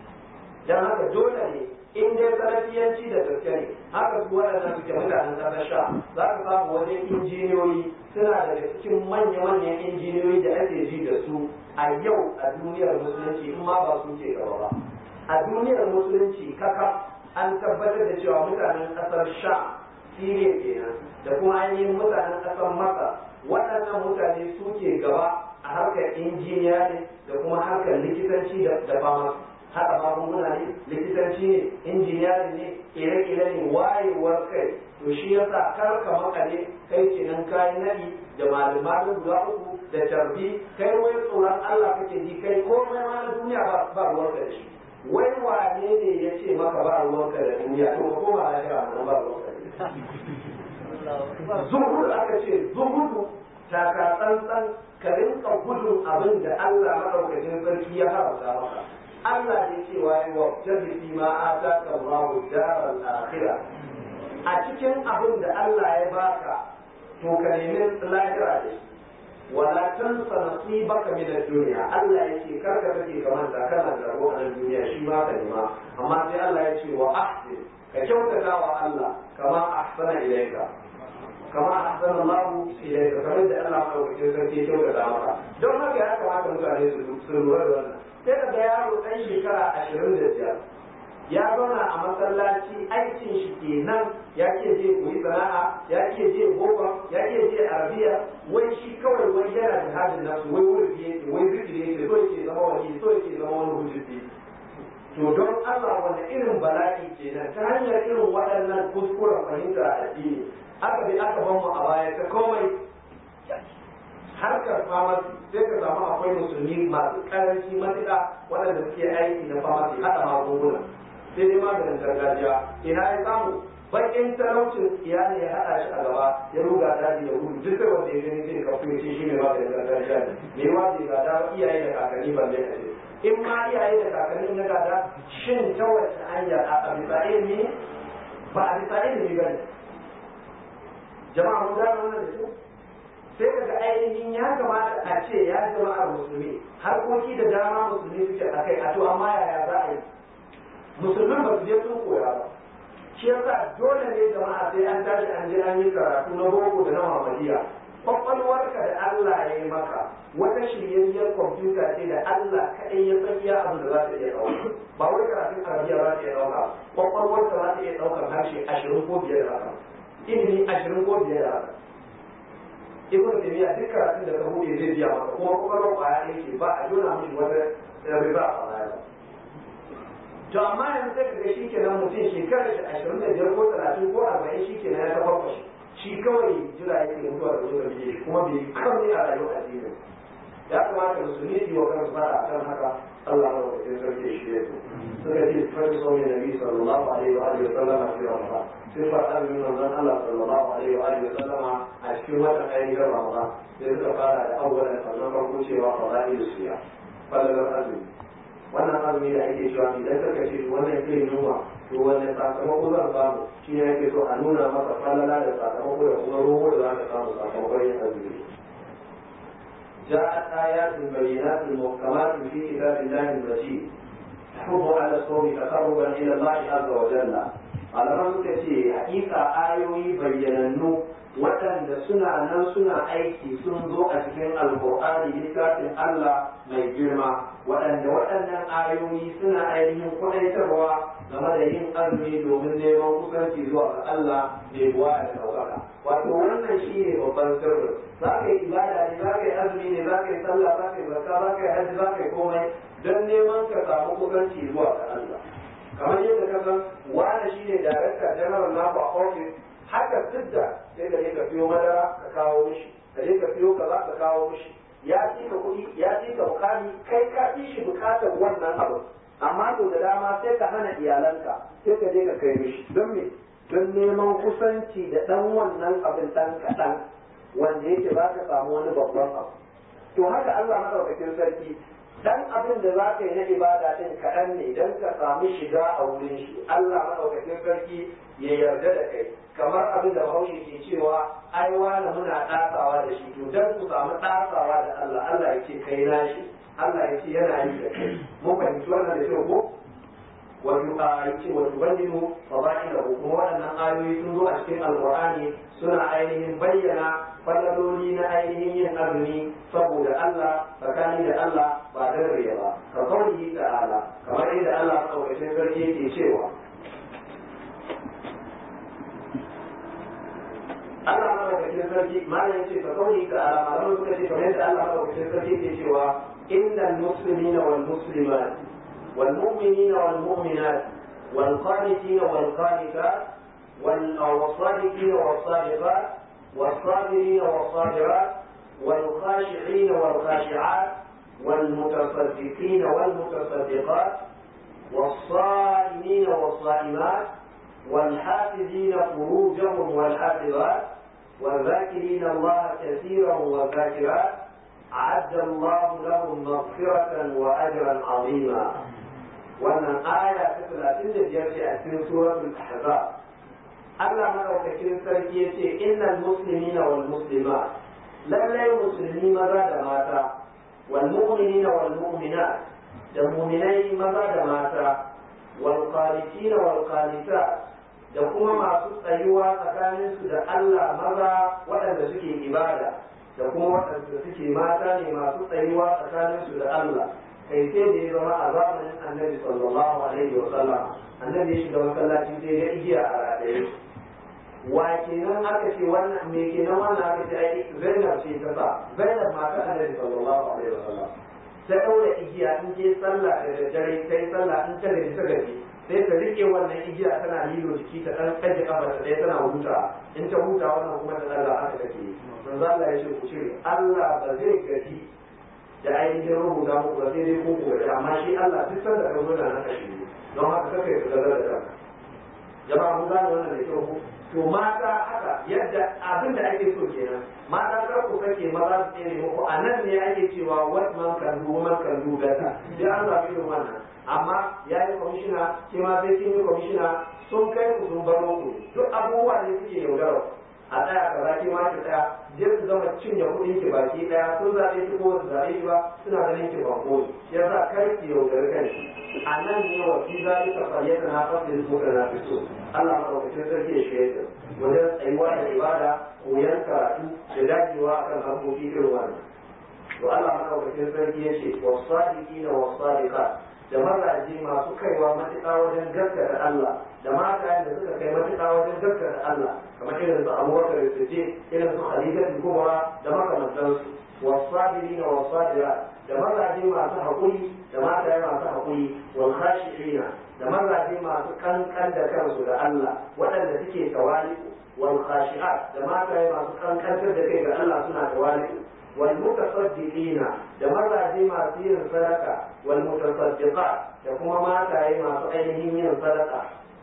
dan haka dole ne in dai salafiyanci da gaske ne haka su waɗannan suke mutanen ƙasar sha za ka samu wajen injiniyoyi suna daga cikin manya-manyan injiniyoyi da ake ji da su a yau a duniyar musulunci in ma ba su ke gaba ba a duniyar musulunci kaka an tabbatar da cewa mutanen ƙasar sha siriya kenan da kuma ainihin mutanen ƙasar masa waɗannan mutane suke gaba a harkar injiniya ne da kuma harkar likitanci da fama haɗa magunguna ne likitanci ne injiniya ne ƙere-ƙere ne wayewar kai to shi yasa kar ka makale kai kenan kayi nadi da malamalin guda uku da tarbi kai wai tsoron Allah kake ji kai komai ma na duniya ba ba ruwanka da shi wai wane ne ya ce maka ba ruwanka da duniya to ko ba lafiya nan ba ruwanka da zuhudu aka ce zuhudu taka tsantsan ka rinka gudun abin da Allah madaukakin sarki ya haramta maka Allah ne cewa yi wa tabi fi ma ataka Allahu daral akhirah a cikin abin da Allah ya baka to ka nemi lahira da shi wala tansa nasibaka min ad-dunya Allah yake karka kake kamar da kana da rabo a duniya shi ma ka nema amma sai Allah ya ce wa ahsin ka kyautata wa Allah kama ahsana ilayka kama ahsana Allah ilayka kamar da Allah madaukakin sarki ya kyautata maka don haka ya kamata mutane su lura da wannan sai ka ga yaro ɗan shekara ashirin da biyar ya zauna a masallaci aikin shi kenan ya ke je koyi sana'a ya ke je boko ya ke je arabiya wai shi kawai wai yana jihadin nasu wai wuri yake wai zikiri yake so yake zama wani so yake zama wani hujjubi to don Allah wani irin bala'i kenan ta hanyar irin waɗannan kuskuren fahimta a addini aka bi aka ban mu a baya ta komai harkar famasi sai ka samu akwai musulmi masu karanci matuƙa waɗanda suke aiki na famasi haɗa magunguna sai dai maganin gargajiya ina ya samu bakin talaucin iyali ya haɗa shi a gaba ya ruga daji da gudu duk sai wanda ya gani sai ka fiye shi ne maganin gargajiya ne me yawa bai gada iyaye da kakanni ban da ce in ma iyaye da kakanni na gada shin ta wace hanya a bisa ilimi ba a bisa ilimi ba ne jama'a mun gano wannan da kyau sai daga ainihin ya kamata a ce ya jama'ar musulmi harkoki da dama musulmi suke a kai a to amma yaya za a yi musulmin ba su je sun koya ba shi yasa dole ne jama'a sai an tashi an je an yi karatu na boko da na muhammadiya kwakwalwarka da Allah ya yi maka wata shiryayyar kwamfuta ce da Allah kaɗai ya san iya abin da za ta iya ɗauka ba wai karatun arabiya za ta iya ɗauka kwakwalwarka za ta iya ɗaukar harshe ashirin ko biyar da haka ilimi ashirin ko biyar da haka ibn taymiya duk karatun da ka buɗe zai biya maka kuma kwakwalwar ƙwaya ɗaya ce ba a jona mishi wata riba a baya ba to amma yanzu sai ka ga shi kenan mutum shekarar shi ashirin da biyar ko talatin ko arba'in shi kenan ya taɓa kwashi shi kawai jira yake mutuwa da zuwa bije shi kuma bai kawai a rayuwar addinin ya kamata musulmi su yi wa kansu fara a kan haka Allah ma wata sarki shi ya suka ce fari sauyi nabi sallallahu alaihi wa alihi wa sallama fi ramadan sai fara azumin manzon Allah sallallahu alaihi wa alihi wa sallama a cikin watan ainihin ramadan sai suka fara da awwalan sannan farko cewa fada'ilu siya fadalar azumi wannan azumi da ake cewa idan ka ce wannan irin yunwa to wannan sakamako zan samu shi ne yake so a nuna masa falala da sakamako da kuma romo da za ka samu sakamakon yin azumi جاءت آيات بينات محكمات في كتاب الله المجيد تحض على الصوم تقربا إلى الله عز وجل على ما تكفي حقيقة آيوي بيننو waɗanda suna nan suna aiki sun zo a cikin alkur'ani littafin Allah mai girma waɗanda waɗannan ayoyi suna ainihin kwaɗaitarwa game da yin azumi domin neman kusanci zuwa ga Allah mai buwa da ɗaukaka wato wannan shi ne babban sirrin za ka yi ibada ne za ka yi azumi ne za ka yi sallah za ka yi zakka za ka yi hajji za ka yi komai don neman ka samu kusanci zuwa ga Allah kamar yadda ka san wani shi ne darakta general naku a office haka sidda sai da ka fiyo madara ka kawo mishi ka je ka fiyo kaza ka kawo mishi ya ci ka kuɗi ya ci ka bukami kai ka fi shi bukatar wannan abu amma to da dama sai ka hana iyalanka sai ka je ka kai mishi don me don neman kusanci da ɗan wannan abin ɗan kaɗan wanda yake za ka samu wani babban abu to haka Allah madaukakin sarki dan abin da za ka yi na ibada din kaɗan ne don ka samu shiga a wurin shi Allah madaukakin sarki ya yarda da kai kamar abin da Bahaushe ke cewa ai wani muna ɗasawa da shi to dan ku samu ɗasawa da Allah Allah ya ce kai na shi Allah ya ce yana yi da kai mun fahimci wannan da kyau ko wato a yace wato bayyinu fada'ilahu kuma waɗannan ayoyi sun zo a cikin alqur'ani suna ainihin bayyana falaloli na ainihin yin azumi saboda Allah tsakani da Allah ba dan riya ba ka kauli ta'ala kamar yadda Allah madaukakin sarki yake cewa Allah madaukakin sarki malam yace ka kauli ta'ala malaman suka ce kamar yadda Allah madaukakin sarki yake cewa innal muslimina wal muslimat والمؤمنين والمؤمنات والقانتين والقانتات والصادقين والصادقات والصابرين والصابرات والخاشعين والخاشعات والمتصدقين والمتصدقات والصائمين والصائمات والحافظين فروجهم والحافظات والذاكرين الله كثيرا والذاكرات أعد الله لهم مغفرة وأجرا عظيما wannan aya ta talatin da biyar ce a cikin suratul ahzab Allah madaukakin sarki yace innal muslimina wal muslimat lallai musulmi maza da mata wal mu'minina wal mu'minat da mu'minai maza da mata wal qanitina wal qanitat da kuma masu tsayuwa tsakanin su da Allah maza waɗanda suke ibada da kuma waɗanda suke mata ne masu tsayuwa tsakanin su da Allah kai sai da ya zama a zamanin annabi sallallahu alaihi wa sallam annabi ya shiga masallaci sai ya igiya a rataye wa kenan aka ce wannan me kenan wannan aka ce ai Zainab ce ta sa Zainab mata annabi sallallahu alaihi wa sallam ta daura igiya in je sallah da daddare kai sallah in ta gaji ta gaji sai ta rike wannan igiya tana lilo jiki ta dan kaje kafa ta ɗaya tana huta in ta huta wannan kuma ta daga aka take manzo Allah ya ce ku cire Allah ba zai gaji da ainihin rubuta muku ba sai dai ku ku da amma shi Allah duk sanda ka zo da naka shi don haka kake ka gaza da kanka jama'a mun gane wannan da kyau to mata haka yadda abin da ake so kenan mata kar ku kake maza su tsere muku a nan ne ake cewa what man can do woman can do better sai an zaɓi irin wannan amma ya yi kwamishina shi ma sai kin yi kwamishina sun kai ku sun baro ku duk abubuwa ne suke yaudarar a tsaya ka zaki ma ki tsaya je su zama cinye kuɗin ki baki ɗaya sun zaɓe ki ko su zaɓe ki ba suna ganin ki ban koyi shi yasa kar ki yaudari kanki a nan ne wa fi zalika falyata na fasil muka na fito Allah madaukakin sarki ya shirya wajen tsayuwa da ibada koyon karatu da dagewa akan harkoki irin wannan. To Allah madaukakin sarki ya ce wasadiqina wasadiqat da mazaje masu kaiwa matuƙa wajen gaskata Allah da mata da suka kai matuƙa wajen gaskata Allah kamar irin su Abubakar Siddiq irin su Khadija Kubra da makamantansu wasabirina wasadirat da mazaje masu haƙuri da mata masu haƙuri wal khashi'ina da mazaje masu kankan da kansu da Allah waɗanda suke tawali'u wal khashi'at da mata masu kankantar da kai ga Allah suna tawali'u wal mutasaddiqina da mazaje masu yin sadaka wal mutasaddiqat da kuma mataye masu ainihin yin sadaka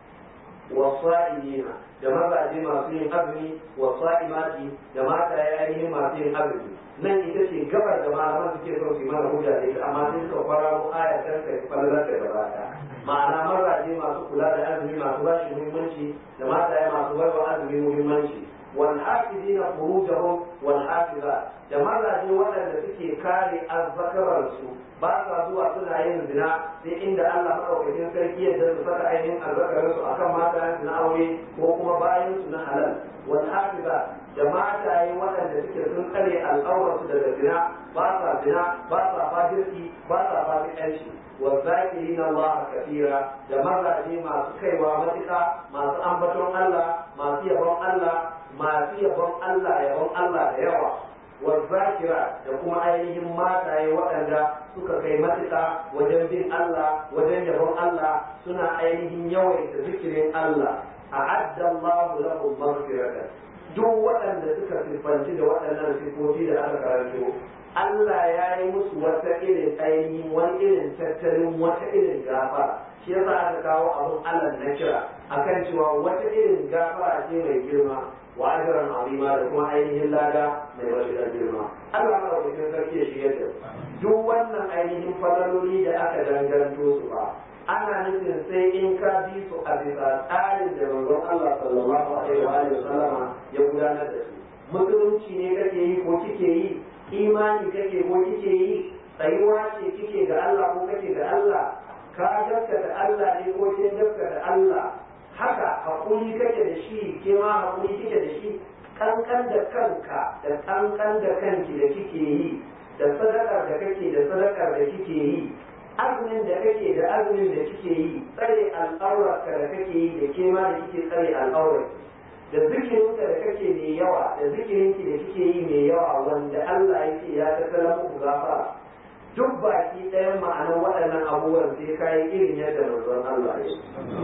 wasa'imina da mazaje masu yin azumi wasa'imati da mataye ainihin masu yin azumi. Nan ita ce gabar da malaman suke son su mana hujja da ita amma sai suka fara mu aya ta kai fallar da gaba ta ma'ana mazaje masu kula da azumi masu bashi muhimmanci da mataye masu baiwa azumi muhimmanci wal hafizina furujahum wal hafizat da mazaje waɗanda suke kare azzakaransu ba sa zuwa suna yin zina sai inda Allah madaukakin sarki ya da su saka ainihin azzakaransu akan matayen na aure ko kuma bayan su na halal wal hafizat da mataye waɗanda suke sun tsare al'aurarsu daga zina ba sa zina ba sa fajirki ba sa fasikanci wa zakirin Allah kafira da mazaje masu kaiwa matuƙa masu ambaton Allah masu yabon Allah masu yabon Allah yabon Allah da yawa wa zakira da kuma ainihin mataye waɗanda suka kai matuƙa wajen bin Allah wajen yabon Allah suna ainihin yawaita zikirin Allah a'adda Allahu lahum maghfiratan duk waɗanda suka siffanci da waɗannan siffofi da aka karanto Allah ya yi musu wata irin ainihin wani irin tattalin wata irin gafara shi yasa aka kawo abun Allah na kira akan cewa wata irin gafara ce mai girma wa ajran azima da kuma ainihin lada mai matuƙar girma Allah ma wajen sarki ya shigar da duk wannan ainihin falaloli da aka danganto su ba ana nufin sai in ka bi su a bisa tsarin da manzon Allah sallallahu alaihi wa sallama ya gudanar da su musulunci ne kake yi ko kike yi imani kake ko kike yi tsayuwa ce kike ga Allah ko kake ga Allah ka gaskata Allah ne ko kin gaskata Allah haka hakuri kake da shi ke ma hakuri kike da shi kankan da kanka da kankan da kanki da kike yi da sadakar da kake da sadakar da kike yi azumin da kake da azumin da kike yi tsare al'aurarka da kake yi da ke ma da kike tsare al'aurarki da zikirinka da kake mai yawa da zikirinki da kike yi mai yawa wanda Allah yake ya tattala muku gafara duk baki ɗayan ma'anar waɗannan abubuwan sai ka yi irin yadda manzon Allah ya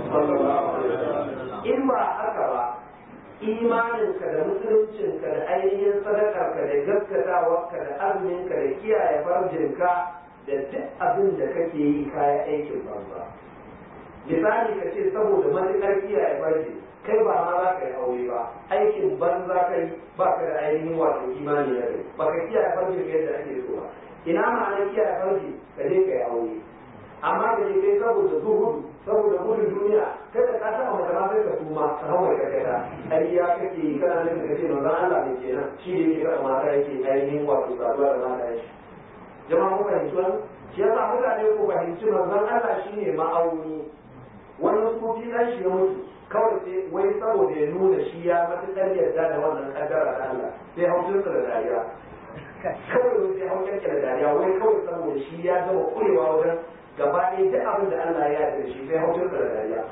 in ba haka ba imaninka da musuluncinka da ainihin sadakarka da gaskatawarka da azuminka da kiyaye farjinka da duk abin da kake yi kaya aikin banza misali ka ce saboda matuƙar kiyaye farji kai ba ma za ka yi aure ba aikin banza kai ba ka da ainihin wato imani na rai ba ka kiyaye farji ka yadda ake so ba ina ma'anar kiyaye farji ka je ka yi aure amma ka je kai saboda zuhudu saboda gudun duniya kada ka taɓa mata ma sai ka tuma ka hau mai kakata ƙarya kake yi kana nufin ka ce manzon Allah ne kenan shi ne yake taɓa mata yake ainihin wato saduwa da mata yake jama'a ku fahimci wani shi yasa mutane ku fahimci manzon Allah shine ma'auni wani sufi dan shi ya mutu kawai sai wai saboda ya nuna shi ya matuƙar yarda da wannan kaddara da Allah sai haukin da dariya kawai sai haukin da dariya wai kawai saboda shi ya gama kurewa wajen gaba ɗaya duk abin da Allah ya yarda shi sai haukin da dariya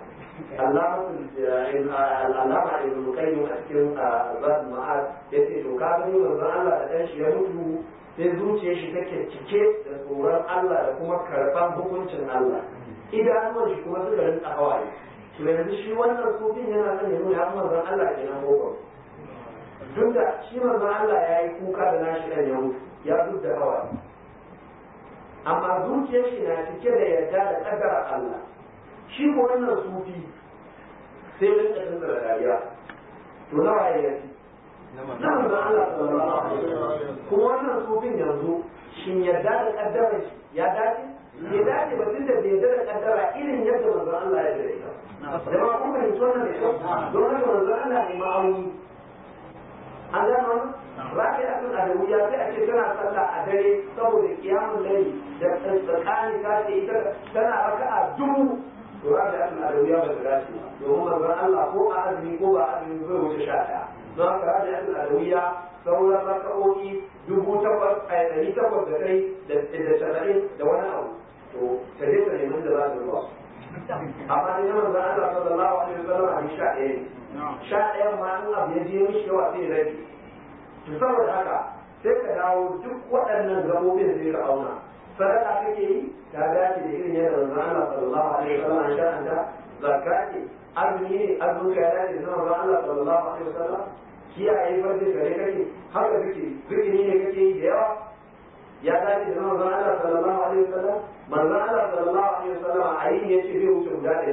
Allama Ibn Qayyim a cikin Zadul Ma'ad yace to ka gani manzon Allah da dan shi ya mutu sai zuciyar shi take cike da tsoron Allah da kuma karɓar hukuncin Allah idanuwan shi kuma suka rinka hawaye to yanzu shi wannan sufin yana son ya nuna ya manzon Allah ke nan gobe duk da shi manzon Allah ya yi kuka da nashi ɗan ya mutu ya duk da hawaye amma zuciyar shi na cike da yarda da ƙaddarar Allah shi ko wannan sufi sai rinka rinka da dariya to nawa ya yi na manzon Allah sallallahu alaihi wasallam kuma wannan sufin yanzu shin yarda da ƙaddarar shi ya dace ya dace ba tunda bai yarda da ƙaddara irin yadda manzon Allah ya yarda ita jama'a kun fahimci wannan da kyau don haka manzon Allah ne ma'auni an gano rafi a kan adawiya sai a ce tana sallah a dare saboda kiyamun laili da tsakani ta ce ita tana raka'a dubu to rafi a kan adawiya ba ta dace domin manzon Allah ko a azumi ko ba azumi zai wuce sha ɗaya don haka rabi'atul adawiya sauran raka'o'i dubu takwas a ɗari takwas da kai da saba'in da wani abu to ka je ka nemi da za su zuwa amma dai na manzon Allah sallallahu alaihi wasallam a sha ɗaya ne sha ɗayan ma in abu ya je mishi yawa sai rabi to saboda haka sai ka dawo duk waɗannan gabobin sai ka auna sadaka kake yi ka dace da irin yadda manzon Allah sallallahu alaihi wasallam ya sha'anta zakka ce azumi ne azumin ka ya dace da manzon Allah sallallahu alaihi wasallam kiyaye farjin gare kake haka kake zikiri ne kake yi da yawa ya dace da manzon Allah sallallahu alaihi wasallam manzon Allah sallallahu alaihi wasallam a yi yace zai wuce guda ɗari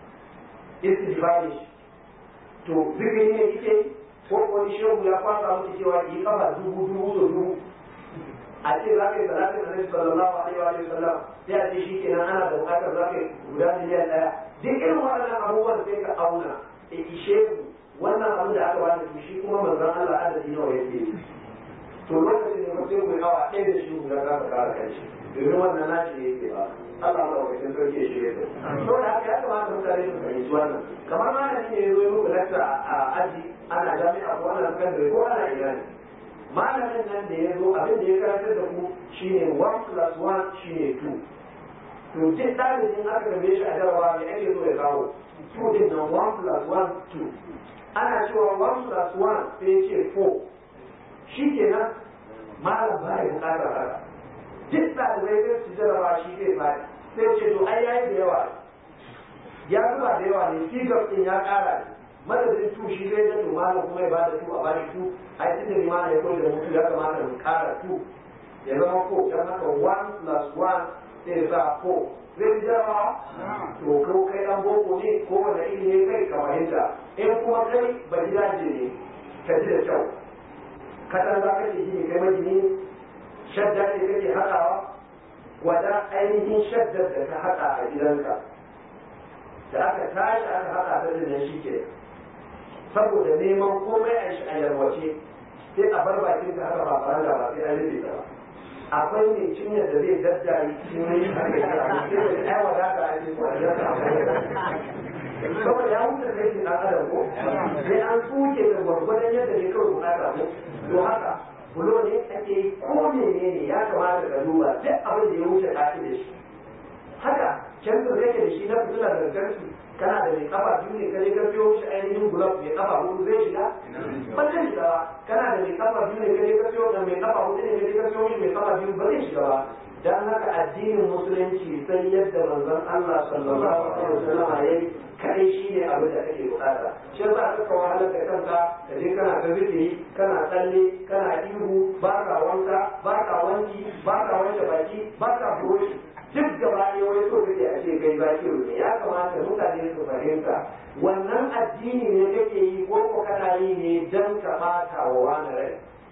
istighfari to zikiri ne kike ko wani shehu ya fasa miki cewa ki kafa dubu dubu so dubu a ce za ka yi salatin annabi sallallahu alaihi wa sallam sai a ce shikenan ana da bukatar za ka yi guda miliyan ɗaya duk irin waɗannan abubuwan sai ka auna e ishe ku wannan abin da aka bada shi kuma manzon Allah adadi nawa yake to lokacin ne mutum ku hawa ɗaya da shi guda za ka kara kai shi domin wannan nashi ne yake ba Allah ma wakilin sarki ya shirya da to da haka ya kamata mutane su fahimci wannan kamar malami ne ya zo yi muku lakta a aji ana jami'a ko ana sakandare ko ana ina ne malamin nan da ya zo abin da ya karantar da ku shine one plus one shine two to duk ɗalibin aka gabe shi a jarabawa me ake so ya kawo two din nan one plus one two ana cewa one plus one sai ya ce four shi kenan malam ba ya bukatar haka duk ɗalibai zai su jarabawa shi zai fadi sai ce to ai yayi da yawa ya zuba da yawa ne figure ɗin ya ƙara ne madadin tu shi zai zato malam kuma ya bada tu a bani tu ai tunda ni malam ya koyi da mutu ya kamata mu ƙara tu ya zama ko dan haka one plus one sai ya sa four zai ji jarabawa to ko kai dan boko ne ko wanda iri ne kai ka fahimta in kuma kai ba gidaje ne ka ji da kyau kasan za ka ce gini kai magini shadda ne kake haɗawa gwada ainihin shaddar da ka haɗa a gidanka da aka tashi aka haɗa ta da shi ke saboda neman komai a shi a yarwace sai a bar bakin ka haka ba faranga ba sai an rufe ta ba akwai mai cinyar da zai daddare cikin haka ya sai da ai wadata a cikin kwanciyar ka saboda ya wuce kai shi ɗan adam ko sai an tsuke da gwargwadon yadda ne kawai bukata ko to haka bulo ne ake yi ko menene ya kamata ka duba duk abin da ya wuce kafi da shi haka canza zai ke da shi na fitilar lantarki kana da mai kafa biyu ne kaje ka biyo shi ainihin gulab mai kafa hudu zai shiga ba zai shiga ba kana da mai kafa biyu ne kaje ka biyo da mai kafa hudu ne kaje ka biyo shi mai kafa biyu ba zai shiga ba dan haka addinin musulunci sai yadda manzon Allah sallallahu alaihi wasallam yayi kai shi ne abin da kake bukata shi yasa ka kawo halar da kanka ka je kana ta zikiri kana tsalle kana ihu ba ka wanka ba ka wanki ba ka wanke baki ba ka buroshi duk gaba ne wani so kake a ce kai zakiru ne ya kamata mutane su fahimta wannan addini ne kake yi ko ko kana yi ne dan ka bata wa wani rai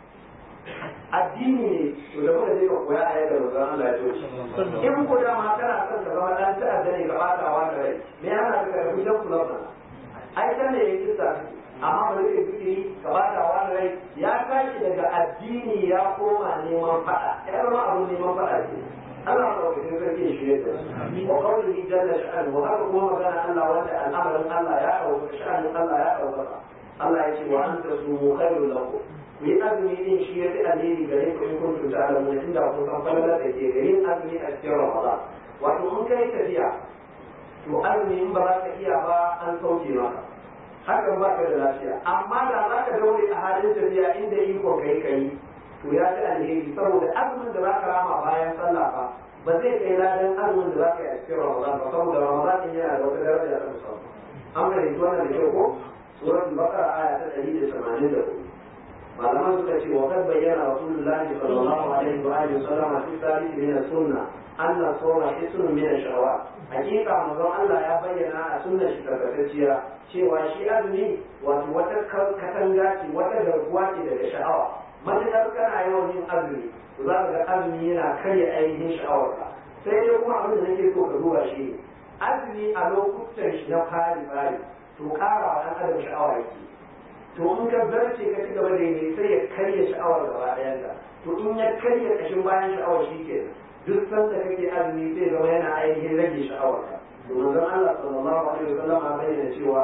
addini ne to da muka je ka koya a yadda manzon Allah ya ce in ko da ma kana son ka zama dan ta'adda ne ka bata wa wani rai me yana da karfi dan kula ba ai dan ne yake sa amma ba zai fikiri ka bata wa wani rai ya tashi daga addini ya koma neman fada ya zama abun neman fada ce Allah ma ka kai kai shi ne wa qawlihi jalla sha'an wa haka kuma magana Allah wanda al'amarin Allah ya dauka sha'anin Allah ya dauka Allah ya ce wa anta sumu khairul lakum ku yi azumi din shi ya fi alheri gare ku in kuntum ta'lamun inda kun san falala da ke gare azumi a cikin Ramadan wato in kai tafiya to azumi in ba za ka iya ba an sauke maka hakan ba ka da lafiya amma da za ka daure a halin tafiya inda iko kai kai to ya fi alheri saboda azumin da za ka rama bayan sallah ba ba zai kai ladan azumin da za ka yi a cikin Ramadan ba saboda Ramadan din yana da wata daraja ta musamman an fahimci wannan da kyau ko suratul baqara aya ta ɗari da tamanin da hudu malaman suka ce wa kad bayyana rasulullahi sallallahu alaihi wa alihi wasallam fi tarihi min sunna anna sawma ismun min ash-shawat hakika manzon Allah ya bayyana a sunnar shi tabbatacciya cewa shi azumi wato wata katanga ce wata garkuwa ce daga sha'awa matuƙar kana yawan yin azumi to za ka ga azumi yana karya ainihin sha'awarka sai dai kuma abin da nake so ka duba shi ne azumi a lokutan shi na fari fari to ƙara wa ɗan adam sha'awa yake to in ka zarce ka ci gaba da yi sai ya karya sha'awar gaba ɗayanta to in ya karya ƙashin bayan sha'awar shi ke duk sanda kake azumi sai zama yana ainihin rage sha'awar ka to manzon Allah sallallahu alaihi wasallam ya bayyana cewa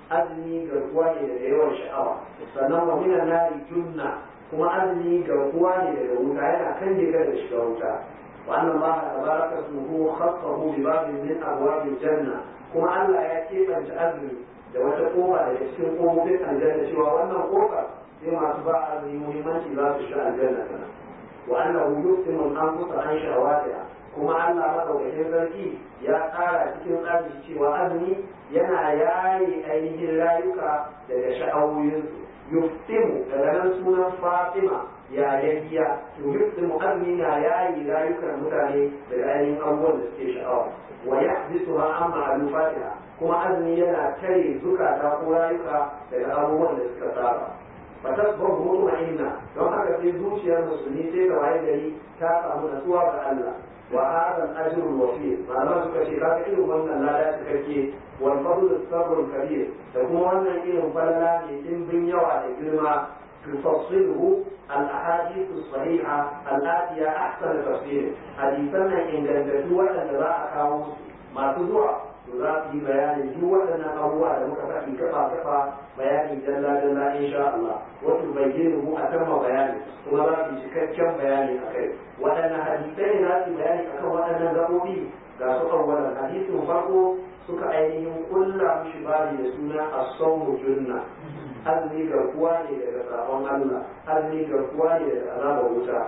azumi garkuwa ne daga yawan sha'awa sannan wa minan nari junna kuma azumi garkuwa ne daga wuta yana kan je da shiga wuta wa anna Allah tabaraka ismuhu khassahu bi babin min abwabil janna kuma Allah ya kebanta azumi da wata kofa daga cikin kofofin aljanna cewa wannan kofa sai masu ba azumi muhimmanci za su shiga aljanna kana wa annahu yusimu al-anfusa an shahawatiha kuma Allah madaukakin sarki ya tsara cikin tsarin cewa azumi yana yaye ainihin rayuka daga sha'awoyinsu yuftimu daga nan sunan Fatima ya yayya to yuftimu azumi na yaye rayukan mutane daga ainihin abubuwan da suke sha'awa wa yahdithuha an ma'lufatiha kuma azumi yana tare zukata ko rayuka daga abubuwan da suka saba fatasbahu mutma'inna don haka sai zuciyar musulmi sai ta waye gari ta samu natsuwa ga Allah wa hadha al-ajr al-wafir malaman suka ce kaga irin wannan lada cikakke wal fadl as-sabr al-kabir da kuma wannan irin falala ne dimbin yawa da girma tufassiluhu al-ahadith as-sahiha allati ahsan tafsir hadisan nan ingantattu waɗanda za a kawo masu zuwa to za su yi bayani duk waɗannan abubuwa da muka faɗi kafa kafa bayani dalla dalla insha Allah wato bayyana mu a kan bayani kuma za su yi cikakken bayani a kai waɗannan hadisai ne za su yi bayani akan waɗannan gaɓoɓi ga su awwalan hadisin farko suka ainihin kulla mishi bari da suna as-sawmu junna azumi garkuwa ne daga sabon Allah azumi garkuwa ne daga azabar wuta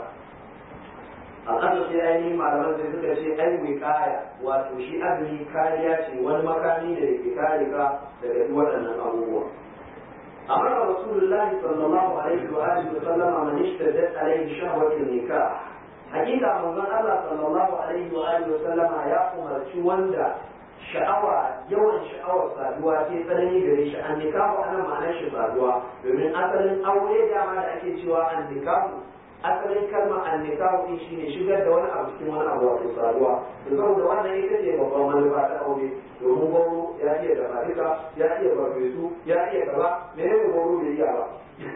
a ƙasa sai ainihin malaman sai suka ce ai wikaya wato shi azumi kariya ce wani makami da ke kare ka daga duk waɗannan abubuwa amara rasulullahi sallallahu alaihi wa alihi wa sallama man ishtaddat alaihi shahwatu nikah hakika manzon Allah sallallahu alaihi wa alihi wa sallama ya umarci wanda sha'awa yawan sha'awar saduwa ce tsanani gare shi an nikahu ana ma'anar shi saduwa domin asalin aure dama da ake cewa an nikahu asalin kalmar annikahu din shine shigar da wani abu cikin wani abu wato saduwa to saboda wannan ita ce babban manufa ta aure domin gwamnu ya iya da farika ya iya barbesu ya iya kaza menene gwamnu bai iya ba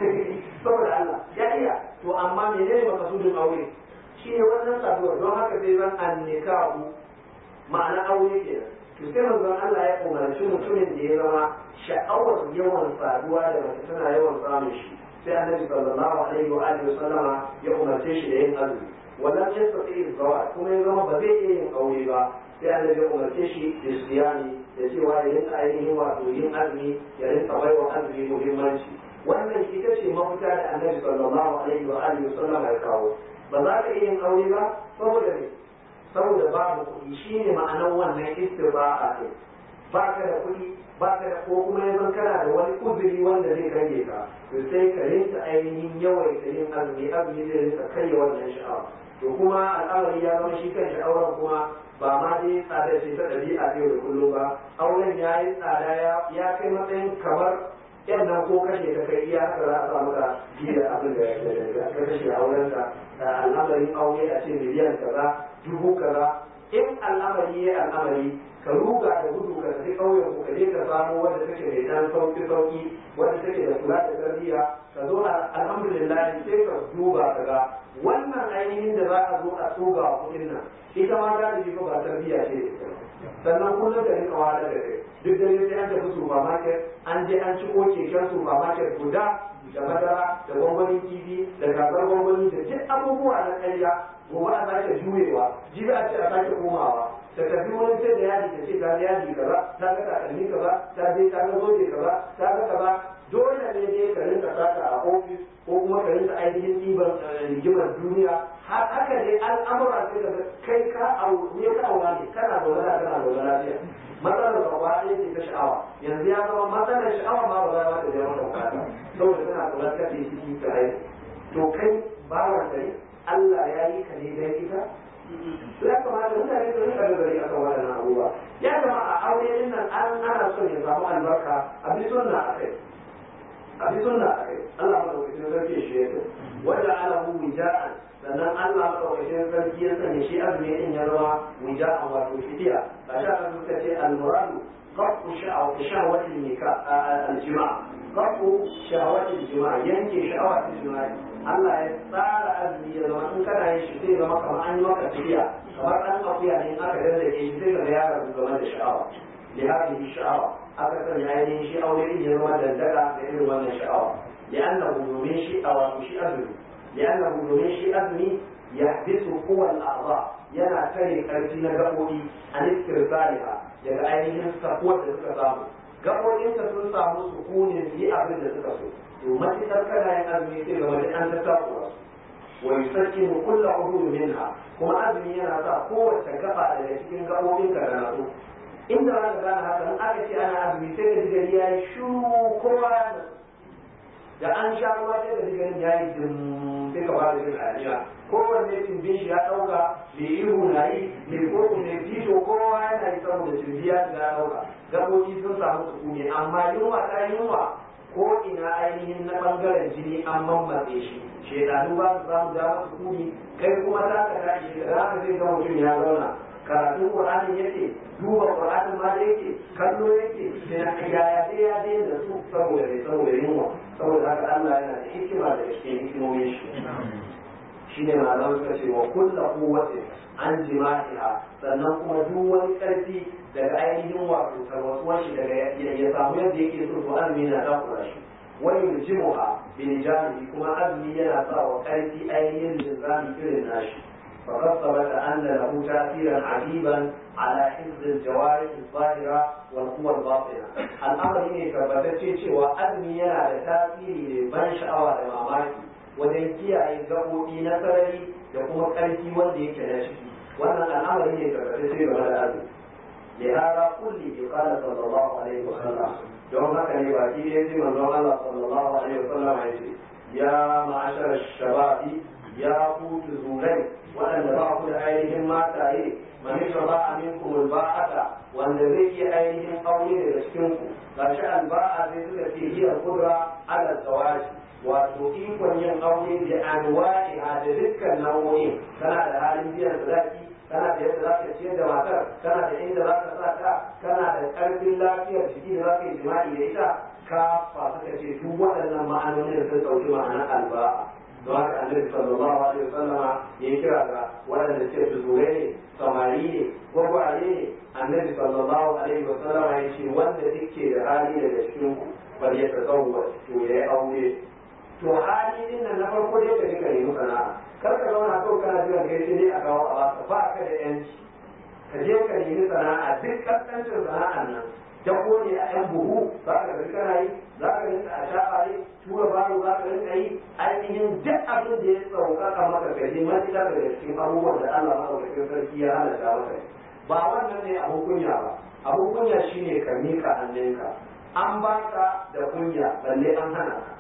saboda Allah ya iya to amma menene makasudin aure shine wannan saduwa don haka sai zan annikahu ma'ana aure kenan to sai manzon Allah ya umarci mutumin da ya zama sha'awar yawan saduwa da mace tana yawan samun shi sai annabi sallallahu alaihi wa alihi wasallama ya umarce shi da yin azumi wannan ya tafi zawar kuma ya zama ba zai iya yin aure ba sai annabi ya umarce shi da siyani da cewa ya rinka ainihin wato yin azumi ya rinka bai wa azumi muhimmanci wannan ita ce mafita da annabi sallallahu alaihi wa alihi wasallama ya kawo ba za ka iya yin aure ba saboda ne saboda babu kuɗi shine ma'anar wannan istira'a ne ba ka da kuɗi ba ka da ko kuma yanzu kana da wani uzuri wanda zai rage ka to sai ka rinka ainihin yawaita yin azumi azumi zai rinka karya wannan sha'awa to kuma al'amari ya zama shi kan sha'awar kuma ba ma dai tsada ce ta ɗabi'a yau da kullum ba auren ya yi tsada ya kai matsayin kamar yan nan ko kashe ka kai iya haka za a sa maka biya abin da ya kashe aurenka al'amarin aure a ce miliyan kaza dubu kaza in al'amari ya al'amari ka ruga da gudu ka tafi ƙauyen ku ka je ka samu wanda take mai dan sauki sauki wanda take da kula da tarbiyya ka zo alhamdulillah sai ka duba ka ga wannan ainihin da za a zo a tsoga a kuɗin nan ita ma galibi ko ba tarbiyya ce sannan kullum ka rinka wada da kai duk da sai an tafi supermarket an je an ci ko keken supermarket guda da madara da gwangwanin kifi da gasar gwangwani da duk abubuwa na ƙarya gobe a sake juyewa jibi a ce a sake komawa ta tafi wani sai da yadi ta ce ta ga yadi kaza ta ga takalmi kaza ta je ta ga zobe kaza ta ga kaza dole ne dai ka rinka sata a ofis ko kuma ka rinka ainihin ɗiban rigimar duniya har haka dai al'amura sai ka kai ka ne ka aura ne kana zaune da kana zaune lafiya matsalar ba kwa ɗaya ce ta sha'awa yanzu ya zama matsalar sha'awa ma ba za ta biya maka bukata saboda tana tsoron kafe ciki ka haihu to kai bawan ne Allah ya yi ka ne dan ita ya kamata mutane su rika da gari akan waɗannan abubuwa ya zama a aure din nan an ana son ya samu albarka a bi sunna a kai a bi sunna a kai Allah madaukakin sarki shi ya kai wanda ala hu wija'an sannan Allah madaukakin sarki ya sanya shi azumi din ya zama wija'an wato fidiya a sha kan suka ce al-muradu qat'u sha'awati nikah al-jima' qat'u sha'awati al-jima' yanke sha'awati al-jima' Allah ya tsara azumi ya zama in kana yin shi zai zama kamar an yi maka tafiya kamar an akuya ne in aka dandake shi sai ka ga ya rabu game da sha'awa li hadhihi sha'awa aka sanya ainihin shi aure din ya zama dandaka da irin wannan sha'awa li'annahu domin shi awa shi azumi li'annahu domin shi azumi yahdisu quwwa al-a'dha yana tare karfi na gabobi an istirsaliha daga ainihin sakuwar da suka samu gabobinsa sun samu sukunin yi abin da suka so to matuƙar kana yin azumi sai ga wani an tattakura su wa yusakkinu kulla udu minha kuma azumi yana sa kowace gaba daga cikin gabobinka da nasu inda za ka gane haka in aka ce ana azumi sai ka ji gari ya yi shuru kowa na da an sha ruwa sai ka ji gari ya yi dim sai ka fara jin hayaniya kowanne tumbin shi ya ɗauka mai ihu na yi mai koko mai fito kowa yana yi saboda tumbi ya ya ɗauka gabobi sun samu sukuni amma yunwa ta yunwa ko ina ainihin na bangaren jini an mammatse shi shedanu ba su samu damar sukuni kai kuma za ka tashi da za ka zai ga mutum ya zauna karatun qur'ani yake duba qur'anin ma da yake kallo yake sai ya dai ya dai da su saboda ne saboda yunwa saboda haka Allah yana da hikima da cikin hikimomin shi shine malaman suka ce wa kullu quwwatin an jima'iha sannan kuma duk wani karfi daga ainihin wato tarwatsuwan shi daga ya samu yadda yake so to azumi na takura shi wani yurjimuha bil jami'i kuma azumi yana sa wa karfi ainihin linzami irin nashi فقد ثبت أن له تأثيرا عجيبا على حفظ الجوارح الظاهرة والقوى الباطنة. الأمر هنا ثبتت شيء وأدمي على تأثير لمن شاء وماماكي wajen kiyaye gaɓoɓi na sarari da kuma ƙarfi wanda yake na ciki wannan al'amari ne tabbatacce game da azumi da hara kulli bi qala sallallahu alaihi wa sallam don haka ne baki ne sai manzon Allah sallallahu alaihi wa sallam ya ce ya ma'ashara shababi ya ku zurai waɗanda ba ku da ainihin mataye man shaba aminkum alba'ata wanda zai iya ainihin aure daga cikin ku gashi alba'a sai suka ce hiya qudra ala zawaji wato ikon yin aure da anwa'iha da dukkan nau'o'in kana da halin biyan sadaki kana da yadda za ka ciyar da matar kana da inda za ka sa ta kana da ƙarfin lafiyar jiki da za ka yi jima'i da ita ka fa suka ce duk waɗannan ma'anonin sun ɗauki ma'anar alba'a don haka annabi sallallahu alaihi wasallama ya yi kira ga waɗanda ce tuzure ne samari ne gwagware ne annabi sallallahu alaihi wasallama ya ce wanda duk ke da hali daga cikin ku bal ya tasawwa to ya yi aure to hali din nan na farko dai ka rika nemi sana'a kar ka zauna kawai kana jiran kai sai dai a kawo a baka ba ka da yanci ka je ka nemi sana'a duk kaskancin sana'an nan dako ne a yan buhu za ka ga kana yi za ka rinka a shafare tura baro za ka rinka yi ainihin duk abin da ya sauƙaƙa maka gaji matuƙa daga cikin abubuwan da Allah maɗaukakin sarki ya halatta maka ba wannan ne abun kunya ba abun kunya shine ka miƙa hannunka an baka da kunya balle an hana ka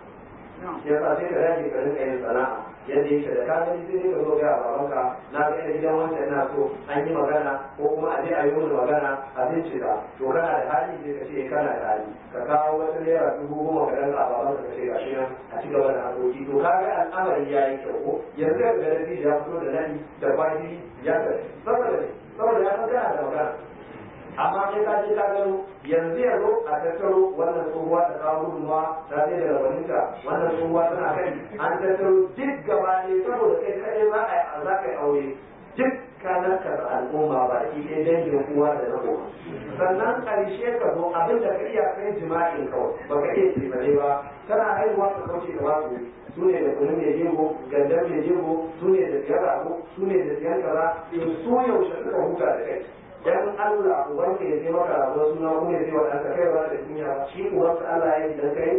ya sa sai ka dace ka rinka yin sana'a yadda yake da ka gani sai ka zo ga babanka na ga ina gidan wancan ina so an yi magana ko kuma a je a yi wani magana a bincika to kana da hali sai ka ce kana da hali ka kawo wata naira dubu goma ka danka a babanka ka ce gashi nan a ci gaba da harkoki to ka ga al'amari ya yi kyau ko yanzu ka ga da ya fito da nani da kwaji ya ga saboda saboda ya san kana da magana amma sai ka je ka gano yanzu yanzu a tattaro wannan tsohuwa ta kawo gudunmawa ta sai da rawaninta wannan tsohuwa tana kai an tattaro duk gaba ne saboda kai kaɗai za a yi za ka yi aure duk kanar ka da al'umma baki ɗaya dangin uwa da na uwa sannan ƙarshe ka zo abin da ka iya kai jima'in kawai ba ka iya tefane ba kana haihuwa ka kauce ka wasu su ne da kunun mai jego gandar mai jego su ne da siyar rago su ne da siyar kaza su yaushe suka huta da kai dan Allah ubanka ya sai maka rabuwar suna kuma ya sai wa ɗanka kai ba da duniya ba shi ubanka Allah ya yi dan kai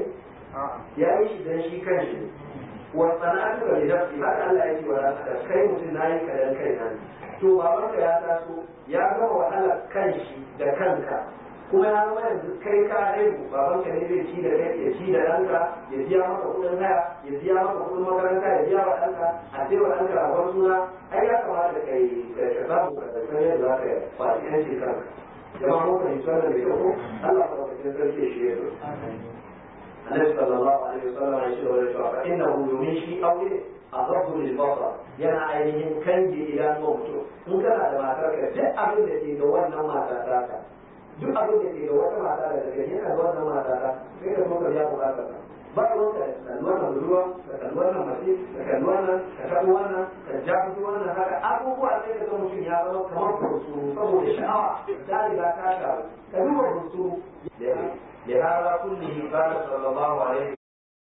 ya yi shi dan shi kan shi wa sana'atu ka da nafsi haka Allah ya ce wa ɗanka kai mutum na yi ka dan kai nan to babanka ya taso ya gama wahalar kan shi da kanka kuma ya zama yanzu kai ka haihu babanka ne zai ci da kai ya ci da ɗanka ya biya maka kuɗin haya ya biya maka kuɗin makaranta ya biya wa ɗanka a sai wa ɗanka rabuwar suna ai ya kamata kai ka samu ka san yadda za ka faɗi yanci kanka jama'a mun fahimci wannan da kyau ko Allah ka ɗaukakin sarki ya shirya su annabi sallallahu alaihi wasallam ya ce wa cewa fa innahu domin shi aure azabtu lil basar yana ainihin kange idanuwan mutum in kana da matarka duk abin da ke ga wannan mata taka duk abin da ke ga wata mata da daga yana ga wannan mata ta sai ka so ka biya bukatar ka ba ruwan ka kalli wannan budurwa ka kalli wannan mace ka kalli wannan ka taɓa wannan ka ja fito wannan haka abubuwa sai ka ga mutum ya zama kamar bursuru saboda sha'awa ta riga ta taru ka duba bursuru da hada kullihi qala sallallahu alaihi